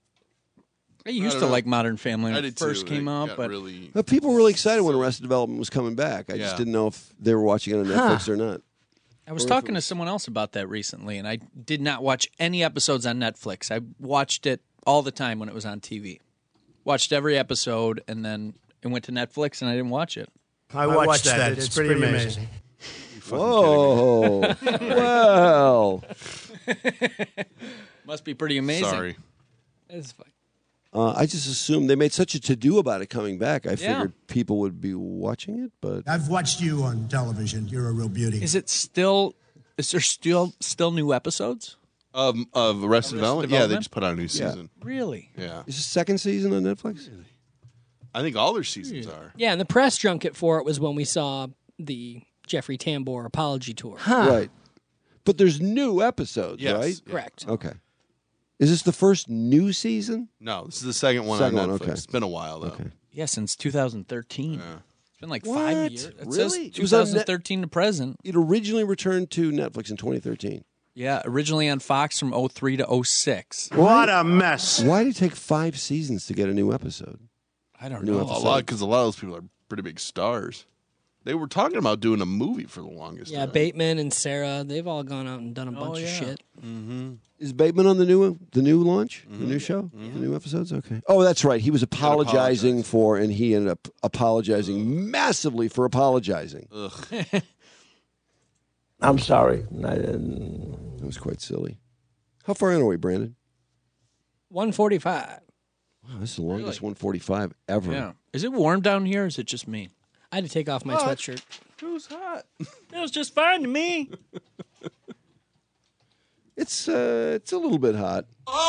I used don't to know. like Modern Family I when did it first too. came It out, got but really. But people were really excited when Arrested Development was coming back. I just Yeah. didn't know if they were watching it on Netflix or not. I was talking to someone else about that recently, and I did not watch any episodes on Netflix. I watched it all the time when it was on TV. Watched every episode, and then it went to Netflix, and I didn't watch it. I watched that. It's pretty amazing. Whoa. Well. Must be pretty amazing. Sorry. It's fine. I just assumed they made such a to-do about it coming back. I Yeah. figured people would be watching it, but I've watched you on television. You're a real beauty. Is there still new episodes? Of Arrested Development? Yeah, they Development? just put out a new season. Really? Yeah. is the second season on Netflix? I think all their seasons are. Yeah, and the press junket for it was when we saw the Jeffrey Tambor apology tour. Right. But there's new episodes, Yes. right? Yeah. Correct. Okay. Is this the first new season? No, this is the second one Second on one, Netflix. okay. It's been a while, though. Okay. Yeah, since 2013. It's been like 5 What? years. It Really? says It was on Net- 2013 to present. It originally returned to Netflix in 2013. Yeah, originally on Fox from 03 to 06. What a mess. Why did it take 5 seasons to get a new episode? I don't New know. episode. Because a lot of those people are pretty big stars. They were talking about doing a movie for the longest Yeah, time. Bateman and Sarah, they've all gone out and done a bunch of shit. Mm-hmm. Is Bateman on the new launch? The new show? The new episodes? Okay. Oh, that's right. He was apologizing for, and he ended up apologizing massively for apologizing. Ugh. I'm sorry. That was quite silly. How far in are we, Brandon? 145. Wow, this is the longest 145 ever. Yeah. Is it warm down here or is it just me? I had to take off my sweatshirt. It was hot. It was just fine to me. It's a little bit hot.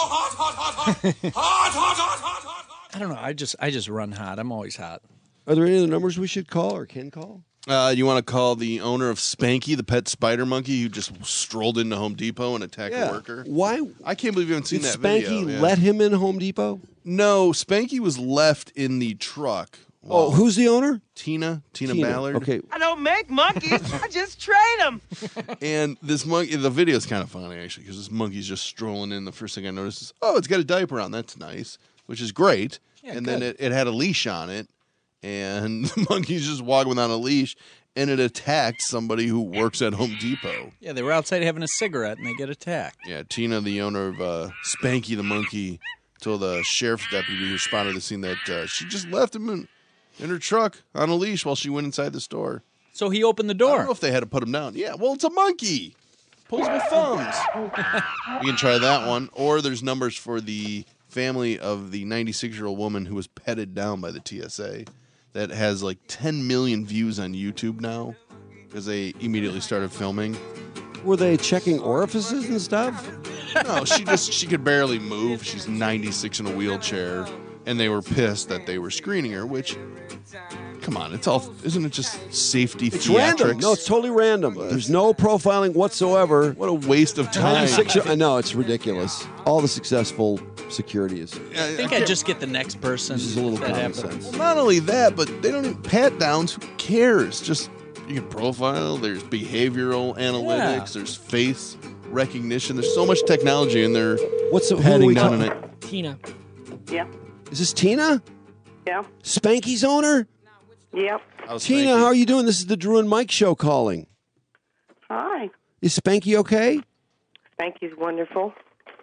I don't know. I just run hot. I'm always hot. Are there any other numbers we should call or can call? You want to call the owner of Spanky, the pet spider monkey, who just strolled into Home Depot and attacked a worker? Why? I can't believe you haven't seen Did that Spanky video. let him in Home Depot? No, Spanky was left in the truck. Oh, who's the owner? Tina Ballard. Okay. I don't make monkeys. I just trade them. And this monkey, the video is kind of funny, actually, because this monkey's just strolling in. The first thing I noticed is, oh, it's got a diaper on. That's nice, which is great. Yeah, and good. then it had a leash on it, and the monkey's just walking without a leash, and it attacked somebody who works at Home Depot. Yeah, they were outside having a cigarette and they get attacked. Yeah, Tina, the owner of Spanky the monkey, told the sheriff's deputy who responded to the scene that she just left him in her truck on a leash while she went inside the store. So he opened the I door. don't know if they had to put him down. Yeah, well, it's a monkey. Posable thumbs. You can try that one. Or there's numbers for the family of the 96-year-old woman who was petted down by the TSA that has like 10 million views on YouTube now because they immediately started filming. Were they checking orifices and stuff? No, she could barely move. She's 96 in a wheelchair, and they were pissed that they were screening her, which, come on, isn't it just safety It's theatrics? random. No, it's totally random. There's no profiling whatsoever. What a waste of time. I know, it's ridiculous. All the successful security is. I think I'd just get the next person. This is a little that common happened. sense. Well, not only that, but they don't even pat downs. Who cares? Just you can profile. There's behavioral analytics. There's face recognition. There's so much technology in there. Who are patting we down calling? on it? Tina. Yeah. Is this Tina? Yeah. Spanky's owner? Yep. Tina, how are you doing? This is the Drew and Mike show calling. Hi. Is Spanky okay? Spanky's wonderful.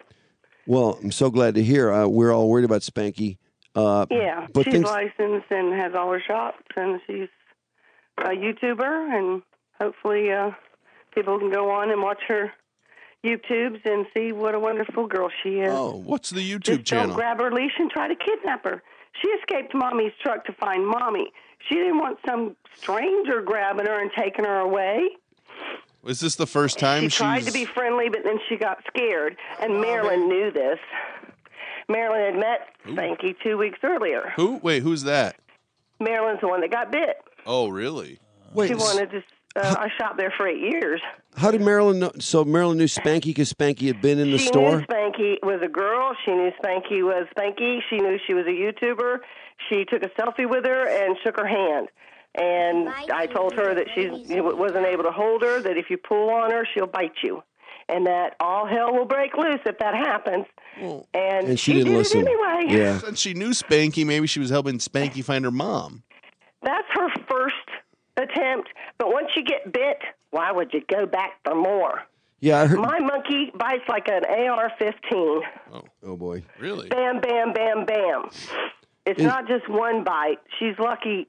Well, I'm so glad to hear. We're all worried about Spanky. Yeah. but She's things, licensed and has all her shops, and she's a YouTuber, and hopefully people can go on and watch her YouTubes and see what a wonderful girl she is. Oh, what's the YouTube Just channel? don't grab her leash and try to kidnap her. She escaped Mommy's truck to find Mommy. She didn't want some stranger grabbing her and taking her away. Was this the first time She tried to be friendly, but then she got scared, and Marilyn knew this. Marilyn had met Spanky 2 weeks earlier. Who? Wait, who's that? Marilyn's the one that got bit. Oh, really? She wanted to. I shopped there for 8 years. how did Marilyn know? So Marilyn knew Spanky because Spanky had been in the She store? knew Spanky was a girl. She knew Spanky was Spanky. She knew she was a YouTuber. She took a selfie with her and shook her hand. And I told her that she wasn't able to hold her, that if you pull on her, she'll bite you. And that all hell will break loose if that happens. And she didn't did listen. it anyway. Yeah. Since she knew Spanky, maybe she was helping Spanky find her mom. That's her first attempt. But once you get bit, why would you go back for more? Yeah, I heard. My monkey bites like an AR-15. Oh boy. Really? Bam, bam, bam, bam. It's not just one bite. She's lucky,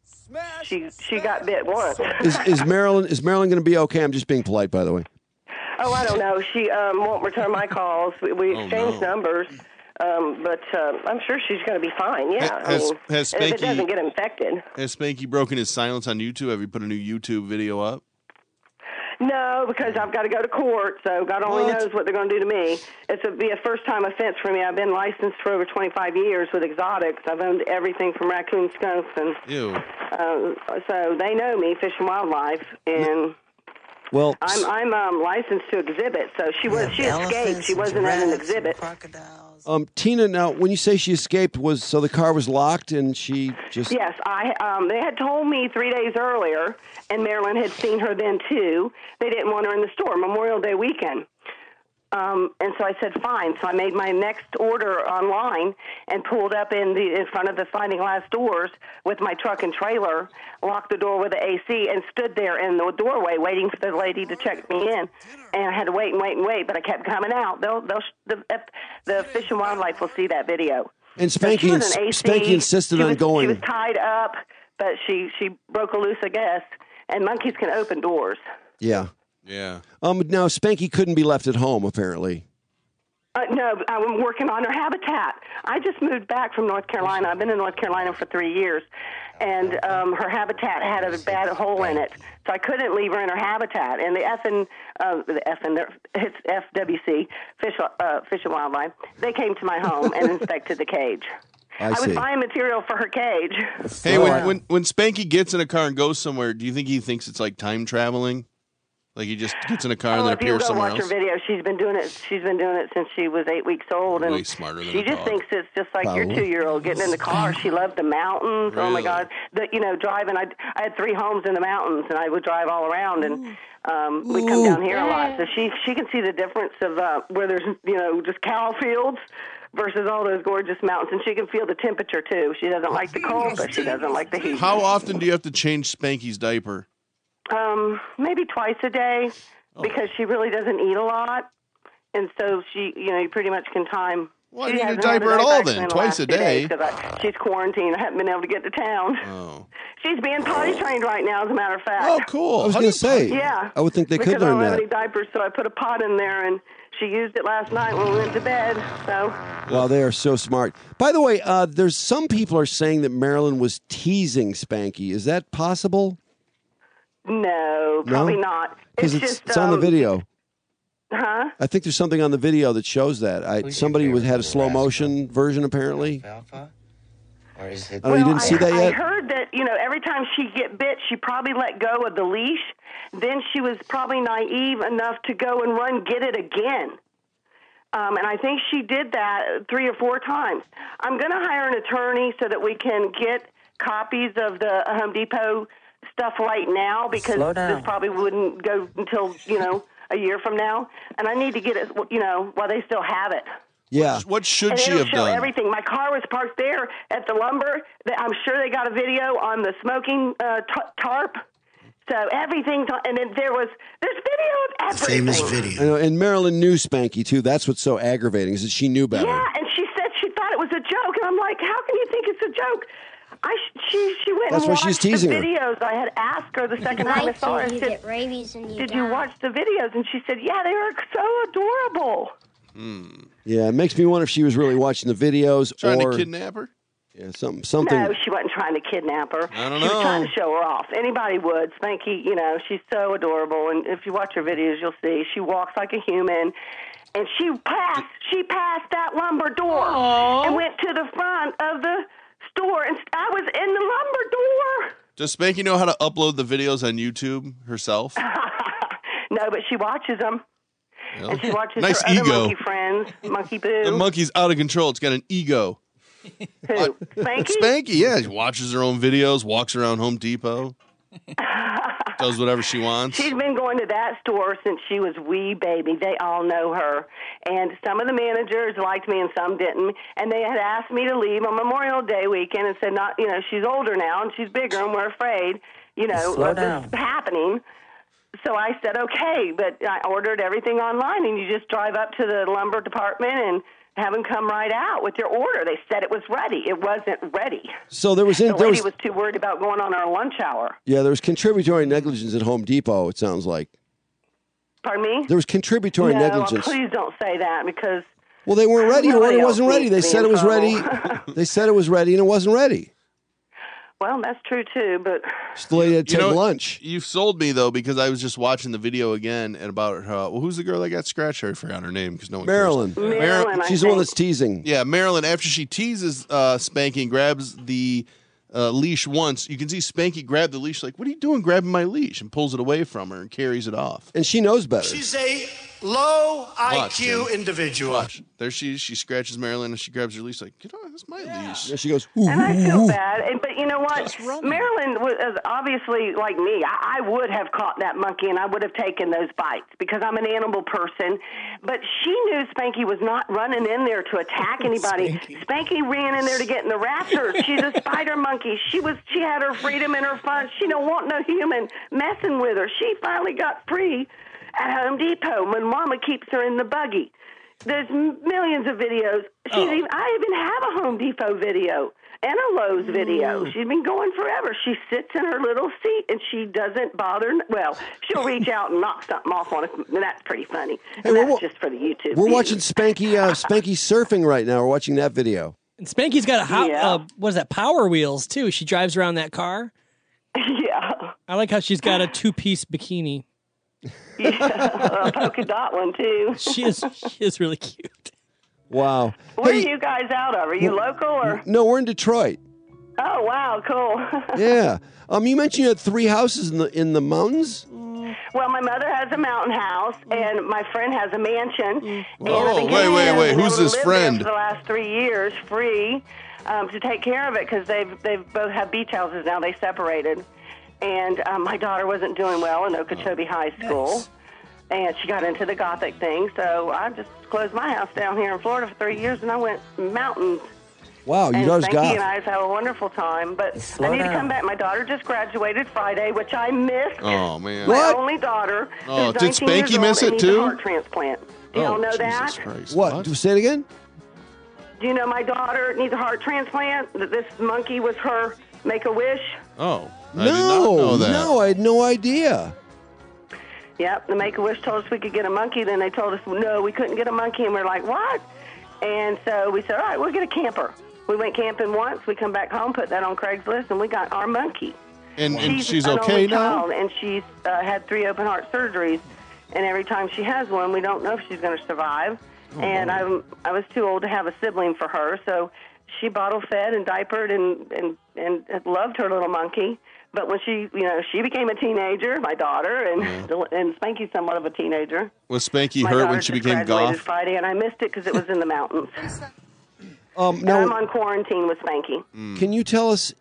she got bit once. Is Marilyn going to be okay? I'm just being polite, by the way. Oh, I don't know. She won't return my calls. We exchanged numbers. But I'm sure she's going to be fine. Yeah, Has if it doesn't get infected. Has Spanky broken his silence on YouTube? Have you put a new YouTube video up? No, because I've got to go to court, so God only knows what they're going to do to me. It'll be a first-time offense for me. I've been licensed for over 25 years with exotics. I've owned everything from raccoon, skunks, and so they know me, Fish and Wildlife, and well, I'm licensed to exhibit. So she escaped. She wasn't at an exhibit. Tina, now when you say she escaped, so the car was locked and she just... Yes, they had told me 3 days earlier, and Marilyn had seen her then too. They didn't want her in the store, Memorial Day weekend. And so I said, fine. So I made my next order online and pulled up in front of the sliding glass doors with my truck and trailer, locked the door with the AC, and stood there in the doorway waiting for the lady to check me in. And I had to wait and wait and wait, but I kept coming out. The Fish and Wildlife will see that video. And Spanky insisted on going. She was tied up, but she broke loose, I guess. And monkeys can open doors. Yeah. Yeah. Now, Spanky couldn't be left at home, apparently. No, I'm working on her habitat. I just moved back from North Carolina. I've been in North Carolina for 3 years, and her habitat had a bad hole in it, so I couldn't leave her in her habitat. And it's FWC, Fish and Wildlife, they came to my home and inspected the cage. I was buying material for her cage. Hey, when Spanky gets in a car and goes somewhere, do you think he thinks it's like time traveling? Like he just gets in a car and then appears somewhere else? If you go watch her video, she's been doing it since she was 8 weeks old. And way smarter than she just thinks it's just like your 2-year-old getting in the car. She loved the mountains. Really? Oh, my God. Driving. I had 3 homes in the mountains, and I would drive all around, and we'd come down here a lot. So she can see the difference of where there's, just cow fields versus all those gorgeous mountains. And she can feel the temperature, too. She doesn't like the cold, but she doesn't like the heat. How often do you have to change Spanky's diaper? Maybe twice a day, because she really doesn't eat a lot, and so she, you pretty much can time. Why do you need a diaper at all then? Twice a day? She's quarantined. I haven't been able to get to town. Oh. She's being potty trained right now, as a matter of fact. Oh, cool. I was going to say. Yeah. I would think they could learn Because I don't have that. any diapers, so I put a pot in there, and she used it last night when we went to bed. So. Wow, they are so smart. By the way, there's some people are saying that Marilyn was teasing Spanky. Is that possible? No, probably not. Because it's on the video. Huh? I think there's something on the video that shows that. Somebody had a slow motion version, apparently. Or is it? You didn't see that yet? I heard that, every time she get bit, she probably let go of the leash. Then she was probably naive enough to go and get it again. And I think she did that 3 or 4 times. I'm going to hire an attorney so that we can get copies of the Home Depot stuff right now, because this probably wouldn't go until, a year from now. And I need to get it, while they still have it. Yeah. What should she have done? Everything. My car was parked there at the lumber. I'm sure they got a video on the smoking tarp. So everything, and then there's video of everything. Famous video. I know, and Marilyn knew Spanky, too. That's what's so aggravating, is that she knew better. Yeah, and she said she thought it was a joke. And I'm like, how can you think it's a joke? She went That's and why she's watched teasing the her. videos. I had asked her the second time I saw her. I said, did you watch the videos? And she said, yeah, they are so adorable. Yeah, it makes me wonder if she was really watching the videos Trying or to kidnap her? Yeah, something. No, she wasn't trying to kidnap her. I don't She was know. trying to show her off. Anybody would. Spanky, she's so adorable. And if you watch her videos, you'll see she walks like a human. And she passed that lumber door and went to the front of the store. And I was in the lumber door. Does Spanky know how to upload the videos on YouTube herself? No, but she watches them. Well, And she watches nice her other ego. monkey friends, Monkey Boo. The monkey's out of control. It's got an ego. Who? Spanky? Spanky, yeah. She watches her own videos, walks around Home Depot, does whatever she wants. She's been going to that store since she was wee baby. They all know her. And some of the managers liked me and some didn't. And they had asked me to leave on Memorial Day weekend and said, she's older now and she's bigger and we're afraid, of this happening. So I said, okay, but I ordered everything online, and you just drive up to the lumber department and have them come right out with your order. They said it was ready. It wasn't ready. So the lady was too worried about going on our lunch hour. Yeah, there was contributory negligence at Home Depot, it sounds like. Pardon me? There was contributory no, negligence. Please don't say that because. Well, they weren't ready, or it wasn't ready. They said it was ready. Trouble. They said it was ready, and it wasn't ready. Well, that's true too, but Just the lady had to take lunch. You've sold me though, because I was just watching the video again and about who's the girl that got scratched? I forgot her name because no one Marilyn. cares. Marilyn, She's the one that's teasing. Yeah, Marilyn. After she teases Spanky and grabs the leash once, you can see Spanky grab the leash like, "What are you doing grabbing my leash?" and pulls it away from her and carries it off. And she knows better. She's a low IQ individual. Watch. There she scratches Marilyn and she grabs her leash like, "Get on, that's my leash." And she goes, ooh, and I ooh, feel ooh. bad. But you know what? Marilyn was obviously like me. I would have caught that monkey and I would have taken those bites because I'm an animal person. But she knew Spanky was not running in there to attack anybody. Spanky ran in there to get in the raptors. She's a spider monkey. She had her freedom and her fun. She don't want no human messing with her. She finally got free at Home Depot when Mama keeps her in the buggy. There's millions of videos. I even have a Home Depot video and a Lowe's video. She's been going forever. She sits in her little seat and she doesn't bother. Well, she'll reach out and knock something off on us, and that's pretty funny. And that's just for the YouTube. We're watching Spanky surfing right now. We're watching that video. And Spanky's got what is that, Power Wheels, too. She drives around that car. Yeah. I like how she's got a two-piece bikini. Yeah, a polka dot one, too. She is really cute. Wow. Where are you guys out of? Are you local or? No, we're in Detroit. Oh, wow, cool. Yeah. You mentioned you had 3 houses in the mountains? Well, my mother has a mountain house, and my friend has a mansion. Oh, wait. Who's this friend? For the last 3 years, free to take care of it because they've both have beach houses now. They separated, and my daughter wasn't doing well in Okeechobee High School, and she got into the Gothic thing. So I just closed my house down here in Florida for 3 years, and I went mountains. Wow, you daughter's Spanky got. and I have a wonderful time, but I need to come back. My daughter just graduated Friday, which I missed. Oh man, my only daughter. Oh, who's did 19 years Spanky old miss and it needs a too? Heart transplant. Do y'all know that? What? Say it again? Do you know my daughter needs a heart transplant? That this monkey was her Make-A-Wish? Oh, I did not know that. No, I had no idea. Yep, the Make-A-Wish told us we could get a monkey. Then they told us, no, we couldn't get a monkey. And we're like, what? And so we said, all right, we'll get a camper. We went camping once. We come back home, put that on Craigslist, and we got our monkey. And she's an okay only now? child, and she's had 3 open heart surgeries. And every time she has one, we don't know if she's going to survive. And I was too old to have a sibling for her, so she bottle fed and diapered and loved her little monkey. But when she became a teenager, my daughter, and Spanky's somewhat of a teenager. Was Spanky My hurt daughter when she just became graduated goth? Friday, and I missed it because it was in the mountains. And Now, I'm on quarantine with Spanky. can you tell us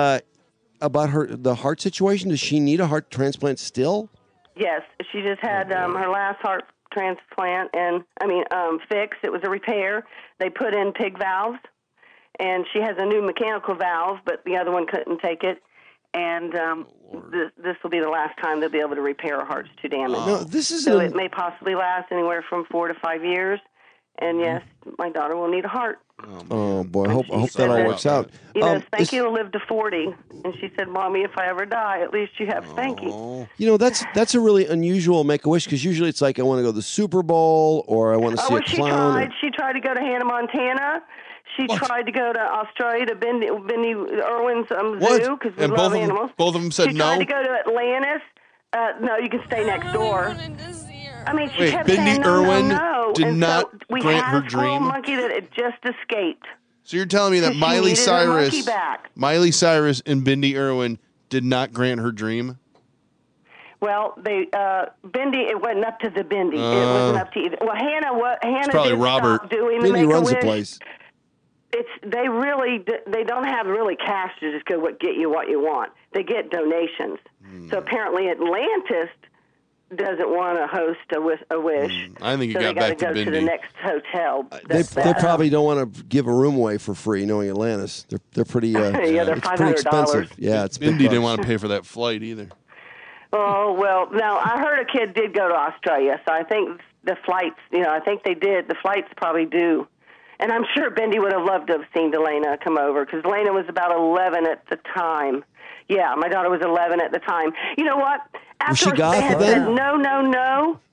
about the heart situation? Does she need a heart transplant still? Yes, she just had her last heart transplant, fix. It was a repair. They put in pig valves, and she has a new mechanical valve, but the other one couldn't take it. And this will be the last time they'll be able to repair her heart. It's too damaged. No, this is so it may possibly last anywhere from 4 to 5 years. And yes, my daughter will need a heart. Oh boy, I hope that all works out. You know, Spanky will live to 40, and she said, "Mommy, if I ever die, at least you have Spanky." You know, that's a really unusual Make-A-Wish because usually it's like I want to go to the Super Bowl or I want to see a clown. She tried to go to Hannah, Montana. She tried to go to Australia to Bendy Irwin's zoo because we love animals. Both of them said she no. She tried to go to Atlantis. No, you can stay next door. I mean, she Wait, kept Bendy saying no, Irwin no. did And not so we grant had her a little dream? monkey that had just escaped. So you're telling me that She Miley needed her monkey Cyrus, back. and Bendy Irwin did not grant her dream? Well, Bendy, it wasn't up to the Bendy. It wasn't up to either. Well, Hannah probably did Robert. stop doing Bendy the runs the Make-A-Wish. place. They don't have really cash to just go get you what you want. They get donations. So apparently Atlantis doesn't want to host a wish. I think it so got they back to gotta go to the Bendy. next hotel. They probably don't want to give a room away for free, knowing Atlantis. They're pretty. Yeah, they're it's pretty $500. expensive. Yeah, it's big Bendy didn't bucks. want to pay for that flight either. Oh, well, no, I heard a kid did go to Australia, so I think the flights, I think they did. The flights probably do. And I'm sure Bendy would have loved to have seen Delana come over, because Delana was about 11 at the time. Yeah, my daughter was 11 at the time. You know what? Was she After goth they had then? said no,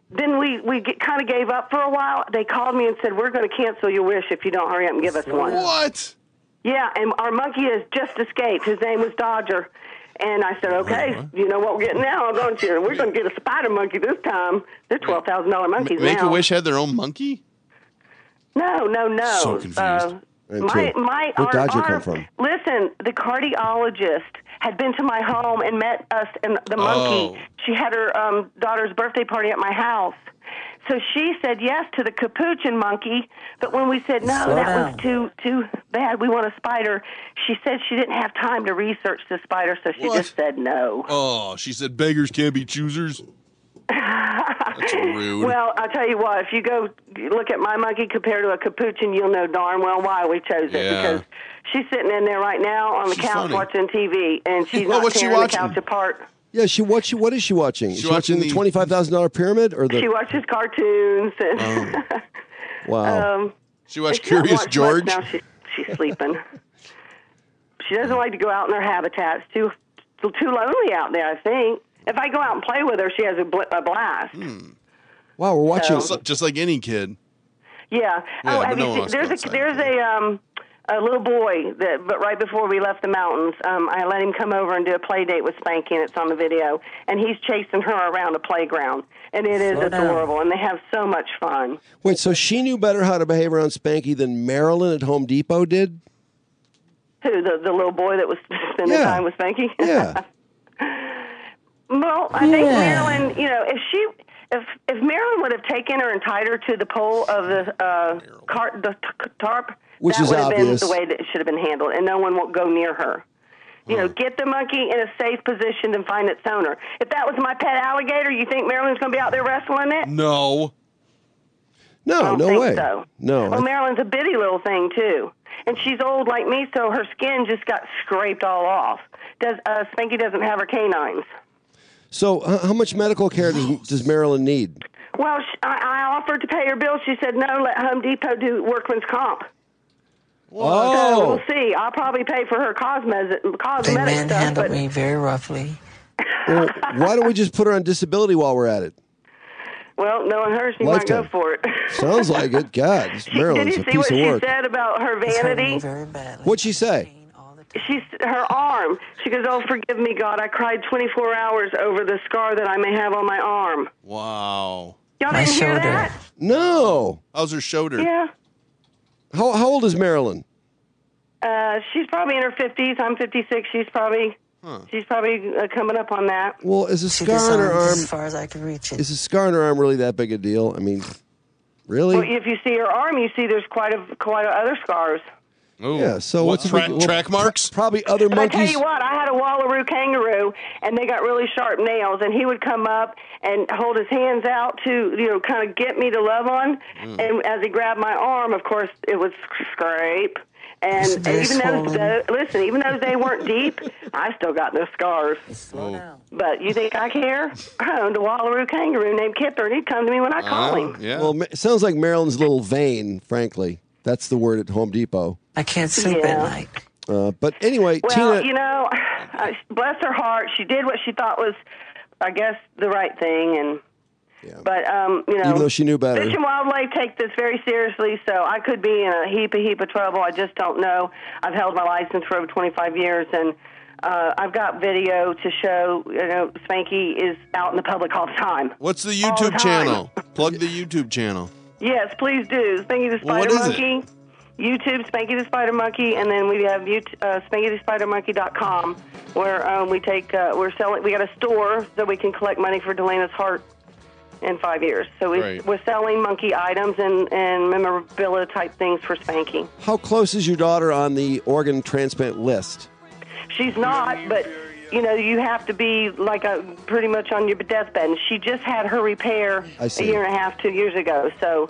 then we kind of gave up for a while. They called me and said, we're going to cancel your wish if you don't hurry up and give us one. What? Yeah, and our monkey has just escaped. His name was Dodger. And I said, okay, you know what we're getting now, don't you? We're going to get a spider monkey this time. They're $12,000 monkeys now. Make-A-Wish had their own monkey? No. So confused. Where'd Dodger come from? Listen, the cardiologist had been to my home and met us and the monkey. She had her daughter's birthday party at my house. So she said yes to the capuchin monkey, but when we said no, that was too bad. We want a spider. She said she didn't have time to research the spider, so she just said no. Oh, she said beggars can't be choosers. That's rude. Well, I'll tell you what, if you go look at my monkey compared to a capuchin, you'll know darn well why we chose it, because she's sitting in there right now on the couch watching TV, and she's not tearing the couch apart. Yeah, what is she watching? Is she watching the $25,000 Pyramid or the? She watches cartoons. And wow. She watched Curious George. Now she's sleeping. She doesn't like to go out in her habitat. It's too lonely out there, I think. If I go out and play with her, she has a blast. Wow, we're watching just like any kid. Yeah. Have you seen, there's a little boy but right before we left the mountains, I let him come over and do a play date with Spanky, and it's on the video. And he's chasing her around a playground, and it is adorable, and they have so much fun. Wait, so she knew better how to behave around Spanky than Marilyn at Home Depot did? Who, the little boy that was spending time with Spanky? Yeah. Well, I think Marilyn, if Marilyn would have taken her and tied her to the pole of the tarp, which that is would have obvious. been the way that it should have been handled, and no one won't go near her. Get the monkey in a safe position and find its owner. If that was my pet alligator, you think Marilyn's going to be out there wrestling it? No. No way. So. No. Well, Marilyn's a bitty little thing, too. And she's old like me, so her skin just got scraped all off. Spanky doesn't have her canines. So how much medical care does Marilyn need? Well, I offered to pay her bill. She said, no, let Home Depot do workman's comp. Oh. So we'll see. I'll probably pay for her cosmetic They manhandled stuff. me very roughly. Well, why don't we just put her on disability while we're at it? Well, knowing her, she might go for it. Sounds like it. God, Marilyn's Did a you piece see of what work. she said about her vanity? What'd she say? Her arm. She goes, oh, forgive me, God. I cried 24 hours over the scar that I may have on my arm. Wow. Y'all didn't hear that? No. How's her shoulder? Yeah. How old is Marilyn? She's probably in her 50s. I'm 56. She's probably coming up on that. Well, is a scar on her arm as far as I can reach it? Is a scar on her arm really that big a deal? I mean, really? Well, if you see her arm, you see there's quite other scars. Ooh. Yeah. So what track marks? Probably other But monkeys. I tell you what, I had a Wallaroo kangaroo, and they got really sharp nails, and he would come up and hold his hands out to, kind of get me to love on. And as he grabbed my arm, of course, it was scrape. And even though they weren't deep, I still got those scars. But you think I care? I owned a Wallaroo kangaroo named Kipper, and he'd come to me when I call him. Yeah. Well, it sounds like Marilyn's a little vain, frankly. That's the word at Home Depot. I can't sleep at night. But anyway, Well, Tina... bless her heart, she did what she thought was, I guess, the right thing. But, even though she knew better. Fish and Wildlife take this very seriously, so I could be in a heap of trouble. I just don't know. I've held my license for over 25 years, and I've got video to show, Spanky is out in the public all the time. What's the YouTube channel? Plug the YouTube channel. Yes, please do. Spanky the Spider Monkey. YouTube, Spanky the Spider Monkey, and then we have SpankyTheSpiderMonkey.com, where we we're selling. We got a store so we can collect money for Delena's heart in 5 years. So we're selling monkey items and memorabilia type things for Spanky. How close is your daughter on the organ transplant list? She's not, but you have to be pretty much on your deathbed. And she just had her repair a year and a half, 2 years ago. So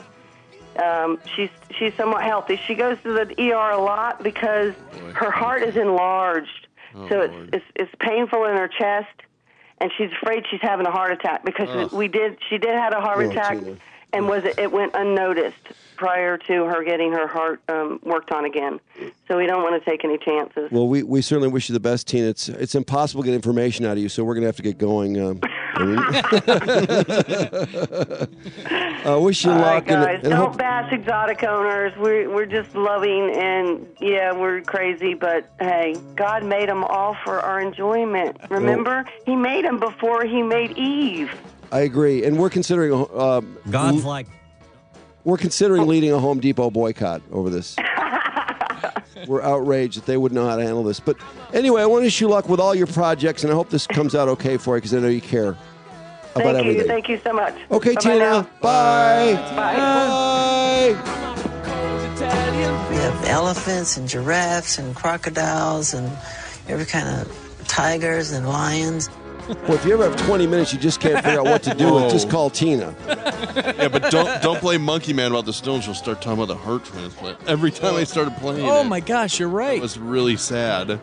she's somewhat healthy. She goes to the ER a lot because her heart is enlarged. So it's painful in her chest, and she's afraid she's having a heart attack because she did have a heart attack, and it went unnoticed prior to her getting her heart worked on again. So we don't want to take any chances. Well, we certainly wish you the best, Tina. It's impossible to get information out of you, so we're going to have to get going. Wish you All right, luck. guys, and don't hope, bash exotic owners. We're just loving, and yeah, we're crazy. But hey, God made them all for our enjoyment. Remember, He made them before He made Eve. I agree. And we're considering God's like. We're considering leading a Home Depot boycott over this. We're outraged that they wouldn't know how to handle this. But anyway, I want to wish you luck with all your projects, and I hope this comes out okay for you because I know you care about everything. Thank you so much. Okay, Bye-bye Tina. now. Bye. Bye. We have elephants and giraffes and crocodiles and every kind of tigers and lions. Well, if you ever have 20 minutes, you just can't figure out what to do with, just call Tina. Yeah, but don't play Monkey Man about the Stones. You'll start talking about the heart transplant. Every time I started playing Oh, my gosh, you're right. it was really sad.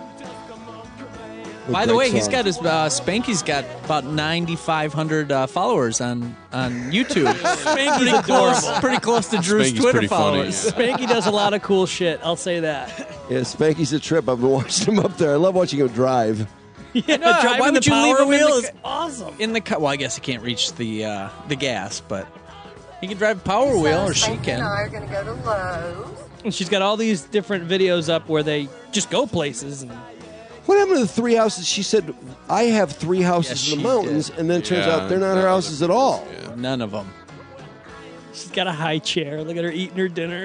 By the way, he's got his Spanky's got about 9,500 followers on YouTube. Spanky's pretty close to Drew's Spanky's Twitter pretty funny, followers. yeah. Spanky does a lot of cool shit. I'll say that. Yeah, Spanky's a trip. I've been watching him up there. I love watching him drive. Yeah, No, driving why would the you leave Power him in Wheel the is awesome. In the well, I guess he can't reach the gas, but he can drive Power Wheel, or she Spanky can. and I are going to go to Lowe's. And she's got all these different videos up where they just go places. And What happened to the 3 houses? She said, I have 3 houses Yes, in she the mountains, did. and then it turns Yeah, out they're not her houses at all. None of them. she's got a high chair. Look at her eating her dinner.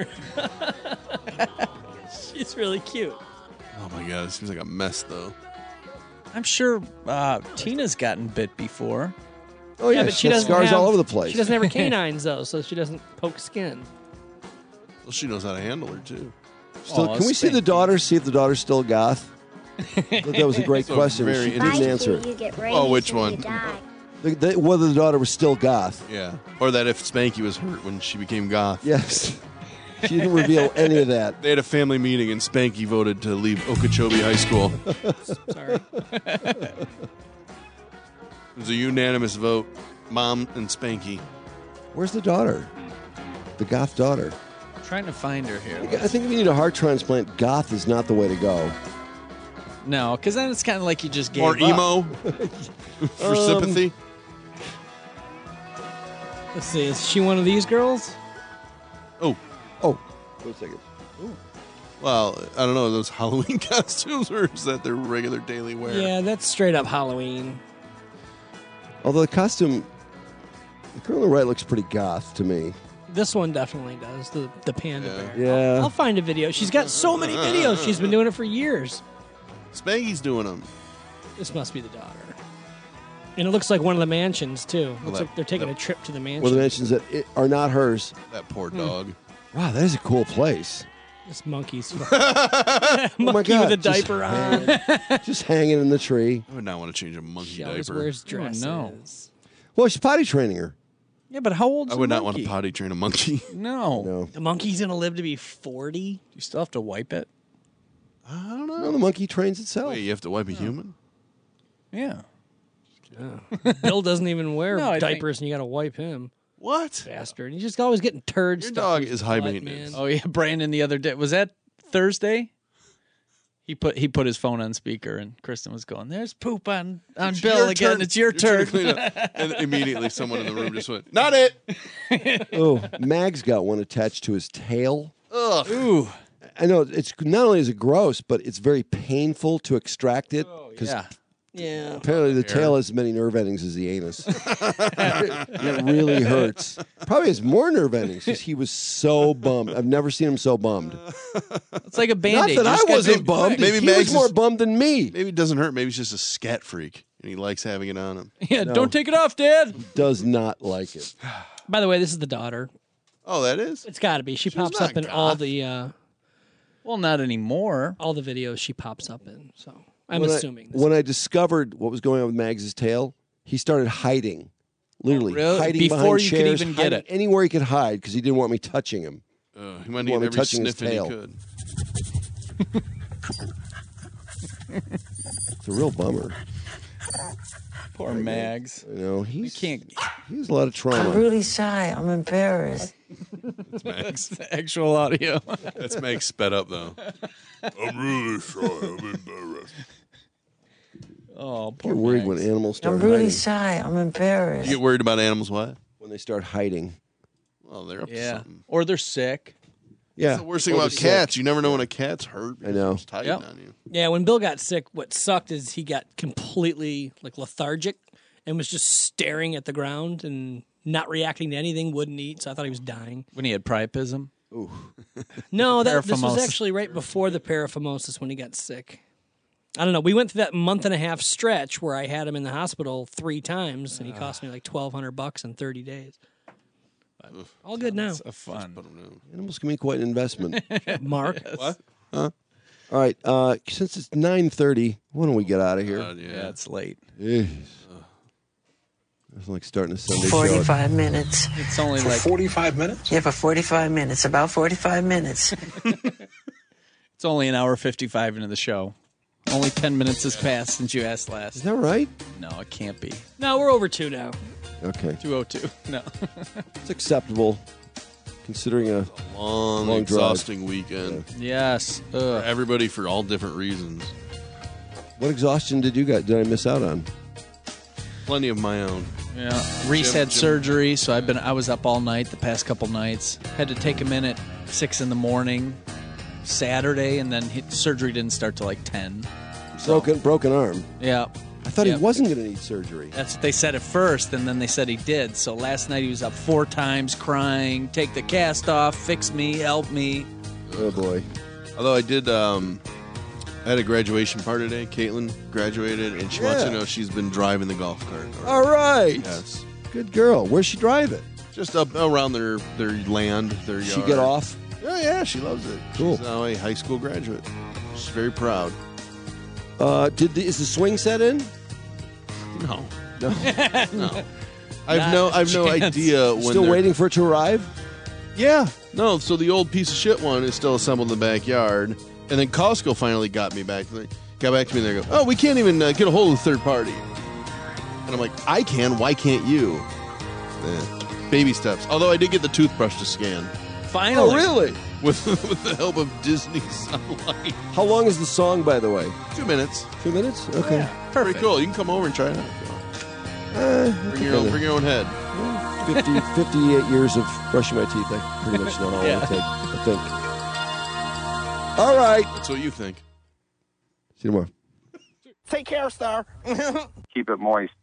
She's really cute. Oh my god, it seems like a mess though. I'm sure Tina's gotten bit before. Oh, yeah, but she has scars all over the place. She doesn't have her canines, though, so she doesn't poke skin. Well, she knows how to handle her too. Still, can we see the daughter, see if the daughter's still goth? I thought that was a great So question. very She didn't answer it. You get raised Oh, which when one? you die. Whether the daughter was still goth. Yeah, or that if Spanky was hurt when she became goth. Yes. She didn't reveal any of that. They had a family meeting and Spanky voted to leave Okeechobee High School. Sorry. It was a unanimous vote. Mom and Spanky. Where's the daughter? The goth daughter. I'm trying to find her here. I think if you need a heart transplant, goth is not the way to go. No, because then it's kind of like you just gave Or up. emo for sympathy. Let's see. Is she one of these girls? Oh, wait a second. Well, I don't know. Are those Halloween costumes or is that their regular daily wear? Yeah, that's straight up Halloween. Although the costume, the girl on the right looks pretty goth to me. This one definitely does. The panda bear. Yeah. I'll find a video. She's got so many videos. She's been doing it for years. Spanky's doing them. This must be the daughter. And it looks like one of the mansions, too. Looks that- like they're taking a trip to the mansion. One of the mansions that are not hers. That poor dog. Wow, that is a cool place. This monkey's Oh my monkey God, with a just diaper on. Just hanging in the tree. I would not want to change a monkey She always diaper. wears dresses. no. Well, she's potty training her. Yeah, but how old's I would not want to potty train a monkey. No. No. The monkey's going to live to be 40? Do you still have to wipe it? I don't know. No, the monkey trains itself. Wait, you have to wipe a human? Yeah. Bill doesn't even wear No, I diapers, and you got to wipe him. What? Bastard. He's just always getting turds. Your dog is high maintenance. Oh yeah, Brandon the other day, was that Thursday? He put his phone on speaker and Kristen was going, "There's poop on It's Bill your again. turn. It's your You're turn." trying to clean up. And immediately someone in the room just went, "Not it." Oh, Mag's got one attached to his tail. Ugh. Ooh. I know it's not only is it gross, but it's very painful to extract it because Yeah. apparently the tail has as many nerve endings as the anus. It really hurts. Probably has more nerve endings because he was so bummed. I've never seen him so bummed. It's like a Not Band-Aid. that I wasn't bummed. Maybe he Mag's was more just- bummed than me. Maybe it doesn't hurt. Maybe he's just a scat freak and he likes having it on him. Yeah, No. don't take it off, Dad. Does not like it. By the way, this is the daughter. Oh, that is? It's got to be. She pops not up in goth. all the Well, not anymore. all the videos she pops up in. So I'm When assuming. when I discovered what was going on with Mags' tail, he started hiding. Literally really? hiding Before behind you could chairs, even get hiding it. anywhere he could hide because he didn't want me touching him. He might He wanted need me every touching his sniffing he tail. could. It's a real bummer. Poor Mags. You know, You he's can't. he has a lot of I'm trauma. really shy. I'm embarrassed. That's Max. Actual audio. That's Max sped up though. I'm really sorry. I'm embarrassed. Oh, poor You're worried Max. when animals start I'm really hiding. shy. I'm embarrassed. You get worried about animals what? When they start hiding. Well, they're up to Yeah. something. Or they're sick. Yeah. That's the worst thing Or about they're cats. You never know when a cat's hurt. I know. It's tight Yep. on you. Yeah, when Bill got sick, what sucked is he got completely lethargic and was just staring at the ground and not reacting to anything, wouldn't eat, so I thought he was dying. When he had priapism. Ooh. No, this was Paraphimosis. actually right before the paraphimosis when he got sick. I don't know. We went through that month and a half stretch where I had him in the hospital 3 times, and he cost me like $1,200 in 30 days. All good now. It's fun. Animals can be quite an investment. Mark. What? Huh? All right. Since it's 9:30, why don't we get out of here? Yeah, it's late. Jeez. It's like starting a Sunday show. 45 minutes. It's only For like 45 minutes? Yeah, for 45 minutes. About 45 minutes. it's only an hour 55 into the show. Only 10 minutes has passed since you asked last. Is that right? No, it can't be. No, we're over 2 now. Okay. 2:02. No. It's acceptable considering a Long, drive. exhausting weekend. Yes. For everybody for all different reasons. What exhaustion did I miss out on? Plenty of my own. Yeah. Reese had surgery, so I was up all night the past couple nights. Had to take him in at 6 a.m. Saturday, and then surgery didn't start till like 10. Broken arm. Yeah. I thought he wasn't going to need surgery. That's what they said at first, and then they said he did. So last night he was up 4 times crying, take the cast off, fix me, help me. Oh, boy. Although I did, I had a graduation party today. Caitlin graduated, and she wants to know she's been driving the golf cart. All right. Yes. Good girl. Where's she drive it? Just up around their land, their yard. She get off? Oh, yeah, she loves it. Cool. She's now a high school graduate. She's very proud. Is the swing set in? No. No. No. I've no idea when Still they're- waiting for it to arrive? Yeah. No, so the old piece of shit one is still assembled in the backyard. And then Costco finally got me back. Got back to me and they go, oh, we can't even get a hold of the third party. And I'm like, I can. Why can't you? Baby steps. Although I did get the toothbrush to scan. Finally. Oh, really? With the help of Disney Sunlight. How long is the song, by the way? 2 minutes. 2 minutes? Okay. Pretty cool. You can come over and try it out if you want. Bring your own head. 58 years of brushing my teeth. I pretty much know how long it take, I think. All right. That's what you think. See you tomorrow. Take care, Star. Keep it moist.